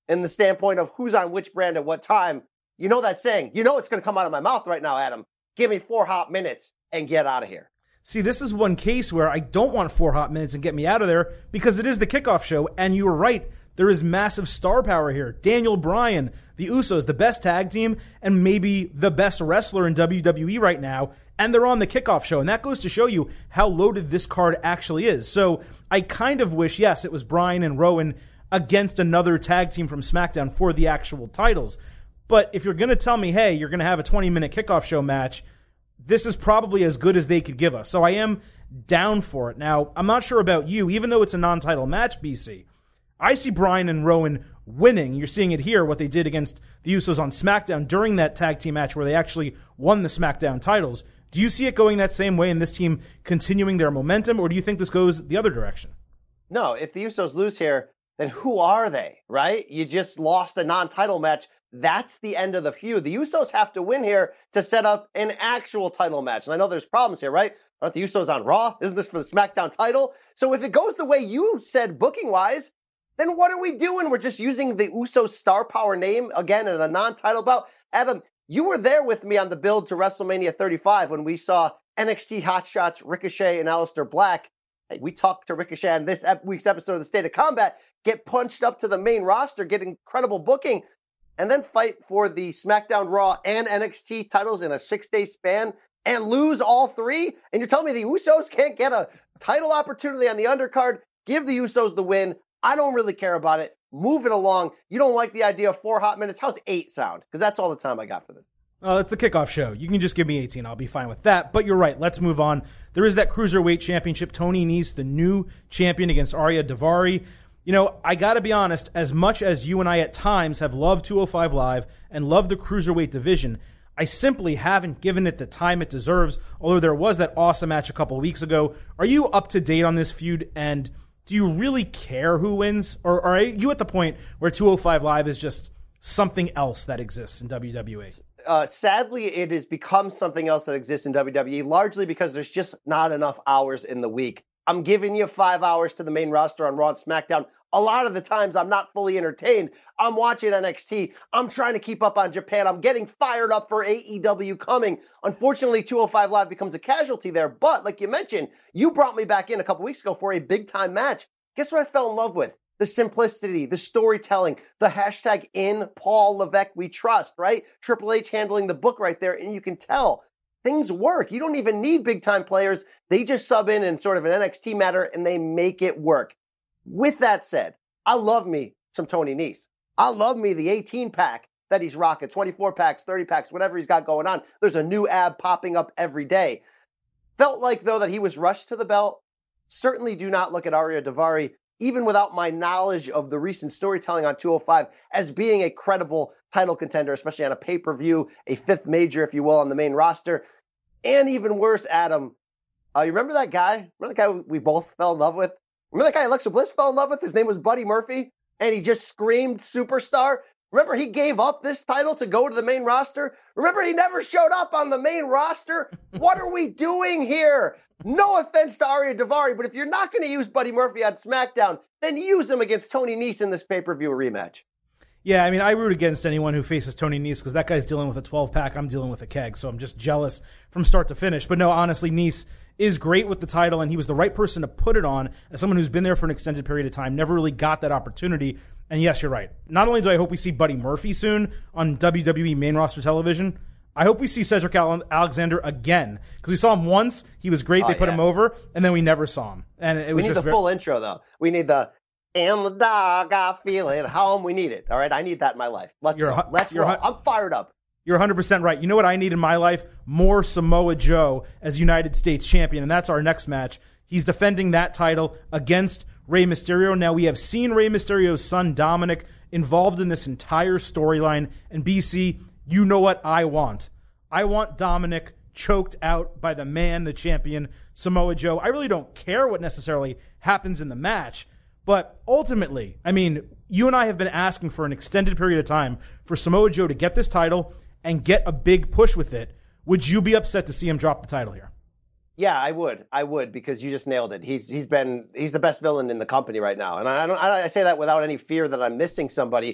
in the standpoint of who's on which brand at what time. You know that saying. You know it's going to come out of my mouth right now, Adam. Give me 4 hot minutes and get out of here. See, this is one case where I don't want 4 hot minutes and get me out of there because it is the kickoff show, and you were right. There is massive star power here. Daniel Bryan, the Usos, the best tag team, and maybe the best wrestler in WWE right now, and they're on the kickoff show, and that goes to show you how loaded this card actually is. So I kind of wish, yes, it was Bryan and Rowan against another tag team from SmackDown for the actual titles. But if you're going to tell me, hey, you're going to have a 20-minute kickoff show match, this is probably as good as they could give us. So I am down for it. Now, I'm not sure about you, even though it's a non-title match, BC. I see Bryan and Rowan winning. You're seeing it here, what they did against the Usos on SmackDown during that tag team match where they actually won the SmackDown titles. Do you see it going that same way and this team continuing their momentum, or do you think this goes the other direction? No, if the Usos lose here, then who are they, right? You just lost a non-title match. That's the end of the feud. The Usos have to win here to set up an actual title match. And I know there's problems here, right? Aren't the Usos on Raw? Isn't this for the SmackDown title? So if it goes the way you said booking-wise, then what are we doing? We're just using the Usos star power name again in a non-title bout. Adam, you were there with me on the build to WrestleMania 35 when we saw NXT Hotshots, Ricochet, and Aleister Black. Hey, we talked to Ricochet on this week's episode of the State of Combat, get punched up to the main roster, get incredible booking, and then fight for the SmackDown, Raw, and NXT titles in a 6-day span and lose all 3? And you're telling me the Usos can't get a title opportunity on the undercard? Give the Usos the win. I don't really care about it. Move it along. You don't like the idea of 4 hot minutes. How's 8 sound? Because that's all the time I got for this. Oh, it's the kickoff show. You can just give me 18. I'll be fine with that. But you're right. Let's move on. There is that Cruiserweight Championship. Tony Nese, the new champion against Arya Daivari. You know, I got to be honest, as much as you and I at times have loved 205 Live and loved the Cruiserweight division, I simply haven't given it the time it deserves, although there was that awesome match a couple of weeks ago. Are you up to date on this feud, and do you really care who wins? Or are you at the point where 205 Live is just something else that exists in WWE? Sadly, it has become something else that exists in WWE, largely because there's just not enough hours in the week. I'm giving you 5 hours to the main roster on Raw and SmackDown. A lot of the times I'm not fully entertained. I'm watching NXT. I'm trying to keep up on Japan. I'm getting fired up for AEW coming. Unfortunately, 205 Live becomes a casualty there. But like you mentioned, you brought me back in a couple weeks ago for a big-time match. Guess what I fell in love with? The simplicity, the storytelling, the hashtag in Paul Levesque we trust, right? Triple H handling the book right there, and you can tell things work. You don't even need big-time players. They just sub in sort of an NXT matter, and they make it work. With that said, I love me some Tony Nese. I love me the 18-pack that he's rocking, 24 packs, 30 packs, whatever he's got going on. There's a new ab popping up every day. Felt like, though, that he was rushed to the belt. Certainly do not look at Arya Daivari, even without my knowledge of the recent storytelling on 205, as being a credible title contender, especially on a pay-per-view, a 5th major, if you will, on the main roster. And even worse, Adam, you remember that guy? Remember the guy we both fell in love with? Remember that guy Alexa Bliss fell in love with? His name was Buddy Murphy, and he just screamed superstar. Remember he gave up this title to go to the main roster? Remember he never showed up on the main roster? What are we doing here? No offense to Arya Daivari, but if you're not going to use Buddy Murphy on SmackDown, then use him against Tony Nese in this pay-per-view rematch. Yeah, I mean, I root against anyone who faces Tony Nese because that guy's dealing with a 12-pack. I'm dealing with a keg, so I'm just jealous from start to finish. But no, honestly, Nese is great with the title, and he was the right person to put it on as someone who's been there for an extended period of time, never really got that opportunity. And yes, you're right. Not only do I hope we see Buddy Murphy soon on WWE main roster television, I hope we see Cedric Alexander again, because we saw him once. He was great. They put him over, and then we never saw him. And it was we need the full intro, though. We need the "and the dog, I feel it home." We need it. All right, I need that in my life. Let's roll. I'm fired up. You're 100% right. You know what I need in my life? More Samoa Joe as United States champion, and that's our next match. He's defending that title against Rey Mysterio. Now, we have seen Rey Mysterio's son, Dominic, involved in this entire storyline. And BC, you know what I want. I want Dominic choked out by the man, the champion, Samoa Joe. I really don't care what necessarily happens in the match. But ultimately, I mean, you and I have been asking for an extended period of time for Samoa Joe to get this title and get a big push with it. Would you be upset to see him drop the title here? Yeah, I would, because you just nailed it. He's the best villain in the company right now, and I say that without any fear that I'm missing somebody.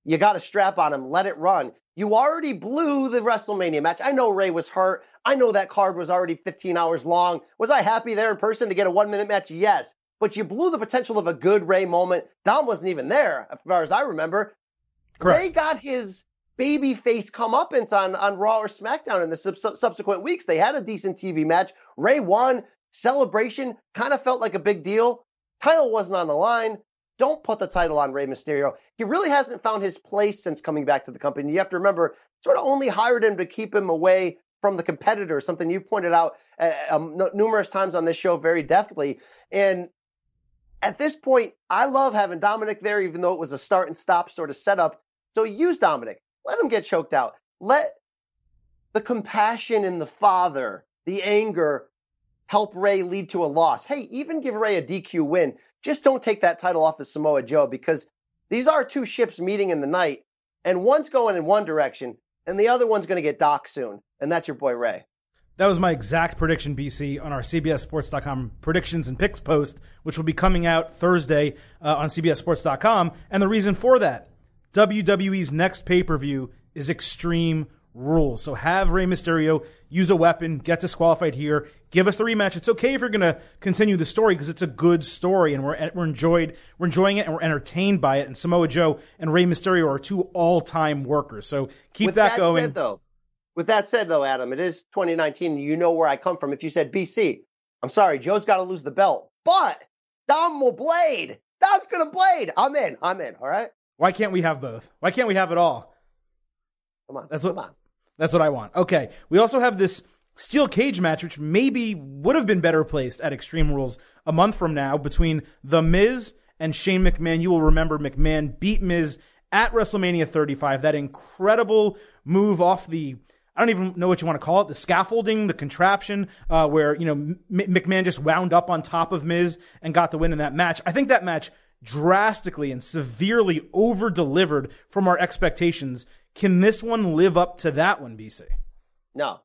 You got to strap on him, let it run. You already blew the WrestleMania match. I know Ray was hurt. I know that card was already 15 hours long. Was I happy there in person to get a 1-minute match? Yes. But you blew the potential of a good Ray moment. Dom wasn't even there, as far as I remember. Correct. Ray got his babyface comeuppance on Raw or SmackDown in the subsequent weeks. They had a decent TV match. Ray won. Celebration kind of felt like a big deal. Title wasn't on the line. Don't put the title on Rey Mysterio. He really hasn't found his place since coming back to the company. You have to remember, sort of only hired him to keep him away from the competitors, something you pointed out numerous times on this show very deftly. And at this point, I love having Dominic there, even though it was a start and stop sort of setup. So use Dominic. Let him get choked out. Let the compassion in the father, the anger, help Ray lead to a loss. Hey, even give Ray a DQ win. Just don't take that title off of Samoa Joe, because these are two ships meeting in the night, and one's going in one direction, and the other one's going to get docked soon, and that's your boy Ray. That was my exact prediction, BC, on our CBSSports.com predictions and picks post, which will be coming out Thursday on CBSSports.com. And the reason for that, WWE's next pay-per-view is Extreme Rules. So have Rey Mysterio use a weapon, get disqualified here, give us the rematch. It's okay if you're going to continue the story because it's a good story and we're enjoying it and we're entertained by it. And Samoa Joe and Rey Mysterio are two all-time workers. So keep that going. With that said, though, Adam, it is 2019. You know where I come from. If you said BC, I'm sorry, Joe's got to lose the belt, but Dom will blade. Dom's going to blade. I'm in. All right. Why can't we have both? Why can't we have it all? Come on. That's what I want. Okay. We also have this steel cage match, which maybe would have been better placed at Extreme Rules a month from now, between The Miz and Shane McMahon. You will remember McMahon beat Miz at WrestleMania 35. That incredible move off the, I don't even know what you want to call it, the scaffolding, the contraption, where, McMahon just wound up on top of Miz and got the win in that match. I think that match drastically and severely over-delivered from our expectations. Can this one live up to that one, BC? No.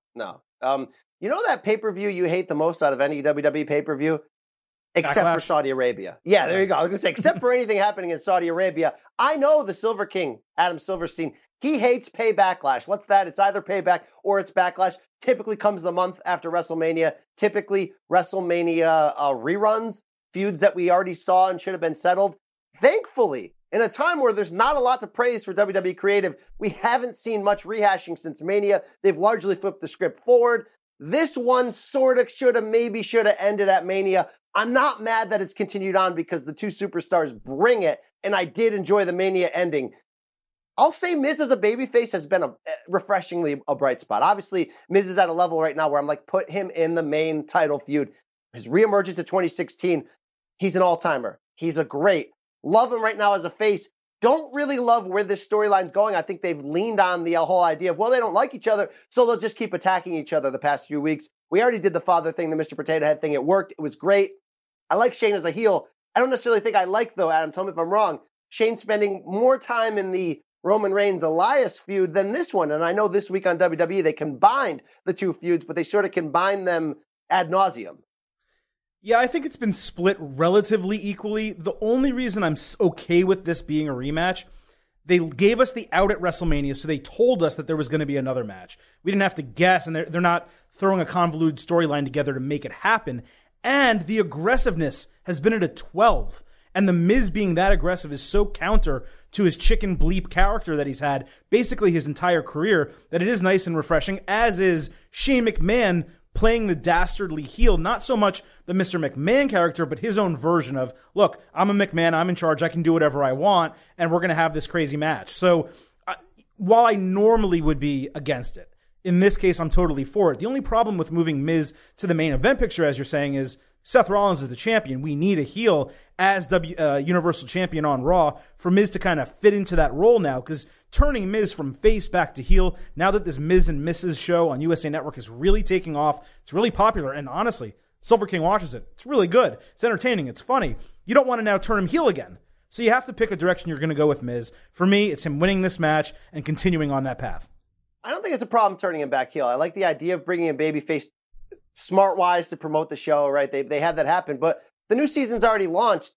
You know that pay-per-view you hate the most out of any WWE pay-per-view? Except for Saudi Arabia. Yeah, there you go. I was going to say, except for anything happening in Saudi Arabia. I know the Silver King, Adam Silverstein, he hates pay backlash. What's that? It's either payback or it's backlash. Typically comes the month after WrestleMania. Typically WrestleMania reruns, feuds that we already saw and should have been settled. Thankfully, in a time where there's not a lot to praise for WWE Creative, we haven't seen much rehashing since Mania. They've largely flipped the script forward. This one sort of should have ended at Mania. I'm not mad that it's continued on because the two superstars bring it, and I did enjoy the Mania ending. I'll say Miz as a babyface has been refreshingly a bright spot. Obviously, Miz is at a level right now where I'm like, put him in the main title feud. His reemergence at 2016, he's an all-timer. He's a great. Love him right now as a face. Don't really love where this storyline's going. I think they've leaned on the whole idea of, well, they don't like each other, so they'll just keep attacking each other the past few weeks. We already did the father thing, the Mr. Potato Head thing. It worked. It was great. I like Shane as a heel. I don't necessarily think I like, though, Adam, tell me if I'm wrong, Shane spending more time in the Roman Reigns-Elias feud than this one. And I know this week on WWE, they combined the two feuds, but they sort of combined them ad nauseum. Yeah, I think it's been split relatively equally. The only reason I'm okay with this being a rematch, they gave us the out at WrestleMania, so they told us that there was going to be another match. We didn't have to guess, and they're not throwing a convoluted storyline together to make it happen. And the aggressiveness has been at a 12. And the Miz being that aggressive is so counter to his chicken bleep character that he's had basically his entire career that it is nice and refreshing, as is Shane McMahon playing the dastardly heel, not so much the Mr. McMahon character, but his own version of, look, I'm a McMahon, I'm in charge, I can do whatever I want, and we're going to have this crazy match. So while I normally would be against it, in this case, I'm totally for it. The only problem with moving Miz to the main event picture, as you're saying, is Seth Rollins is the champion. We need a heel as Universal Champion on Raw for Miz to kind of fit into that role now, because turning Miz from face back to heel, now that this Miz and Mrs. show on USA Network is really taking off, it's really popular, and honestly, Silver King watches it. It's really good. It's entertaining. It's funny. You don't want to now turn him heel again. So you have to pick a direction you're going to go with Miz. For me, it's him winning this match and continuing on that path. I don't think it's a problem turning him back heel. I like the idea of bringing a babyface smart-wise to promote the show, right? They had that happen, but the new season's already launched.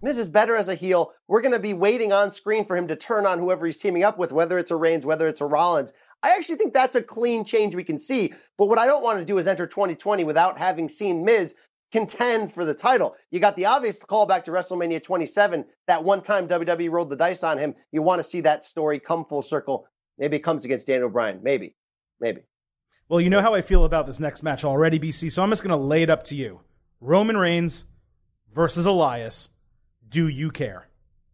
Miz is better as a heel. We're going to be waiting on screen for him to turn on whoever he's teaming up with, whether it's a Reigns, whether it's a Rollins. I actually think that's a clean change we can see. But what I don't want to do is enter 2020 without having seen Miz contend for the title. You got the obvious callback to WrestleMania 27, that one time WWE rolled the dice on him. You want to see that story come full circle. Maybe it comes against Daniel Bryan. Maybe. Well, you know how I feel about this next match already, BC, so I'm just going to lay it up to you. Roman Reigns versus Elias. Do you care?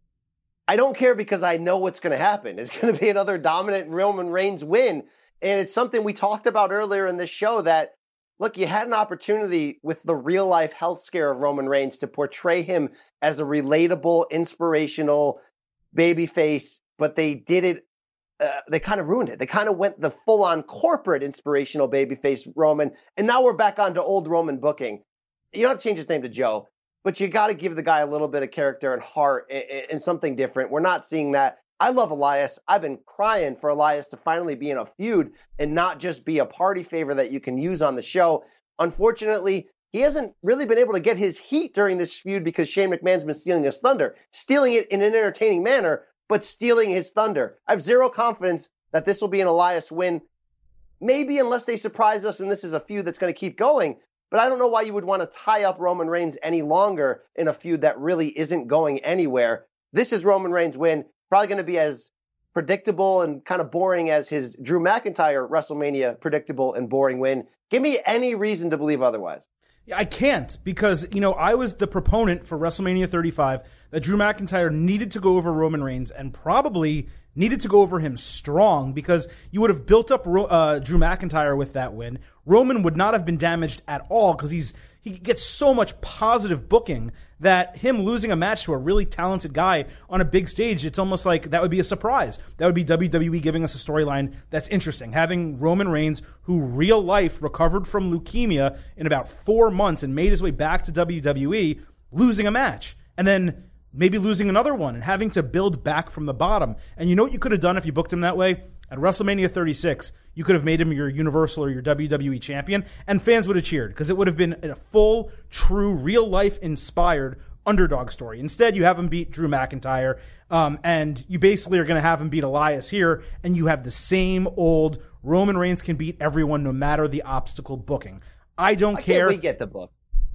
I don't care because I know what's going to happen. It's going to be another dominant Roman Reigns win. And it's something we talked about earlier in this show that, look, you had an opportunity with the real-life health scare of Roman Reigns to portray him as a relatable, inspirational babyface, but they did it. They kind of ruined it. They kind of went the full-on corporate inspirational babyface Roman, and now we're back onto old Roman booking. You don't have to change his name to Joe, but you got to give the guy a little bit of character and heart and something different. We're not seeing that. I love Elias. I've been crying for Elias to finally be in a feud and not just be a party favor that you can use on the show. Unfortunately, he hasn't really been able to get his heat during this feud because Shane McMahon's been stealing his thunder, stealing it in an entertaining manner, but stealing his thunder. I have zero confidence that this will be an Elias win. Maybe unless they surprise us and this is a feud that's going to keep going. But I don't know why you would want to tie up Roman Reigns any longer in a feud that really isn't going anywhere. This is Roman Reigns' win. Probably going to be as predictable and kind of boring as his Drew McIntyre WrestleMania predictable and boring win. Give me any reason to believe otherwise. I can't because, I was the proponent for WrestleMania 35 that Drew McIntyre needed to go over Roman Reigns and probably needed to go over him strong because you would have built up Drew McIntyre with that win. Roman would not have been damaged at all because he gets so much positive booking that him losing a match to a really talented guy on a big stage, it's almost like that would be a surprise. That would be WWE giving us a storyline that's interesting. Having Roman Reigns, who real life recovered from leukemia in about 4 months and made his way back to WWE, losing a match. And then maybe losing another one and having to build back from the bottom. And you know what you could have done if you booked him that way? At WrestleMania 36, you could have made him your Universal or your WWE champion, and fans would have cheered because it would have been a full, true, real-life inspired underdog story. Instead, you have him beat Drew McIntyre, and you basically are going to have him beat Elias here, and you have the same old Roman Reigns can beat everyone no matter the obstacle booking. I don't care. Can't we get the book?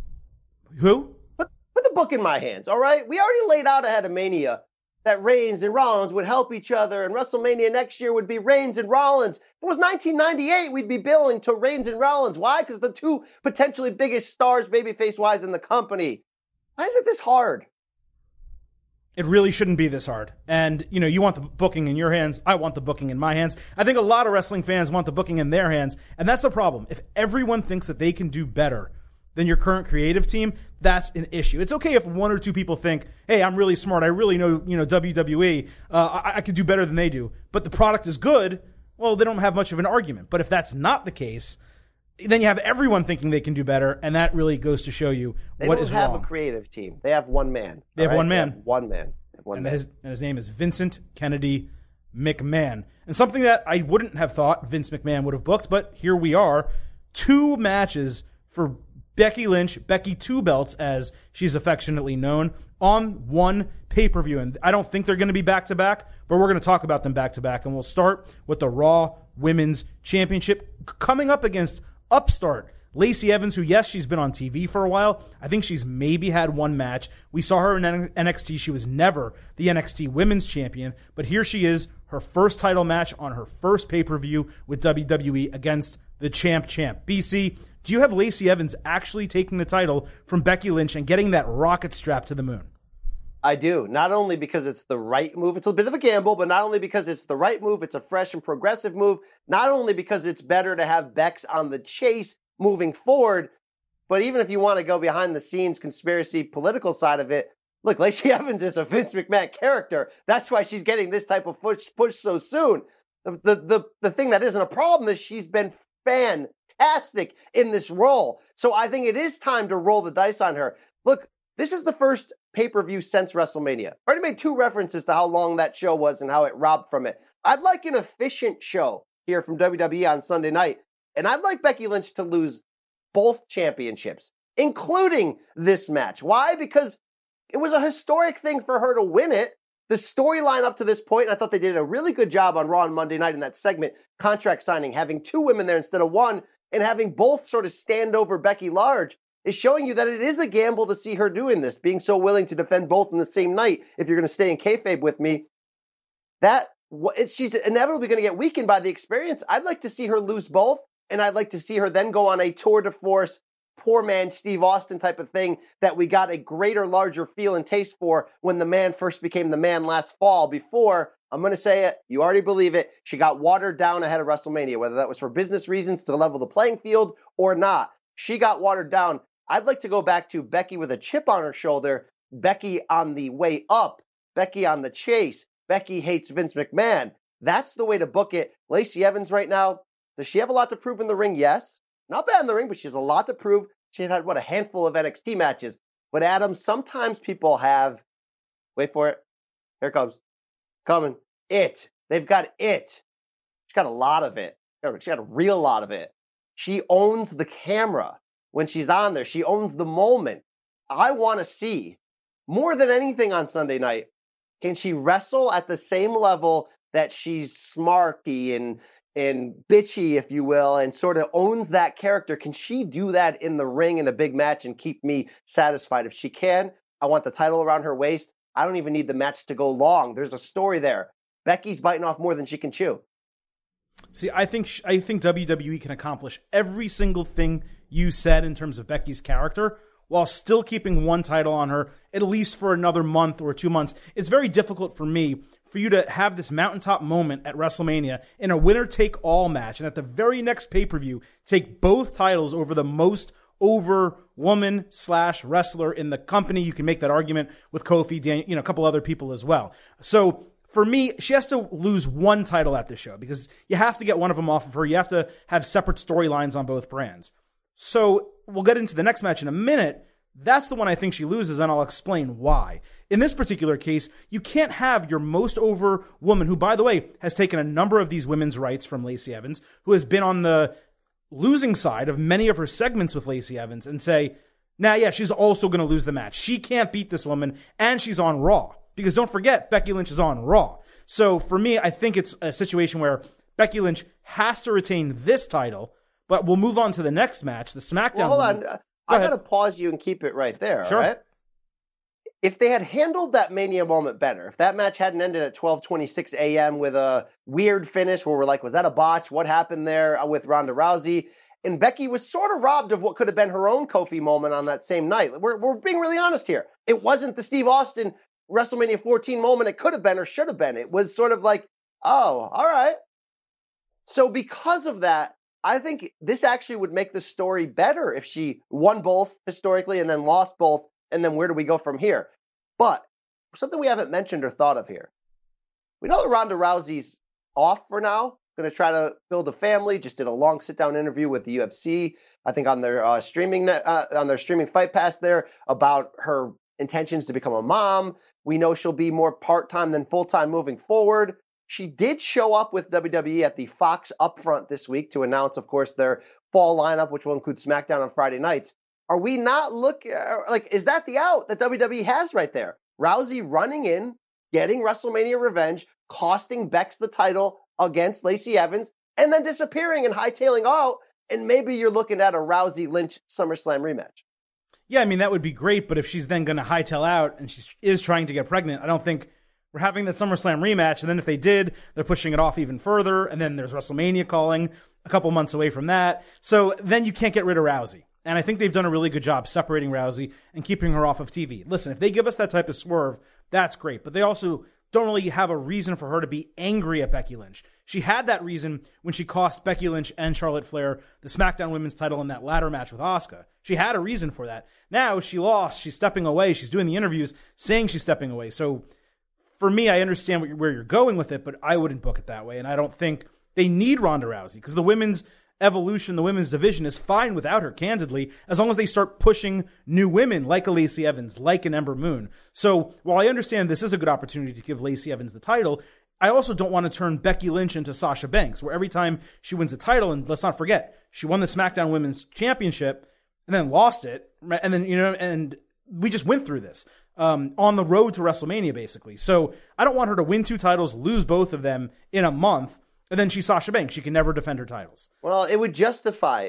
Who? Put the book in my hands, all right? We already laid out ahead of Mania that Reigns and Rollins would help each other, and WrestleMania next year would be Reigns and Rollins. If it was 1998, we'd be billing to Reigns and Rollins. Why? Because the two potentially biggest stars, babyface-wise, in the company. Why is it this hard? It really shouldn't be this hard. And, you want the booking in your hands. I want the booking in my hands. I think a lot of wrestling fans want the booking in their hands. And that's the problem. If everyone thinks that they can do better than your current creative team, that's an issue. It's okay if one or two people think, hey, I'm really smart. I really know, WWE. I could do better than they do. But the product is good. Well, they don't have much of an argument. But if that's not the case, then you have everyone thinking they can do better. And that really goes to show you what is wrong. They don't have a creative team. They have one man. They have one man. They have one man. And his name is Vincent Kennedy McMahon. And something that I wouldn't have thought Vince McMahon would have booked, but here we are. 2 matches for Becky Lynch, Becky Two Belts, as she's affectionately known, on one pay-per-view. And I don't think they're going to be back-to-back, but we're going to talk about them back-to-back. And we'll start with the Raw Women's Championship coming up against upstart Lacey Evans, who, yes, she's been on TV for a while. I think she's maybe had one match. We saw her in NXT. She was never the NXT Women's Champion, but here she is, her first title match on her first pay-per-view with WWE against the champ. BC, do you have Lacey Evans actually taking the title from Becky Lynch and getting that rocket strap to the moon? I do. Not only because it's the right move, it's a bit of a gamble, but not only because it's the right move, it's a fresh and progressive move. Not only because it's better to have Bex on the chase moving forward, but even if you want to go behind the scenes conspiracy political side of it, look, Lacey Evans is a Vince McMahon character. That's why she's getting this type of push so soon. The thing that isn't a problem is she's been fantastic in this role. So I think it is time to roll the dice on her. Look, this is the first pay-per-view since WrestleMania. I already made 2 references to how long that show was and how it robbed from it. I'd like an efficient show here from WWE on Sunday night. And I'd like Becky Lynch to lose both championships, including this match. Why? Because it was a historic thing for her to win it. The storyline up to this point, I thought they did a really good job on Raw on Monday night in that segment, contract signing, having 2 women there instead of 1, and having both sort of stand over Becky Large is showing you that it is a gamble to see her doing this, being so willing to defend both in the same night. If you're going to stay in kayfabe with me, she's inevitably going to get weakened by the experience. I'd like to see her lose both, and I'd like to see her then go on a tour de force, poor man Steve Austin type of thing that we got a greater, larger feel and taste for when the man first became the man last fall. Before, I'm going to say it, you already believe it, she got watered down ahead of WrestleMania, whether that was for business reasons to level the playing field or not. She got watered down. I'd like to go back to Becky with a chip on her shoulder, Becky on the way up, Becky on the chase, Becky hates Vince McMahon. That's the way to book it. Lacey Evans right now, does she have a lot to prove in the ring? Yes. Not bad in the ring, but she has a lot to prove. She had, a handful of NXT matches. But Adam, sometimes people have, wait for it, here it comes, coming, it. They've got it. She's got a lot of it. She's got a real lot of it. She owns the camera when she's on there. She owns the moment. I want to see, more than anything on Sunday night, can she wrestle at the same level that she's smarky and bitchy, if you will, and sort of owns that character? Can she do that in the ring in a big match and keep me satisfied? If she can, I want the title around her waist. I don't even need the match to go long. There's a story there. Becky's biting off more than she can chew. See, I think WWE can accomplish every single thing you said in terms of Becky's character while still keeping one title on her, at least for another month or 2 months. It's very difficult for you to have this mountaintop moment at WrestleMania in a winner-take-all match, and at the very next pay-per-view, take both titles over the most over woman/wrestler in the company. You can make that argument with Kofi, Daniel, a couple other people as well. So for me, she has to lose one title at this show because you have to get one of them off of her. You have to have separate storylines on both brands. So we'll get into the next match in a minute. That's the one I think she loses, and I'll explain why. In this particular case, you can't have your most over woman, who, by the way, has taken a number of these women's rights from Lacey Evans, who has been on the losing side of many of her segments with Lacey Evans, and say, she's also going to lose the match. She can't beat this woman, and she's on Raw. Because don't forget, Becky Lynch is on Raw. So for me, I think it's a situation where Becky Lynch has to retain this title, but we'll move on to the next match, the SmackDown. Well, hold on. I got to pause you and keep it right there. Sure. All right? If they had handled that Mania moment better, if that match hadn't ended at 12:26 a.m. with a weird finish where we're like, was that a botch? What happened there with Ronda Rousey? And Becky was sort of robbed of what could have been her own Kofi moment on that same night. We're being really honest here. It wasn't the Steve Austin WrestleMania 14 moment it could have been or should have been. It was sort of like, oh, all right. So because of that, I think this actually would make the story better if she won both historically and then lost both, and then where do we go from here? But something we haven't mentioned or thought of here. We know that Ronda Rousey's off for now, going to try to build a family, just did a long sit-down interview with the UFC, I think on their streaming Fight Pass there, about her intentions to become a mom. We know she'll be more part-time than full-time moving forward. She did show up with WWE at the Fox Upfront this week to announce, of course, their fall lineup, which will include SmackDown on Friday nights. Are we not is that the out that WWE has right there? Rousey running in, getting WrestleMania revenge, costing Bex the title against Lacey Evans, and then disappearing and hightailing out, and maybe you're looking at a Rousey-Lynch SummerSlam rematch. Yeah, I mean, that would be great, but if she's then going to hightail out and she is trying to get pregnant, I don't think we're having that SummerSlam rematch. And then if they did, they're pushing it off even further, and then there's WrestleMania calling a couple months away from that. So then you can't get rid of Rousey. And I think they've done a really good job separating Rousey and keeping her off of TV. Listen, if they give us that type of swerve, that's great. But they also don't really have a reason for her to be angry at Becky Lynch. She had that reason when she cost Becky Lynch and Charlotte Flair the SmackDown Women's title in that ladder match with Asuka. She had a reason for that. Now she lost. She's stepping away. She's doing the interviews saying she's stepping away. So for me, I understand where you're going with it, but I wouldn't book it that way. And I don't think they need Ronda Rousey because the women's evolution, the women's division is fine without her, candidly, as long as they start pushing new women like a Lacey Evans, like an Ember Moon. So while I understand this is a good opportunity to give Lacey Evans the title, I also don't want to turn Becky Lynch into Sasha Banks, where every time she wins a title, and let's not forget, she won the SmackDown Women's Championship and then lost it, and then, and we just went through this. on the road to WrestleMania, basically. So I don't want her to win 2 titles, lose both of them in a month, and then she's Sasha Banks. She can never defend her titles. Well, it would justify,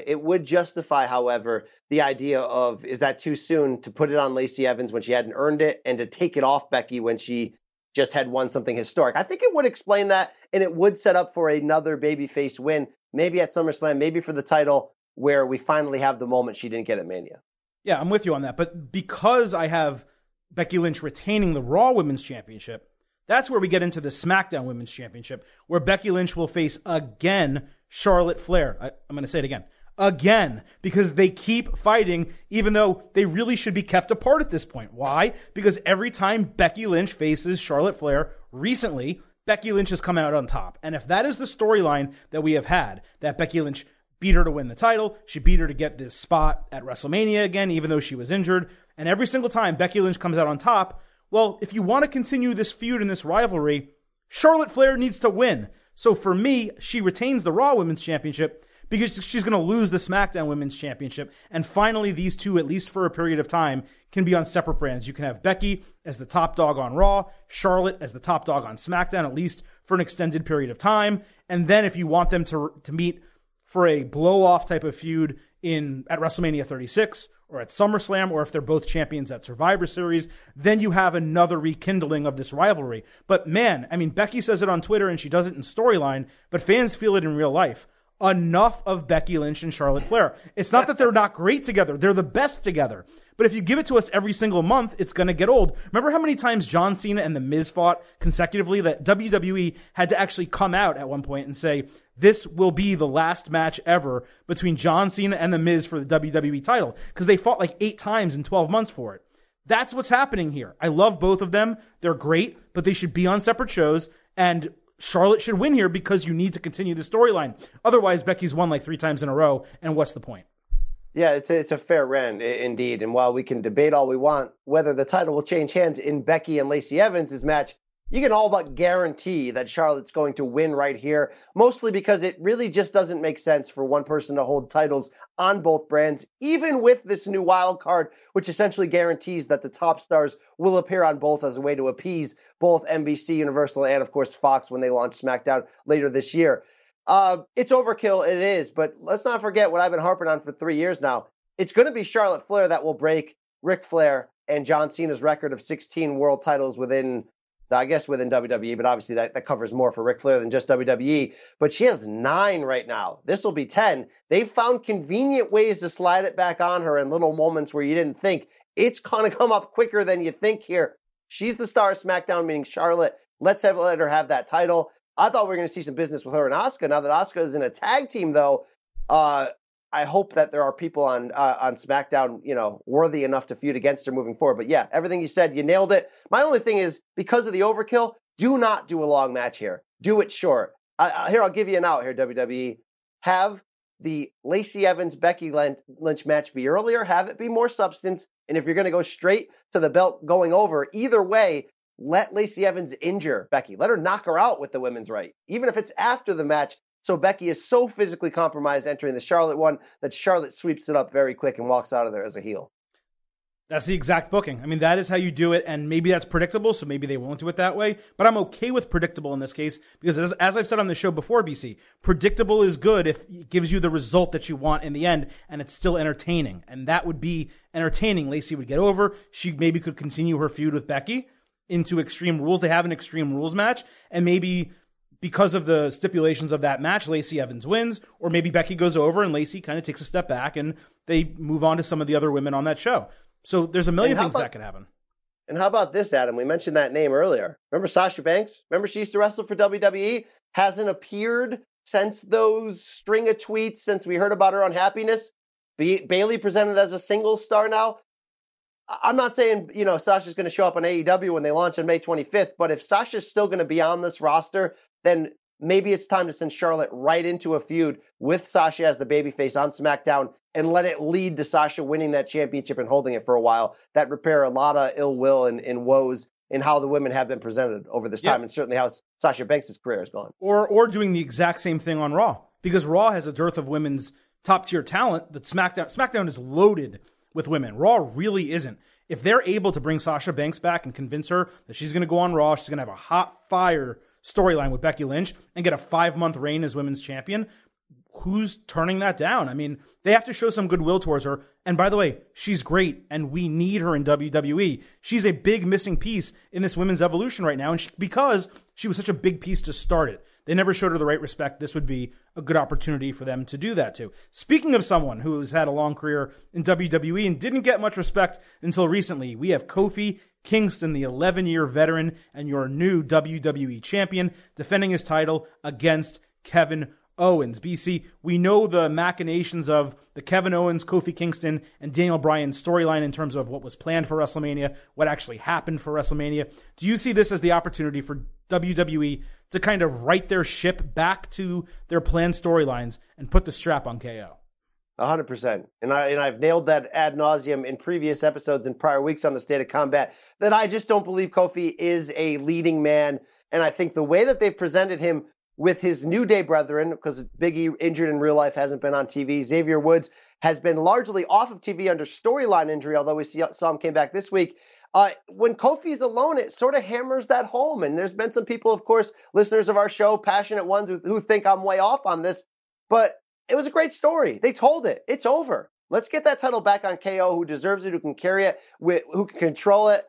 however, the idea of, is that too soon to put it on Lacey Evans when she hadn't earned it and to take it off Becky when she just had won something historic? I think it would explain that, and it would set up for another babyface win, maybe at SummerSlam, maybe for the title, where we finally have the moment she didn't get at Mania. Yeah, I'm with you on that. But because I have Becky Lynch retaining the Raw Women's Championship, that's where we get into the SmackDown Women's Championship, where Becky Lynch will face again Charlotte Flair. I'm going to say it again, because they keep fighting, even though they really should be kept apart at this point. Why? Because every time Becky Lynch faces Charlotte Flair recently, Becky Lynch has come out on top. And if that is the storyline that we have had, that Becky Lynch beat her to win the title, she beat her to get this spot at WrestleMania again, even though she was injured, and every single time Becky Lynch comes out on top, well, if you want to continue this feud and this rivalry, Charlotte Flair needs to win. So for me, she retains the Raw Women's Championship because she's going to lose the SmackDown Women's Championship. And finally, these two, at least for a period of time, can be on separate brands. You can have Becky as the top dog on Raw, Charlotte as the top dog on SmackDown, at least for an extended period of time. And then if you want them to meet for a blow-off type of feud at WrestleMania 36 or at SummerSlam, or if they're both champions at Survivor Series, then you have another rekindling of this rivalry. But man, I mean, Becky says it on Twitter and she does it in storyline, but fans feel it in real life. Enough of Becky Lynch and Charlotte Flair. It's not that they're not great together. They're the best together. But if you give it to us every single month, it's going to get old. Remember how many times John Cena and The Miz fought consecutively that WWE had to actually come out at one point and say, this will be the last match ever between John Cena and The Miz for the WWE title, because they fought like 8 times in 12 months for it. That's what's happening here. I love both of them. They're great, but they should be on separate shows, and Charlotte should win here because you need to continue the storyline. Otherwise, Becky's won like 3 times in a row, and what's the point? Yeah, it's a fair rant, indeed. And while we can debate all we want whether the title will change hands in Becky and Lacey Evans' match, you can all but guarantee that Charlotte's going to win right here, mostly because it really just doesn't make sense for one person to hold titles on both brands, even with this new wild card, which essentially guarantees that the top stars will appear on both as a way to appease both NBC, Universal, and of course Fox when they launch SmackDown later this year. It's overkill, it is, but let's not forget what I've been harping on for 3 years now. It's going to be Charlotte Flair that will break Ric Flair and John Cena's record of 16 world titles within WWE, but obviously that covers more for Ric Flair than just WWE. But she has 9 right now. This will be 10. They've found convenient ways to slide it back on her in little moments where you didn't think. It's going to come up quicker than you think here. She's the star of SmackDown, meaning Charlotte. Let's let her have that title. I thought we were going to see some business with her and Asuka. Now that Asuka is in a tag team, though, I hope that there are people on SmackDown, worthy enough to feud against her moving forward. But yeah, everything you said, you nailed it. My only thing is, because of the overkill, do not do a long match here. Do it short. I'll give you an out here, WWE. Have the Lacey Evans Becky Lynch match be earlier. Have it be more substance. And if you're going to go straight to the belt going over, either way, let Lacey Evans injure Becky. Let her knock her out with the women's right, even if it's after the match. So Becky is so physically compromised entering the Charlotte one that Charlotte sweeps it up very quick and walks out of there as a heel. That's the exact booking. I mean, that is how you do it, and maybe that's predictable, so maybe they won't do it that way. But I'm okay with predictable in this case, because as I've said on the show before, BC, predictable is good if it gives you the result that you want in the end, and it's still entertaining. And that would be entertaining. Lacey would get over. She maybe could continue her feud with Becky into Extreme Rules. They have an Extreme Rules match, and maybe because of the stipulations of that match, Lacey Evans wins, or maybe Becky goes over and Lacey kind of takes a step back and they move on to some of the other women on that show. So there's a million things that could happen. And how about this, Adam? We mentioned that name earlier. Remember Sasha Banks? Remember she used to wrestle for WWE? Hasn't appeared since those string of tweets, since we heard about her unhappiness. Bayley presented as a single star now. I'm not saying, Sasha's going to show up on AEW when they launch on May 25th, but if Sasha's still going to be on this roster, then maybe it's time to send Charlotte right into a feud with Sasha as the babyface on SmackDown and let it lead to Sasha winning that championship and holding it for a while. That repair a lot of ill will and woes in how the women have been presented over this time, and certainly how Sasha Banks' career has gone. Or doing the exact same thing on Raw, because Raw has a dearth of women's top-tier talent that SmackDown is loaded with women. Raw really isn't. If they're able to bring Sasha Banks back and convince her that she's going to go on Raw, she's going to have a hot fire storyline with Becky Lynch and get a 5-month reign as women's champion, who's turning that down? I mean, they have to show some goodwill towards her. And by the way, she's great, and we need her in WWE. She's a big missing piece in this women's evolution right now, and because she was such a big piece to start it. They never showed her the right respect. This would be a good opportunity for them to do that too. Speaking of someone who has had a long career in WWE and didn't get much respect until recently, we have Kofi Kingston, the 11-year veteran and your new WWE champion, defending his title against Kevin Owens. BC, we know the machinations of the Kevin Owens, Kofi Kingston, and Daniel Bryan storyline in terms of what was planned for WrestleMania, what actually happened for WrestleMania. Do you see this as the opportunity for WWE to kind of right their ship back to their planned storylines and put the strap on KO? 100%. And I've nailed that ad nauseum in previous episodes and prior weeks on the State of Combat, that I just don't believe Kofi is a leading man. And I think the way that they've presented him with his New Day brethren, because Big E, injured in real life, hasn't been on TV. Xavier Woods has been largely off of TV under storyline injury, although we saw him came back this week. When Kofi's alone, it sort of hammers that home. And there's been some people, of course, listeners of our show, passionate ones who think I'm way off on this. But it was a great story. They told it. It's over. Let's get that title back on KO, who deserves it, who can carry it, who can control it.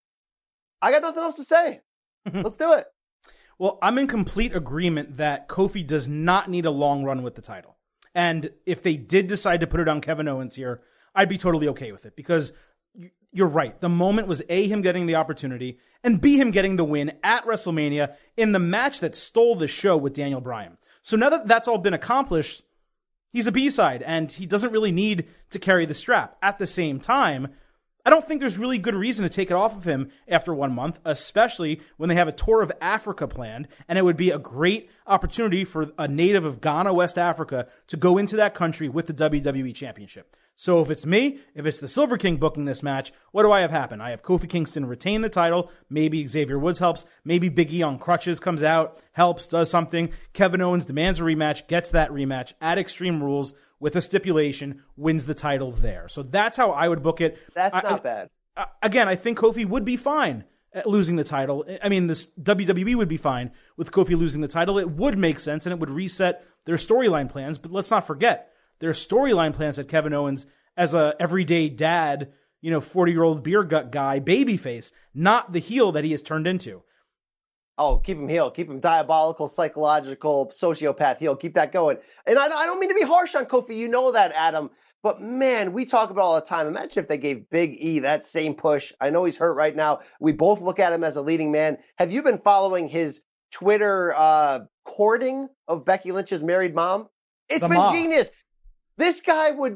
I got nothing else to say. Let's do it. Well, I'm in complete agreement that Kofi does not need a long run with the title. And if they did decide to put it on Kevin Owens here, I'd be totally okay with it, because you're right. The moment was A, him getting the opportunity, and B, him getting the win at WrestleMania in the match that stole the show with Daniel Bryan. So now that that's all been accomplished, he's a B-side, and he doesn't really need to carry the strap. At the same time, I don't think there's really good reason to take it off of him after 1 month, especially when they have a tour of Africa planned, and it would be a great opportunity for a native of Ghana, West Africa, to go into that country with the WWE Championship. So if it's me, if it's the Silver King booking this match, what do I have happen? I have Kofi Kingston retain the title, maybe Xavier Woods helps, maybe Big E on crutches comes out, helps, does something, Kevin Owens demands a rematch, gets that rematch at Extreme Rules, with a stipulation, wins the title there. So that's how I would book it. That's not bad. Again, I think Kofi would be fine at losing the title. I mean, this WWE would be fine with Kofi losing the title. It would make sense, and it would reset their storyline plans. But let's not forget, their storyline plans had Kevin Owens as a everyday dad, 40-year-old beer gut guy, babyface, not the heel that he has turned into. Oh, keep him heel. Keep him diabolical, psychological, sociopath heel. Keep that going. And I don't mean to be harsh on Kofi. You know that, Adam. But, man, we talk about it all the time. Imagine if they gave Big E that same push. I know he's hurt right now. We both look at him as a leading man. Have you been following his Twitter courting of Becky Lynch's married mom? It's been genius. This guy would,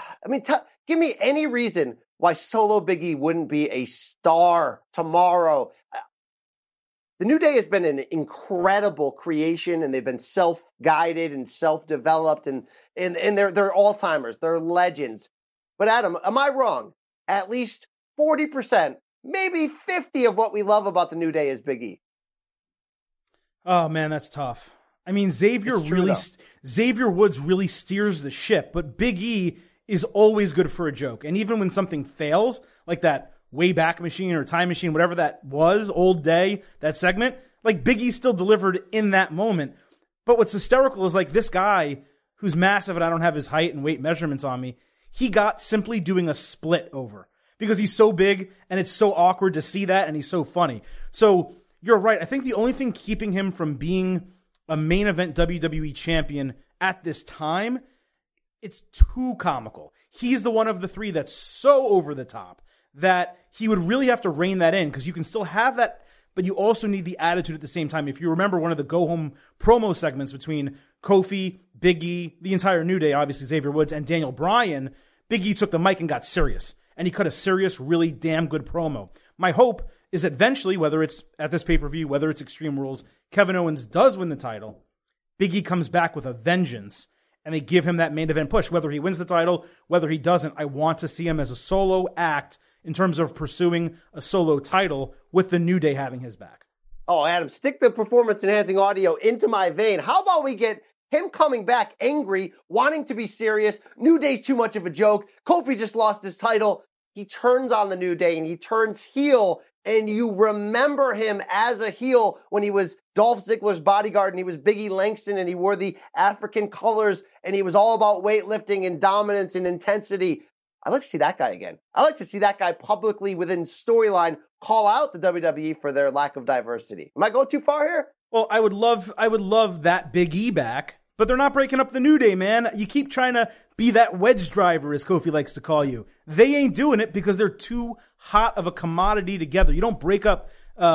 give me any reason why Solo Big E wouldn't be a star tomorrow. The New Day has been an incredible creation, and they've been self-guided and self-developed, and they're all-timers. They're legends. But, Adam, am I wrong? At least 40%, maybe 50% of what we love about the New Day is Big E. Oh, man, that's tough. I mean, Xavier Woods really steers the ship, but Big E is always good for a joke. And even when something fails, like that Wayback Machine or Time Machine, whatever that was, Old Day, that segment, like Big E still delivered in that moment. But what's hysterical is like this guy who's massive, and I don't have his height and weight measurements on me, he got simply doing a split over because he's so big and it's so awkward to see that, and he's so funny. So you're right. I think the only thing keeping him from being a main event WWE champion at this time, it's too comical. He's the one of the three that's so over the top that he would really have to rein that in, because you can still have that, but you also need the attitude at the same time. If you remember one of the go-home promo segments between Kofi, Big E, the entire New Day, obviously Xavier Woods, and Daniel Bryan, Big E took the mic and got serious. And he cut a serious, really damn good promo. My hope is that eventually, whether it's at this pay-per-view, whether it's Extreme Rules, Kevin Owens does win the title, Big E comes back with a vengeance, and they give him that main event push. Whether he wins the title, whether he doesn't, I want to see him as a solo act in terms of pursuing a solo title with the New Day having his back. Oh, Adam, stick the performance-enhancing audio into my vein. How about we get him coming back angry, wanting to be serious. New Day's too much of a joke. Kofi just lost his title. He turns on the New Day and he turns heel. And you remember him as a heel when he was Dolph Ziggler's bodyguard and he was Big E Langston and he wore the African colors and he was all about weightlifting and dominance and intensity. I'd like to see that guy again. I'd like to see that guy publicly within storyline call out the WWE for their lack of diversity. Am I going too far here? Well, I would love that Big E back, but they're not breaking up the New Day, man. You keep trying to be that wedge driver, as Kofi likes to call you. They ain't doing it because they're too hot of a commodity together. You don't break up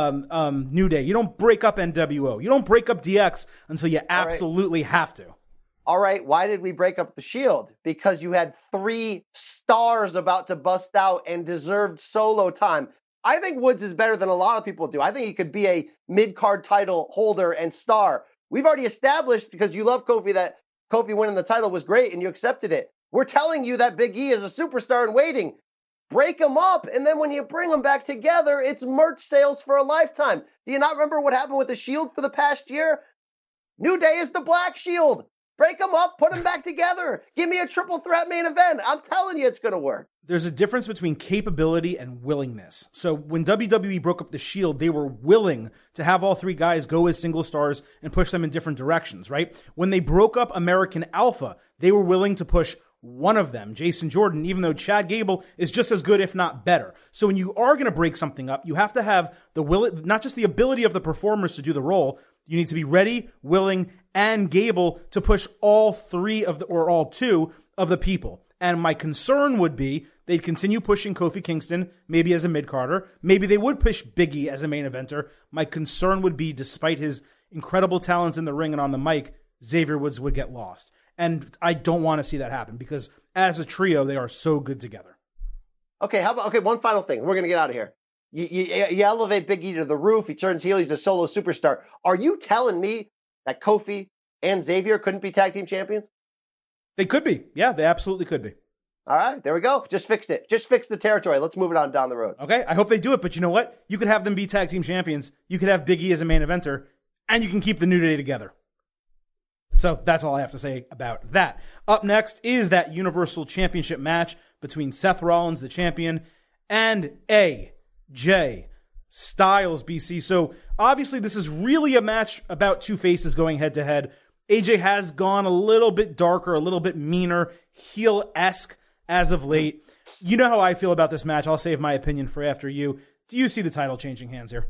New Day. You don't break up NWO. You don't break up DX until you absolutely have to. All right, why did we break up the Shield? Because you had 3 stars about to bust out and deserved solo time. I think Woods is better than a lot of people do. I think he could be a mid-card title holder and star. We've already established, because you love Kofi, that Kofi winning the title was great and you accepted it. We're telling you that Big E is a superstar in waiting. Break them up, and then when you bring them back together, it's merch sales for a lifetime. Do you not remember what happened with the Shield for the past year? New Day is the Black Shield. Break them up, put them back together. Give me a triple threat main event. I'm telling you it's going to work. There's a difference between capability and willingness. So when WWE broke up the Shield, they were willing to have all 3 guys go as single stars and push them in different directions, right? When they broke up American Alpha, they were willing to push one of them, Jason Jordan, even though Chad Gable is just as good, if not better. So when you are going to break something up, you have to have the will, not just the ability of the performers to do the role. You need to be ready, willing, and Gable to push all 3 of the, or all 2 of the people. And my concern would be they'd continue pushing Kofi Kingston, maybe as a mid-carder. Maybe they would push Big E as a main eventer. My concern would be, despite his incredible talents in the ring and on the mic, Xavier Woods would get lost. And I don't want to see that happen because as a trio, they are so good together. Okay, one final thing. We're going to get out of here. You elevate Big E to the roof. He turns heel. He's a solo superstar. Are you telling me that Kofi and Xavier couldn't be tag team champions? They could be. Yeah, they absolutely could be. All right, there we go. Just fixed it. Just fix the territory. Let's move it on down the road. Okay, I hope they do it. But you know what? You could have them be tag team champions. You could have Big E as a main eventer. And you can keep the New Day together. So that's all I have to say about that. Up next is that Universal Championship match between Seth Rollins, the champion, and AJ Styles, BC. So obviously this is really a match about 2 faces going head to head. AJ has gone a little bit darker, a little bit meaner, heel-esque as of late. You know how I feel about this match. I'll save my opinion for after you. Do you see the title changing hands here?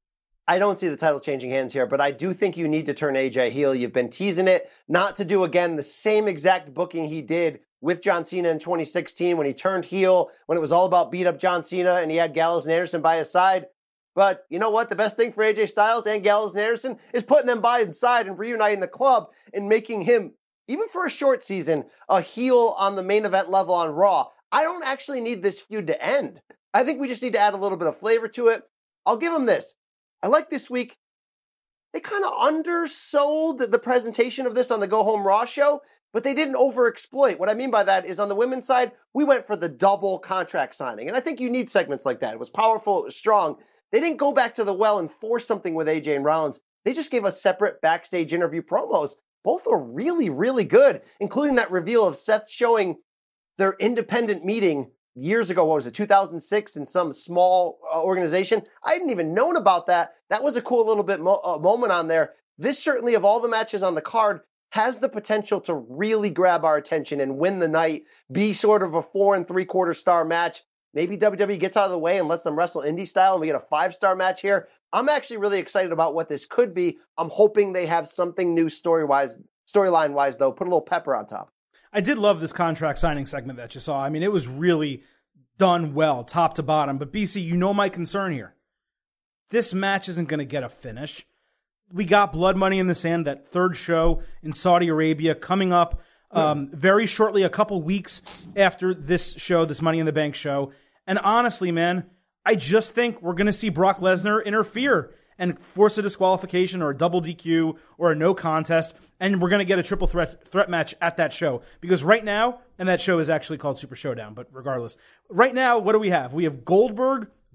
I don't see the title changing hands here, but I do think you need to turn AJ heel. You've been teasing it, not to do, again, the same exact booking he did with John Cena in 2016 when he turned heel, when it was all about beat up John Cena and he had Gallows and Anderson by his side. But you know what? The best thing for AJ Styles and Gallows and Anderson is putting them by his side and reuniting the club and making him, even for a short season, a heel on the main event level on Raw. I don't actually need this feud to end. I think we just need to add a little bit of flavor to it. I'll give him this. I like this week. They kind of undersold the presentation of this on the Go Home Raw show, but they didn't overexploit. What I mean by that is on the women's side, we went for the double contract signing. And I think you need segments like that. It was powerful, it was strong. They didn't go back to the well and force something with AJ and Rollins. They just gave us separate backstage interview promos. Both are really, really good, including that reveal of Seth showing their independent meeting years ago. What was it, 2006, in some small organization? I hadn't even known about that. That was a cool little bit moment on there. This certainly, of all the matches on the card, has the potential to really grab our attention and win the night, be sort of a 4 3/4 star match. Maybe WWE gets out of the way and lets them wrestle indie style and we get a 5-star match here. I'm actually really excited about what this could be. I'm hoping they have something new storyline-wise, though. Put a little pepper on top. I did love this contract signing segment that you saw. I mean, it was really done well, top to bottom. But BC, you know my concern here. This match isn't going to get a finish. We got Blood Money in the Sand, that 3rd show in Saudi Arabia, coming up very shortly, a couple weeks after this show, this Money in the Bank show. And honestly, man, I just think we're going to see Brock Lesnar interfere and force a disqualification or a double DQ or a no contest, and we're going to get a triple threat match at that show. Because right now, and that show is actually called Super Showdown, but regardless, right now, what do we have? We have Goldberg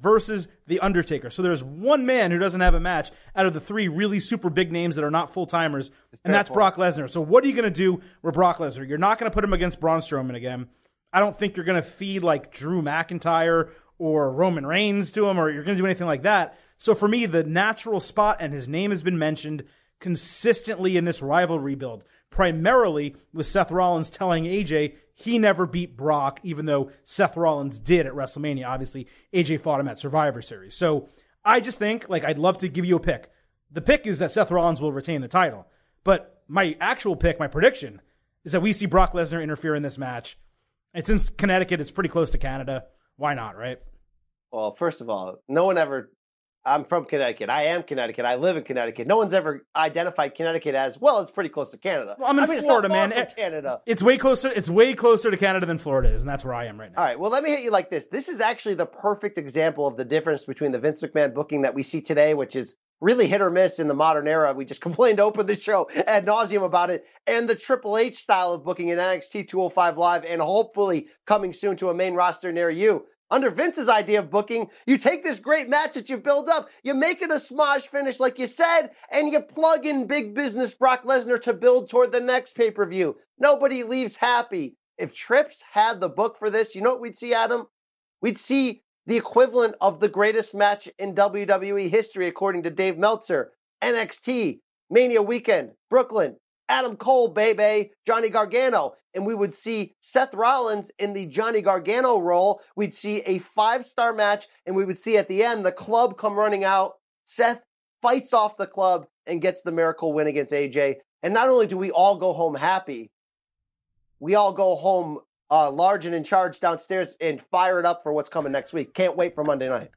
versus The Undertaker. So there's one man who doesn't have a match out of the three really super big names that are not full-timers, and that's Brock Lesnar. So what are you going to do with Brock Lesnar? You're not going to put him against Braun Strowman again. I don't think you're going to feed like Drew McIntyre or Roman Reigns to him, or you're going to do anything like that. So for me, the natural spot, and his name has been mentioned consistently in this rivalry build, primarily with Seth Rollins telling AJ he never beat Brock, even though Seth Rollins did at WrestleMania. Obviously, AJ fought him at Survivor Series. So I just think, like, I'd love to give you a pick. The pick is that Seth Rollins will retain the title. But my actual pick, my prediction, is that we see Brock Lesnar interfere in this match. It's in Connecticut. It's pretty close to Canada. Why not, right? Well, first of all, no one ever... I'm from Connecticut. I am Connecticut. I live in Connecticut. No one's ever identified Connecticut as, well, it's pretty close to Canada. Well, I'm in Florida, man. Canada. It's way closer to Canada than Florida is, and that's where I am right now. All right, well, let me hit you like this. This is actually the perfect example of the difference between the Vince McMahon booking that we see today, which is really hit or miss in the modern era. We just complained to open the show ad nauseum about it, and the Triple H style of booking in NXT 205 Live, and hopefully coming soon to a main roster near you. Under Vince's idea of booking, you take this great match that you build up, you make it a smosh finish like you said, and you plug in big business Brock Lesnar to build toward the next pay-per-view. Nobody leaves happy. If Trips had the book for this, you know what we'd see, Adam? We'd see the equivalent of the greatest match in WWE history, according to Dave Meltzer. NXT, Mania Weekend, Brooklyn, Adam Cole, baby, Johnny Gargano. And we would see Seth Rollins in the Johnny Gargano role. We'd see a 5-star match, and we would see at the end the club come running out. Seth fights off the club and gets the miracle win against AJ. And not only do we all go home happy, we all go home large and in charge downstairs and fire it up for what's coming next week. Can't wait for Monday night.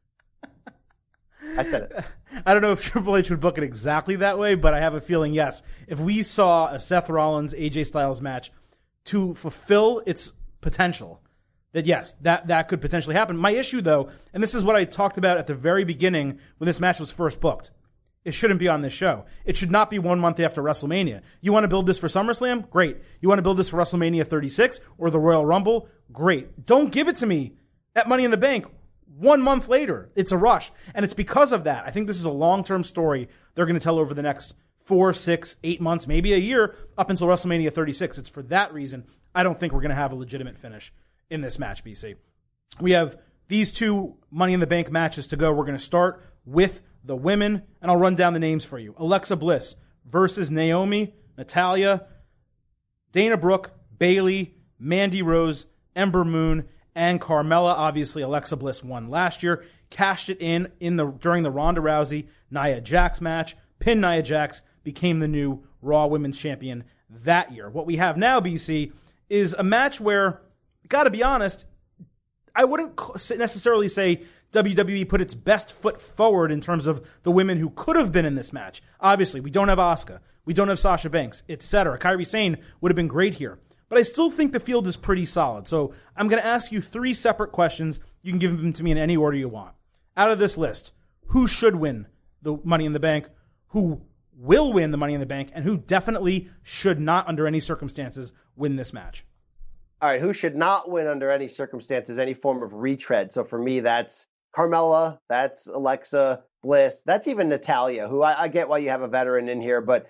I said it. I don't know if Triple H would book it exactly that way, but I have a feeling, yes. If we saw a Seth Rollins, AJ Styles match to fulfill its potential, that yes, that could potentially happen. My issue, though, and this is what I talked about at the very beginning when this match was first booked, it shouldn't be on this show. It should not be 1 month after WrestleMania. You want to build this for SummerSlam? Great. You want to build this for WrestleMania 36 or the Royal Rumble? Great. Don't give it to me at Money in the Bank 1 month later. It's a rush. And it's because of that. I think this is a long-term story they're going to tell over the next 4, 6, 8 months, maybe a year, up until WrestleMania 36. It's for that reason I don't think we're going to have a legitimate finish in this match, BC. We have these 2 Money in the Bank matches to go. We're going to start with the women, and I'll run down the names for you. Alexa Bliss versus Naomi, Natalya, Dana Brooke, Bayley, Mandy Rose, Ember Moon, and Carmella. Obviously, Alexa Bliss won last year, cashed it in during the Ronda Rousey Nia Jax match, pinned Nia Jax, became the new Raw Women's Champion that year. What we have now, BC, is a match where, gotta be honest, I wouldn't necessarily say WWE put its best foot forward in terms of the women who could have been in this match. Obviously, we don't have Asuka, we don't have Sasha Banks, etc. Kairi Sane would have been great here. But I still think the field is pretty solid. So I'm going to ask you 3 separate questions. You can give them to me in any order you want. Out of this list, who should win the Money in the Bank? Who will win the Money in the Bank? And who definitely should not, under any circumstances, win this match? All right, who should not win under any circumstances, any form of retread? So for me, that's Carmella, that's Alexa Bliss, that's even Natalya, who I get why you have a veteran in here, but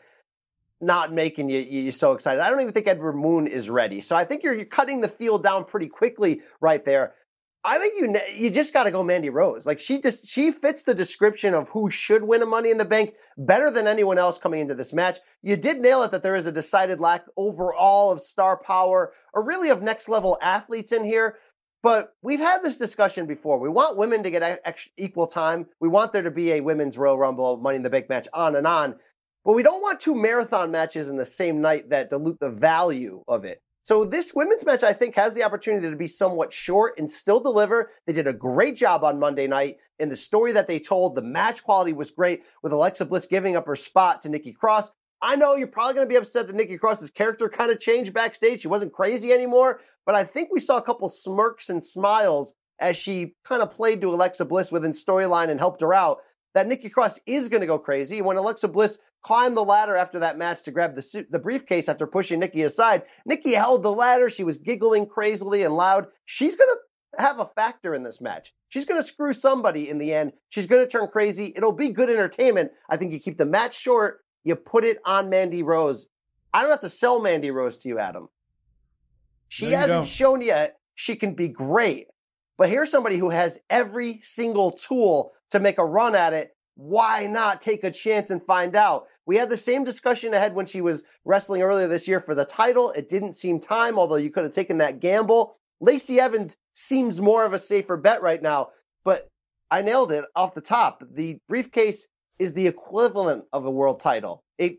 not making you so excited. I don't even think Ember Moon is ready. So I think you're cutting the field down pretty quickly right there. I think you just got to go Mandy Rose. Like she fits the description of who should win a Money in the Bank better than anyone else coming into this match. You did nail it that there is a decided lack overall of star power or really of next level athletes in here. But we've had this discussion before. We want women to get equal time. We want there to be a women's Royal Rumble Money in the Bank match on and on. But we don't want 2 marathon matches in the same night that dilute the value of it. So this women's match, I think, has the opportunity to be somewhat short and still deliver. They did a great job on Monday night in the story that they told. The match quality was great with Alexa Bliss giving up her spot to Nikki Cross. I know you're probably going to be upset that Nikki Cross's character kind of changed backstage. She wasn't crazy anymore, but I think we saw a couple smirks and smiles as she kind of played to Alexa Bliss within storyline and helped her out, that Nikki Cross is going to go crazy. When Alexa Bliss climbed the ladder after that match to grab the briefcase after pushing Nikki aside, Nikki held the ladder. She was giggling crazily and loud. She's going to have a factor in this match. She's going to screw somebody in the end. She's going to turn crazy. It'll be good entertainment. I think you keep the match short. You put it on Mandy Rose. I don't have to sell Mandy Rose to you, Adam. She hasn't shown yet she can be great. But here's somebody who has every single tool to make a run at it. Why not take a chance and find out? We had the same discussion ahead when she was wrestling earlier this year for the title. It didn't seem time, although you could have taken that gamble. Lacey Evans seems more of a safer bet right now, but I nailed it off the top. The briefcase is the equivalent of a world title. If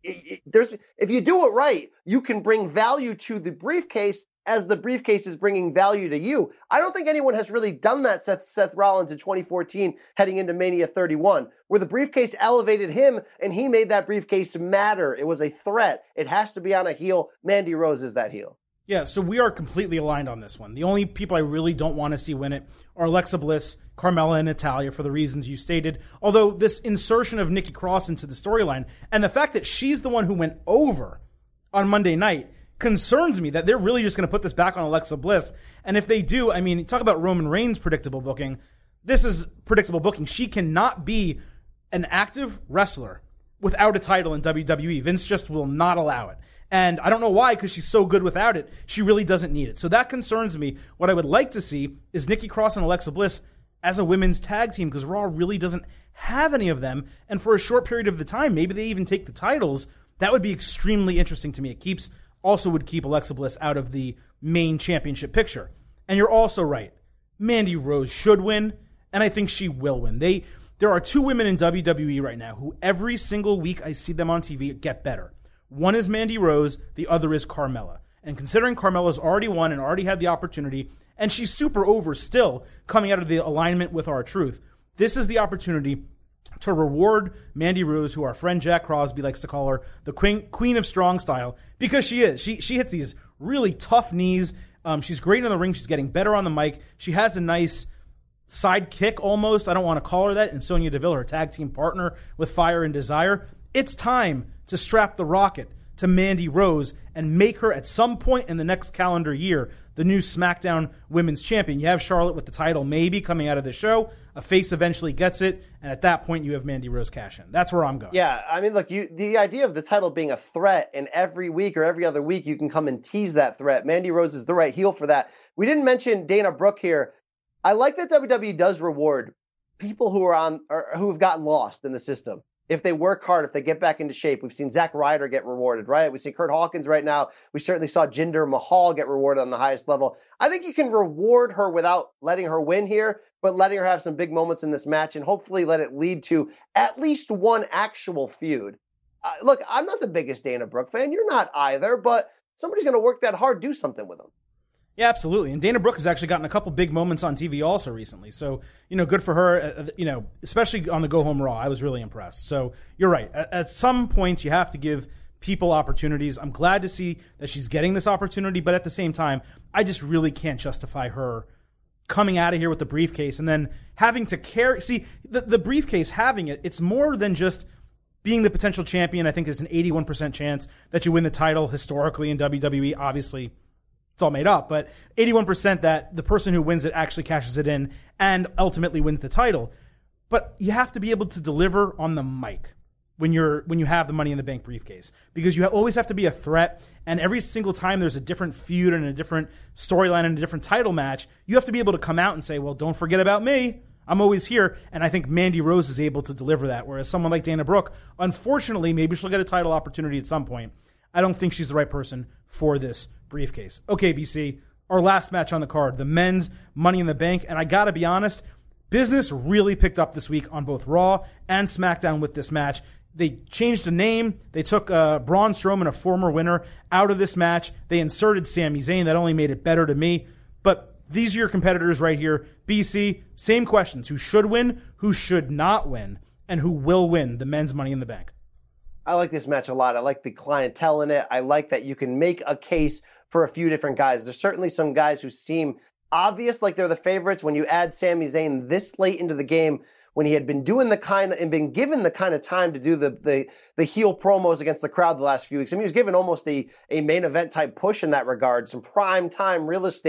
you do it right, you can bring value to the briefcase as the briefcase is bringing value to you. I don't think anyone has really done that since Seth Rollins in 2014 heading into Mania 31, where the briefcase elevated him and he made that briefcase matter. It was a threat. It has to be on a heel. Mandy Rose is that heel. Yeah, so we are completely aligned on this one. The only people I really don't want to see win it are Alexa Bliss, Carmella, and Natalya for the reasons you stated. Although this insertion of Nikki Cross into the storyline and the fact that she's the one who went over on Monday night concerns me that they're really just going to put this back on Alexa Bliss. And if they do, I mean, talk about Roman Reigns' predictable booking. This is predictable booking. She cannot be an active wrestler without a title in WWE. Vince just will not allow it. And I don't know why, because she's so good without it. She really doesn't need it. So that concerns me. What I would like to see is Nikki Cross and Alexa Bliss as a women's tag team, because Raw really doesn't have any of them. And for a short period of the time, maybe they even take the titles. That would be extremely interesting to me. It also would keep Alexa Bliss out of the main championship picture. And you're also right. Mandy Rose should win, and I think she will win. There are two women in WWE right now who every single week I see them on TV get better. One is Mandy Rose, the other is Carmella. And considering Carmella's already won and already had the opportunity, and she's super over still coming out of the alignment with R-Truth, this is the opportunity to reward Mandy Rose, who our friend Jack Crosby likes to call her the queen of strong style, because she is. She hits these really tough knees. She's great in the ring. She's getting better on the mic. She has a nice sidekick almost. I don't want to call her that. And Sonya Deville, her tag team partner with Fire and Desire. It's time to strap the rocket to Mandy Rose and make her at some point in the next calendar year the new SmackDown Women's Champion. You have Charlotte with the title maybe coming out of the show. A face eventually gets it, and at that point you have Mandy Rose cash in. That's where I'm going. Yeah, I mean, look, the idea of the title being a threat, and every week or every other week you can come and tease that threat. Mandy Rose is the right heel for that. We didn't mention Dana Brooke here. I like that WWE does reward people who have gotten lost in the system. If they work hard, if they get back into shape. We've seen Zack Ryder get rewarded, right? We see Kurt Hawkins right now. We certainly saw Jinder Mahal get rewarded on the highest level. I think you can reward her without letting her win here, but letting her have some big moments in this match and hopefully let it lead to at least one actual feud. Look, I'm not the biggest Dana Brooke fan. You're not either, but somebody's going to work that hard, do something with them. Yeah, absolutely. And Dana Brooke has actually gotten a couple big moments on TV also recently. So, good for her, especially on the Go Home Raw. I was really impressed. So you're right. At some points, you have to give people opportunities. I'm glad to see that she's getting this opportunity, but at the same time, I just really can't justify her coming out of here with the briefcase and then having to carry. See, the briefcase, having it, it's more than just being the potential champion. I think there's an 81% chance that you win the title historically in WWE. Obviously, it's all made up, but 81% that the person who wins it actually cashes it in and ultimately wins the title. But you have to be able to deliver on the mic when you have the Money in the Bank briefcase, because you always have to be a threat. And every single time there's a different feud and a different storyline and a different title match, you have to be able to come out and say, well, don't forget about me. I'm always here. And I think Mandy Rose is able to deliver that. Whereas someone like Dana Brooke, unfortunately, maybe she'll get a title opportunity at some point. I don't think she's the right person for this briefcase. Okay, BC, our last match on the card, the men's Money in the Bank. And I got to be honest, business really picked up this week on both Raw and SmackDown with this match. They changed the name. They took Braun Strowman, a former winner, out of this match. They inserted Sami Zayn. That only made it better to me. But these are your competitors right here. BC, same questions. Who should win, who should not win, and who will win the men's Money in the Bank? I like this match a lot. I like the clientele in it. I like that you can make a case for a few different guys. There's certainly some guys who seem obvious, like they're the favorites. When you add Sami Zayn this late into the game, when he had been doing been given the kind of time to do the heel promos against the crowd the last few weeks. I mean, he was given almost a main event type push in that regard, some prime time real estate.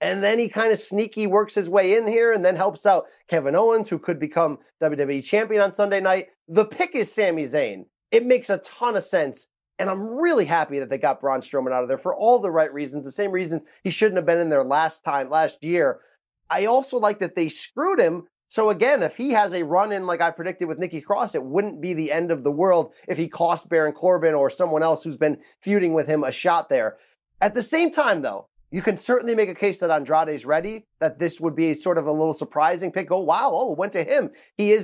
And then he kind of sneaky works his way in here and then helps out Kevin Owens, who could become WWE champion on Sunday night. The pick is Sami Zayn. It makes a ton of sense. And I'm really happy that they got Braun Strowman out of there for all the right reasons, the same reasons he shouldn't have been in there last year. I also like that they screwed him. So again, if he has a run in like I predicted with Nikki Cross, it wouldn't be the end of the world if he cost Baron Corbin or someone else who's been feuding with him a shot there. At the same time, though, you can certainly make a case that Andrade's ready, that this would be sort of a little surprising pick. It went to him.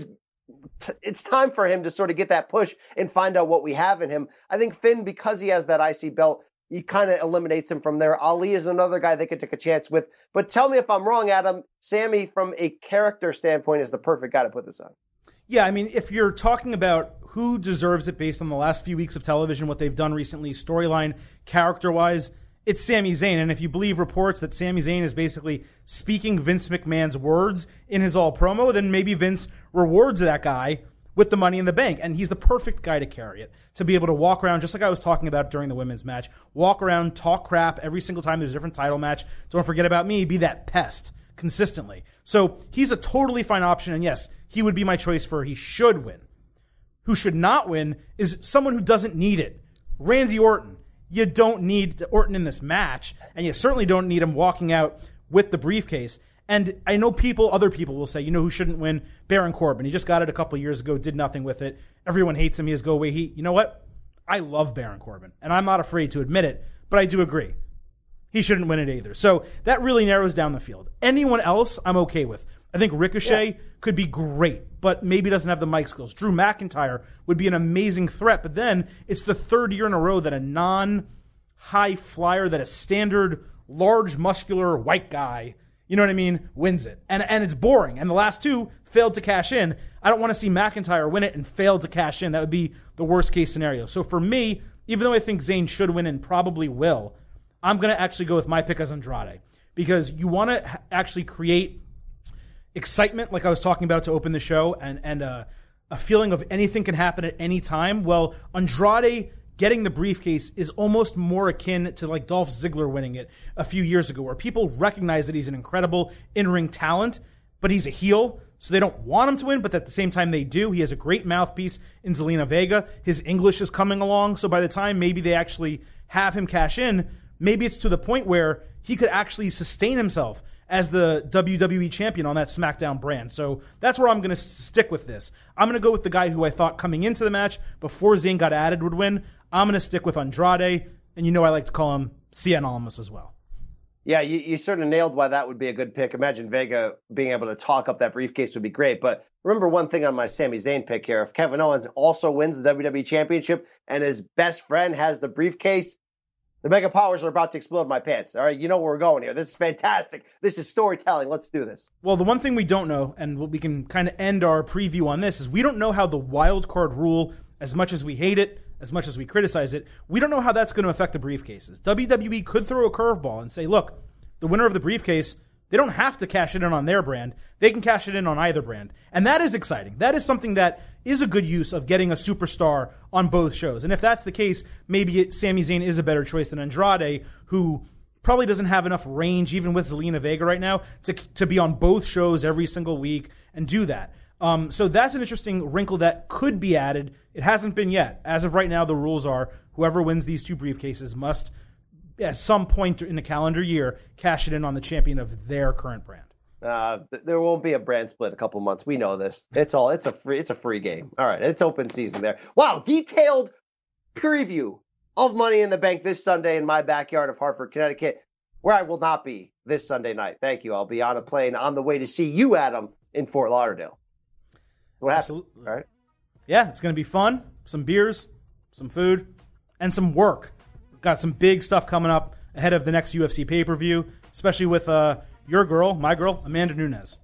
It's time for him to sort of get that push and find out what we have in him. I think Finn, because he has that IC belt, he kind of eliminates him from there. Ali is another guy they could take a chance with. But tell me if I'm wrong, Adam. Sami, from a character standpoint, is the perfect guy to put this on. Yeah, I mean, if you're talking about who deserves it based on the last few weeks of television, what they've done recently, storyline, character-wise, it's Sami Zayn. And if you believe reports that Sami Zayn is basically speaking Vince McMahon's words in his all promo, then maybe Vince rewards that guy with the Money in the Bank. And he's the perfect guy to carry it, to be able to walk around, just like I was talking about during the women's match, walk around, talk crap every single time there's a different title match. Don't forget about me, be that pest consistently. So he's a totally fine option. And yes, he would be my choice for he should win. Who should not win is someone who doesn't need it. Randy Orton. You don't need Orton in this match, and you certainly don't need him walking out with the briefcase. And I know other people will say, who shouldn't win? Baron Corbin. He just got it a couple of years ago, did nothing with it. Everyone hates him. He has go away heat. You know what? I love Baron Corbin, and I'm not afraid to admit it, but I do agree. He shouldn't win it either. So that really narrows down the field. Anyone else, I'm okay with. I think Ricochet could be great, but maybe doesn't have the mic skills. Drew McIntyre would be an amazing threat, but then it's the third year in a row that a non-high flyer, that a standard, large, muscular, white guy, wins it. And it's boring. And the last two failed to cash in. I don't want to see McIntyre win it and fail to cash in. That would be the worst case scenario. So for me, even though I think Zayn should win and probably will, I'm going to actually go with my pick as Andrade. Because you want to actually create excitement, like I was talking about to open the show, and a feeling of anything can happen at any time. Well, Andrade getting the briefcase is almost more akin to like Dolph Ziggler winning it a few years ago, where people recognize that he's an incredible in-ring talent, but he's a heel, so they don't want him to win, but at the same time they do. He has a great mouthpiece in Zelina Vega. His English is coming along, so by the time maybe they actually have him cash in, maybe it's to the point where he could actually sustain himself as the WWE champion on that SmackDown brand. So that's where I'm going to stick with this. I'm going to go with the guy who I thought coming into the match before Zayn got added would win. I'm going to stick with Andrade, and I like to call him Cien Almas as well. Yeah, you sort of nailed why that would be a good pick. Imagine Vega being able to talk up that briefcase would be great. But remember one thing on my Sami Zayn pick here. If Kevin Owens also wins the WWE Championship and his best friend has the briefcase, the Mega Powers are about to explode my pants. All right, you know where we're going here. This is fantastic. This is storytelling. Let's do this. Well, the one thing we don't know, and we can kind of end our preview on this, is we don't know how the wild card rule, as much as we hate it, as much as we criticize it, we don't know how that's going to affect the briefcases. WWE could throw a curveball and say, look, the winner of the briefcase, they don't have to cash it in on their brand. They can cash it in on either brand. And that is exciting. That is something that is a good use of getting a superstar on both shows. And if that's the case, maybe Sami Zayn is a better choice than Andrade, who probably doesn't have enough range, even with Zelina Vega right now, to be on both shows every single week and do that. So that's an interesting wrinkle that could be added. It hasn't been yet. As of right now, the rules are whoever wins these two briefcases must, at some point in the calendar year, cash it in on the champion of their current brand. There won't be a brand split in a couple months. We know this. It's a free game. All right, it's open season there. Wow, detailed preview of Money in the Bank this Sunday in my backyard of Hartford, Connecticut, where I will not be this Sunday night. Thank you. I'll be on a plane on the way to see you, Adam, in Fort Lauderdale. What happened? Absolutely. All right. Yeah, it's going to be fun. Some beers, some food, and some work. Got some big stuff coming up ahead of the next UFC pay-per-view, especially with your girl, my girl, Amanda Nunes.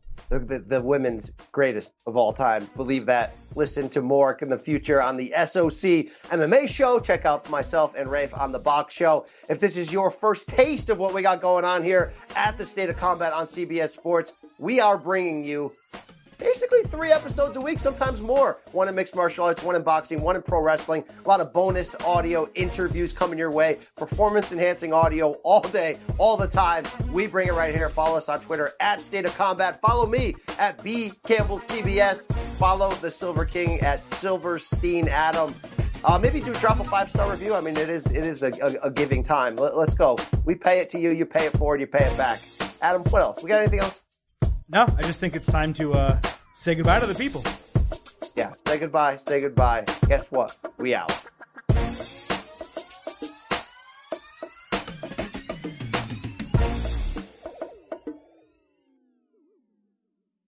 The women's greatest of all time. Believe that. Listen to more in the future on the SOC MMA show. Check out myself and Rafe on the Box Show. If this is your first taste of what we got going on here at the State of Combat on CBS Sports, we are bringing you basically 3 episodes a week, sometimes more. One in mixed martial arts, one in boxing, one in pro wrestling. A lot of bonus audio interviews coming your way. Performance-enhancing audio all day, all the time. We bring it right here. Follow us on Twitter at State of Combat. Follow me at B Campbell CBS. Follow the Silver King at Silverstein Adam. Maybe drop a 5-star review. I mean, it is a giving time. Let's go. We pay it to you. You pay it forward. You pay it back. Adam, what else? We got anything else? No, I just think it's time to say goodbye to the people. Yeah, say goodbye. Say goodbye. Guess what? We out.